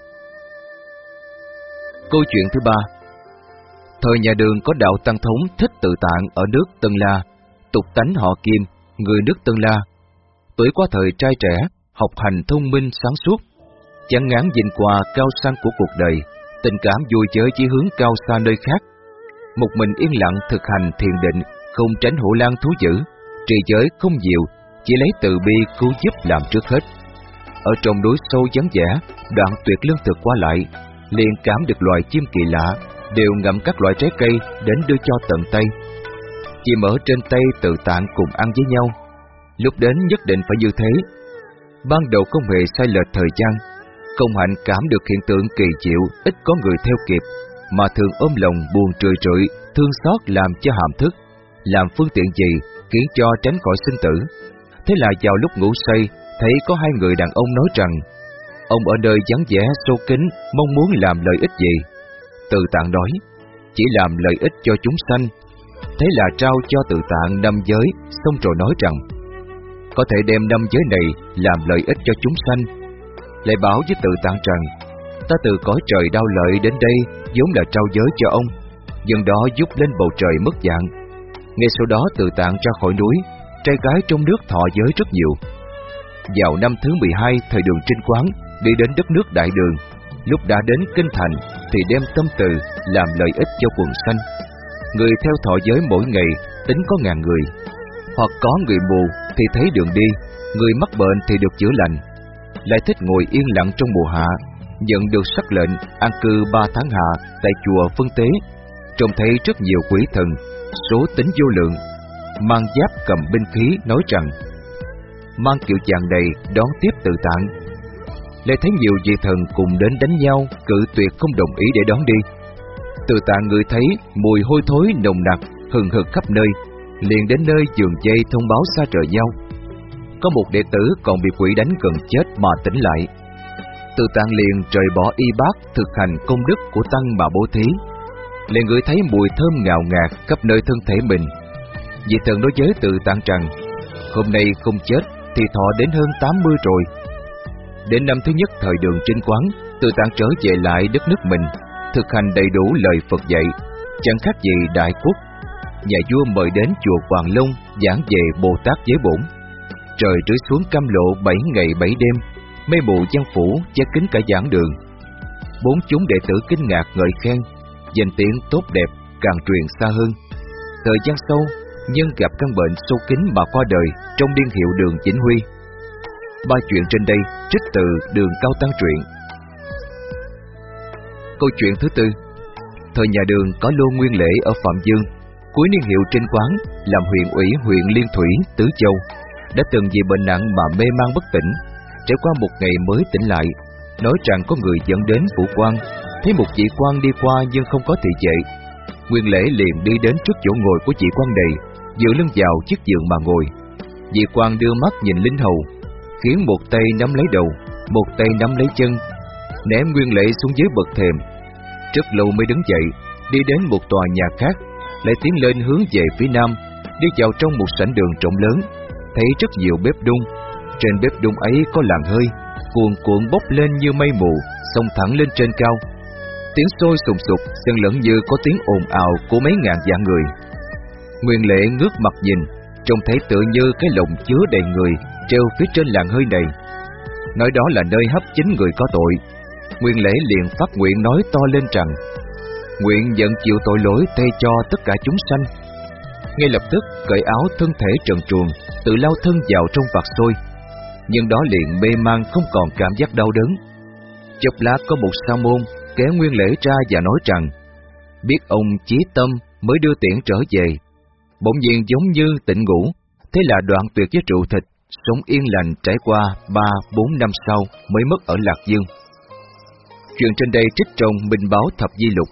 Câu chuyện thứ ba. Thời nhà Đường có đạo Tăng Thống Thích Tự Tạng ở nước Tân La, tục tánh họ Kim, người nước Tân La. Tuổi qua thời trai trẻ, học hành thông minh sáng suốt, chán ngán nhìn qua cao sang của cuộc đời, tình cảm vui chơi chỉ hướng cao xa nơi khác. Một mình yên lặng thực hành thiền định, không tránh hổ lang thú dữ, trì giới không nhiều, chỉ lấy từ bi cứu giúp làm trước hết. Ở trong núi sâu vắng vẻ, đoạn tuyệt lương thực qua lại, liền cảm được loài chim kỳ lạ, đều ngậm các loại trái cây đến đưa cho tận tay. Chim ở trên tay Tự Tạng cùng ăn với nhau, lúc đến nhất định phải như thế. Ban đầu không hề sai lệch thời gian, Công Hạnh cảm được hiện tượng kỳ diệu, ít có người theo kịp, mà thường ôm lòng buồn trười trượi, thương xót làm cho hàm thức, làm phương tiện gì khiến cho tránh khỏi sinh tử. Thế là vào lúc ngủ say, thấy có hai người đàn ông nói rằng ông ở nơi vắng vẻ sâu kín mong muốn làm lợi ích gì. Tự Tạng nói chỉ làm lợi ích cho chúng sanh. Thế là trao cho Tự Tạng năm giới, xong rồi nói rằng có thể đem năm giới này làm lợi ích cho chúng sanh. Lại bảo với Tự Tạng rằng ta từ cõi trời đau lợi đến đây vốn là trao giới cho ông, dân đó giúp lên bầu trời mất dạng. Ngay sau đó Tự Tạng ra khỏi núi, trai gái trong nước thọ giới rất nhiều. Vào năm thứ mười hai thời Đường Trinh Quán, đi đến đất nước Đại Đường, lúc đã đến Kinh Thành thì đem tâm từ làm lợi ích cho quần sanh. Người theo thọ giới mỗi ngày tính có ngàn người, hoặc có người mù thì thấy đường đi, người mắc bệnh thì được chữa lành. Lại thích ngồi yên lặng trong mùa hạ, nhận được sắc lệnh an cư ba tháng hạ tại chùa Phân Tế, trông thấy rất nhiều quỷ thần, số tính vô lượng, mang giáp cầm binh khí, nói rằng mang kiểu dạng này đón tiếp Tự Tạng. Lại thấy nhiều vị thần cùng đến đánh nhau, cự tuyệt không đồng ý để đón đi. Tự Tạng ngửi thấy mùi hôi thối nồng nặc hừng hực khắp nơi, liền đến nơi giường dây thông báo xa trời nhau. Có một đệ tử còn bị quỷ đánh gần chết mà tỉnh lại. Tự Tạng liền rời bỏ y bát thực hành công đức của tăng mà bố thí, liền ngửi thấy mùi thơm ngào ngạt khắp nơi thân thể mình. Vị thần nói với Tự Tạng rằng hôm nay không chết thì thọ đến hơn tám mươi rồi. Đến năm thứ nhất thời Đường Trinh Quán, Tự Tạng trở về lại đất nước mình, thực hành đầy đủ lời Phật dạy, chẳng khác gì đại quốc. Nhà vua mời đến chùa Hoàng Long giảng về Bồ Tát giới bổn. Trời rưới xuống cam lộ bảy ngày bảy đêm, mây mù giăng phủ che kín cả giảng đường. Bốn chúng đệ tử kinh ngạc ngợi khen, danh tiếng tốt đẹp càng truyền xa hơn. Thời gian sau, nhân gặp căn bệnh sâu kín mà qua đời trong niên hiệu Đường Vĩnh Huy. Ba chuyện trên đây trích từ Đường Cao Tăng truyện. Câu chuyện thứ tư. Thời nhà Đường có Lô Nguyên Lễ ở Phạm Dương, cuối niên hiệu Trinh Quán, làm huyện ủy huyện Liên Thủy, Tứ Châu, đã từng vì bệnh nặng mà mê man bất tỉnh. Trải qua một ngày mới tỉnh lại, nói rằng có người dẫn đến phủ quan, thấy một vị quan đi qua nhưng không có thị vệ. Nguyên Lễ liền đi đến trước chỗ ngồi của vị quan này, dựa lưng vào chiếc giường mà ngồi. Vị quan đưa mắt nhìn lính hầu, khiến một tay nắm lấy đầu, một tay nắm lấy chân, ném Nguyên Lễ xuống dưới bậc thềm. Rất lâu mới đứng dậy, đi đến một tòa nhà khác, lại tiến lên hướng về phía nam, đi vào trong một sảnh đường rộng lớn, thấy rất nhiều bếp đun. Trên bếp đun ấy có làn hơi cuồn cuộn bốc lên như mây mù, xông thẳng lên trên cao. Tiếng sôi sùng sục xen lẫn như có tiếng ồn ào của mấy ngàn vạn người. Nguyên Lễ ngước mặt nhìn, trông thấy tựa như cái lồng chứa đầy người treo phía trên làn hơi này. Nói đó là nơi hấp chính người có tội. Nguyên Lễ liền phát nguyện nói to lên rằng nguyện nhận chịu tội lỗi thay cho tất cả chúng sanh. Ngay lập tức cởi áo thân thể trần truồng, tự lao thân vào trong vạc sôi. Nhưng đó liền mê man không còn cảm giác đau đớn. Chốc lát có một sa môn kéo Nguyên Lễ ra và nói rằng biết ông chí tâm mới đưa tiễn trở về. Bỗng nhiên giống như tỉnh ngủ, thế là đoạn tuyệt với rượu thịt, sống yên lành trải qua ba bốn năm sau mới mất ở Lạc Dương. Chuyện trên đây trích trong Minh Báo Thập Di Lục.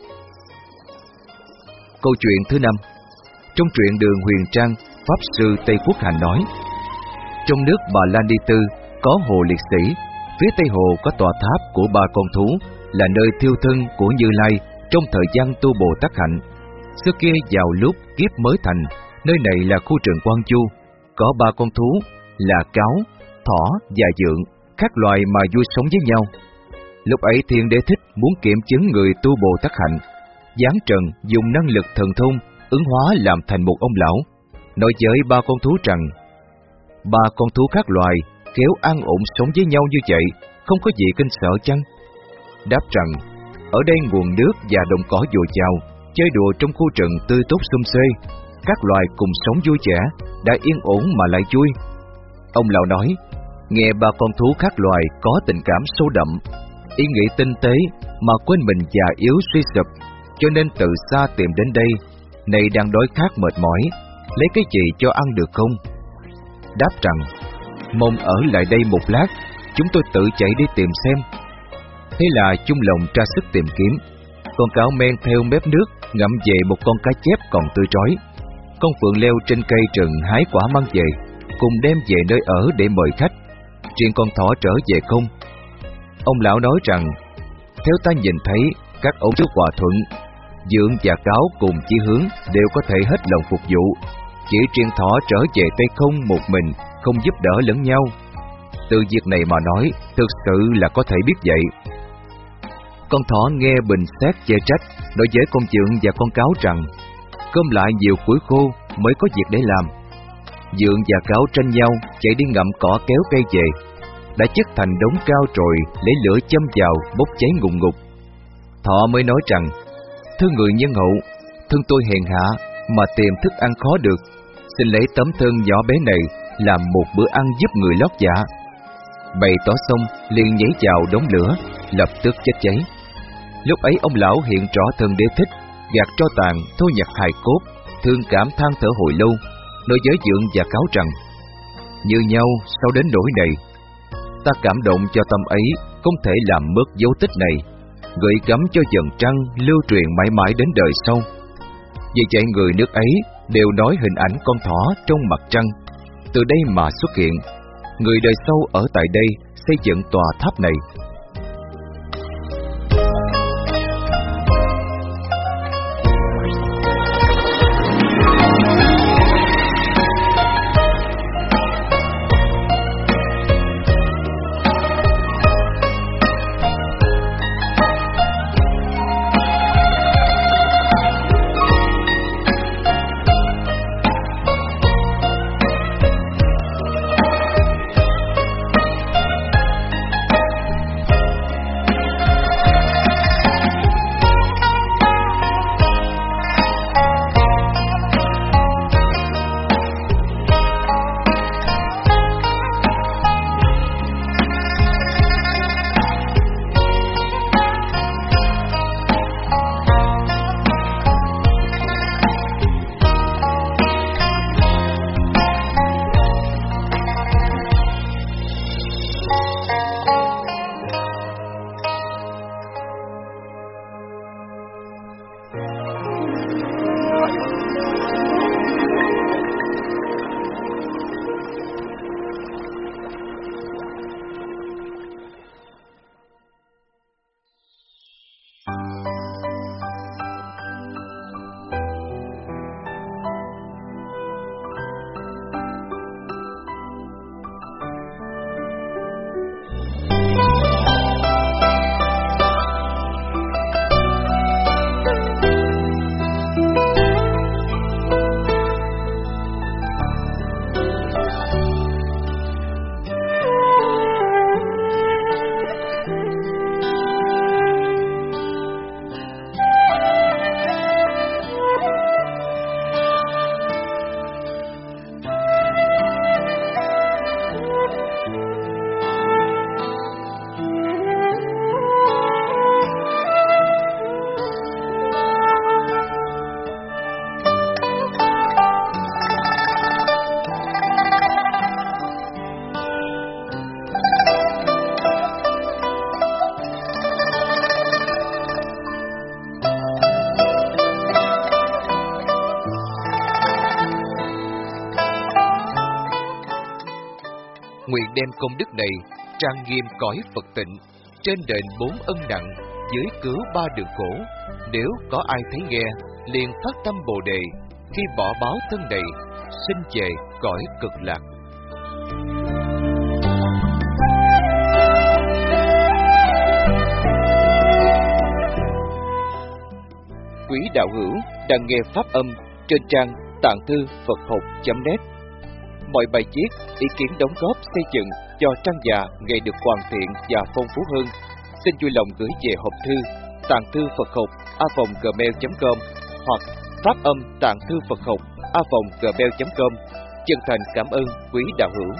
Câu chuyện thứ năm. Trong truyện Đường Huyền Trang, Pháp Sư Tây Quốc Hành nói, trong nước Bà La Ni Tư có hồ liệt sĩ, phía tây hồ có tòa tháp của ba con thú, là nơi thiêu thân của Như Lai trong thời gian tu Bồ Tát hạnh. Xưa kia vào lúc kiếp mới thành, nơi này là khu rừng Quan Chu, có ba con thú là cáo, thỏ và dượng, các loài mà vui sống với nhau, Lúc ấy Thiên Đế Thích muốn kiểm chứng người tu Bồ Tát hạnh, giáng trần dùng năng lực thần thông ứng hóa làm thành một ông lão, nói với ba con thú rằng ba con thú khác loài kéo an ổn sống với nhau như vậy, không có gì kinh sợ chăng? Đáp rằng ở đây nguồn nước và đồng cỏ dồi dào, chơi đùa trong khu rừng tươi tốt sum xuê, các loài cùng sống vui vẻ, đã yên ổn mà lại vui. Ông lão nói, nghe ba con thú khác loài có tình cảm sâu đậm, ý nghĩ tinh tế mà quên mình già yếu suy sụp, cho nên từ xa tìm đến đây. Này đang đói khát mệt mỏi, lấy cái gì cho ăn được không? Đáp rằng, mong ở lại đây một lát, chúng tôi tự chạy đi tìm xem. Thế là chung lòng ra sức tìm kiếm. Con cáo men theo mép nước ngậm về một con cá chép còn tươi trói. Con phượng leo trên cây rừng hái quả mang về, cùng đem về nơi ở để mời khách. Riêng con thỏ trở về không. Ông lão nói rằng, theo ta nhìn thấy các ông chú hòa thuận, Dượng và Cáo cùng chí hướng đều có thể hết lòng phục vụ, chỉ riêng thỏ trở về tay không một mình, không giúp đỡ lẫn nhau. Từ việc này mà nói, thực sự là có thể biết vậy. Con thỏ nghe bình xét chê trách, nói với con Dượng và con Cáo rằng, cơm lại nhiều củi khô mới có việc để làm. Dượng và Cáo tranh nhau chạy đi ngậm cỏ kéo cây về, đã chất thành đống cao rồi lấy lửa châm vào bốc cháy ngùn ngụt. Thỏ mới nói rằng, thưa người nhân hậu, thương tôi hèn hạ mà tìm thức ăn khó được, xin lấy tấm thân nhỏ bé này làm một bữa ăn giúp người lót dạ. Bày tỏ xong liền nhảy vào đống lửa, lập tức chết cháy. Lúc ấy ông lão hiện rõ thân Đế Thích, gạt tro tàn, thôi nhặt hài cốt, thương cảm than thở hồi lâu, nói với Dượng và Cáo rằng, như nhau sau đến nỗi này, ta cảm động cho tâm ấy không thể làm mất dấu tích này, gửi gắm cho dần trăng lưu truyền mãi mãi đến đời sau. Vì vậy người nước ấy đều nói hình ảnh con thỏ trong mặt trăng, từ đây mà xuất hiện. Người đời sau ở tại đây xây dựng tòa tháp này. Nguyện đem công đức này trang nghiêm cõi Phật tịnh, trên đền bốn ân nặng, dưới cứu ba đường khổ. Nếu có ai thấy nghe, liền phát tâm Bồ đề, khi bỏ báo thân này, sinh về cõi cực lạc. đạo hữu đang nghe pháp âm trên trang tạng thư Phật học chấm net. Mọi bài viết, ý kiến đóng góp xây dựng cho trang già ngày được hoàn thiện và phong phú hơn, xin vui lòng gửi về hộp thư tạng thư Phật học a vòng gmail chấm com hoặc pháp âm tạng thư Phật học a vòng gmail chấm com. Chân thành cảm ơn quý đạo hữu.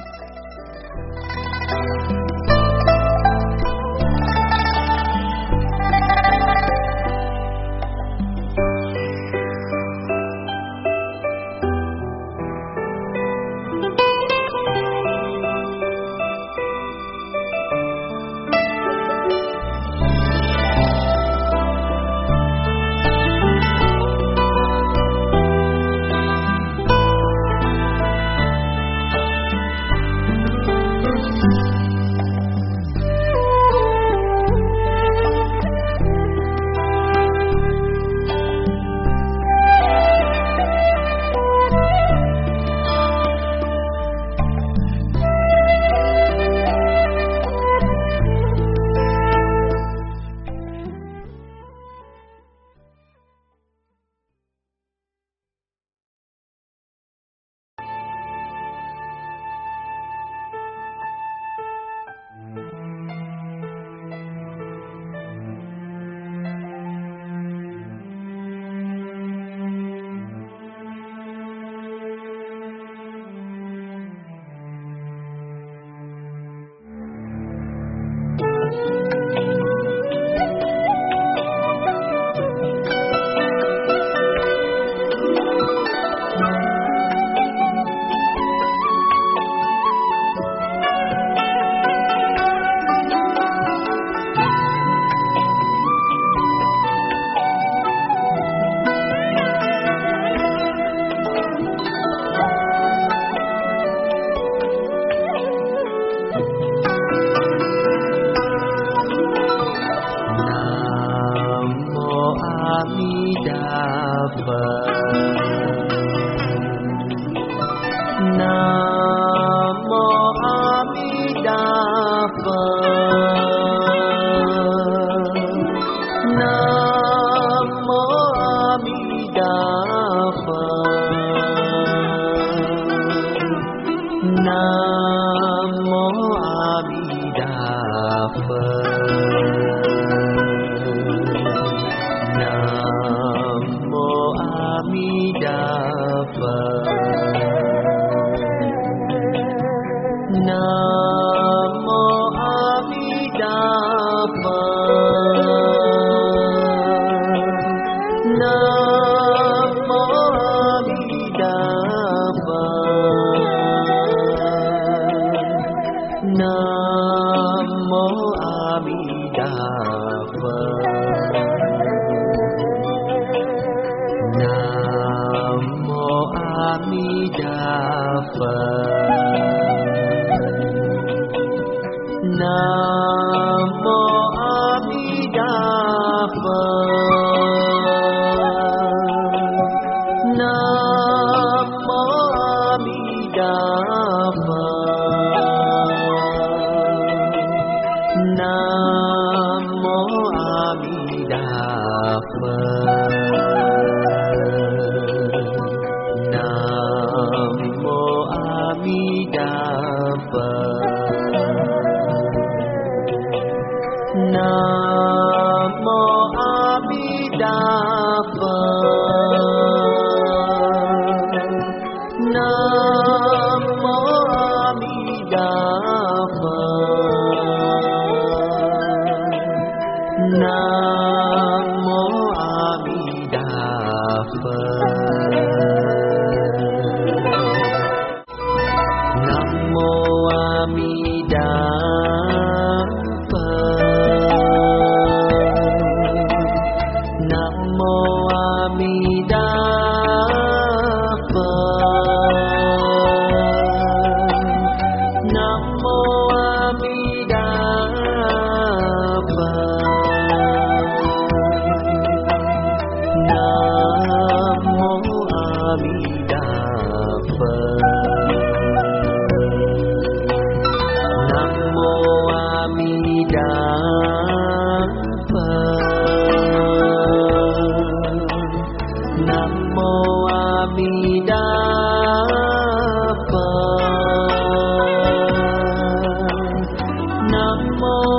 mong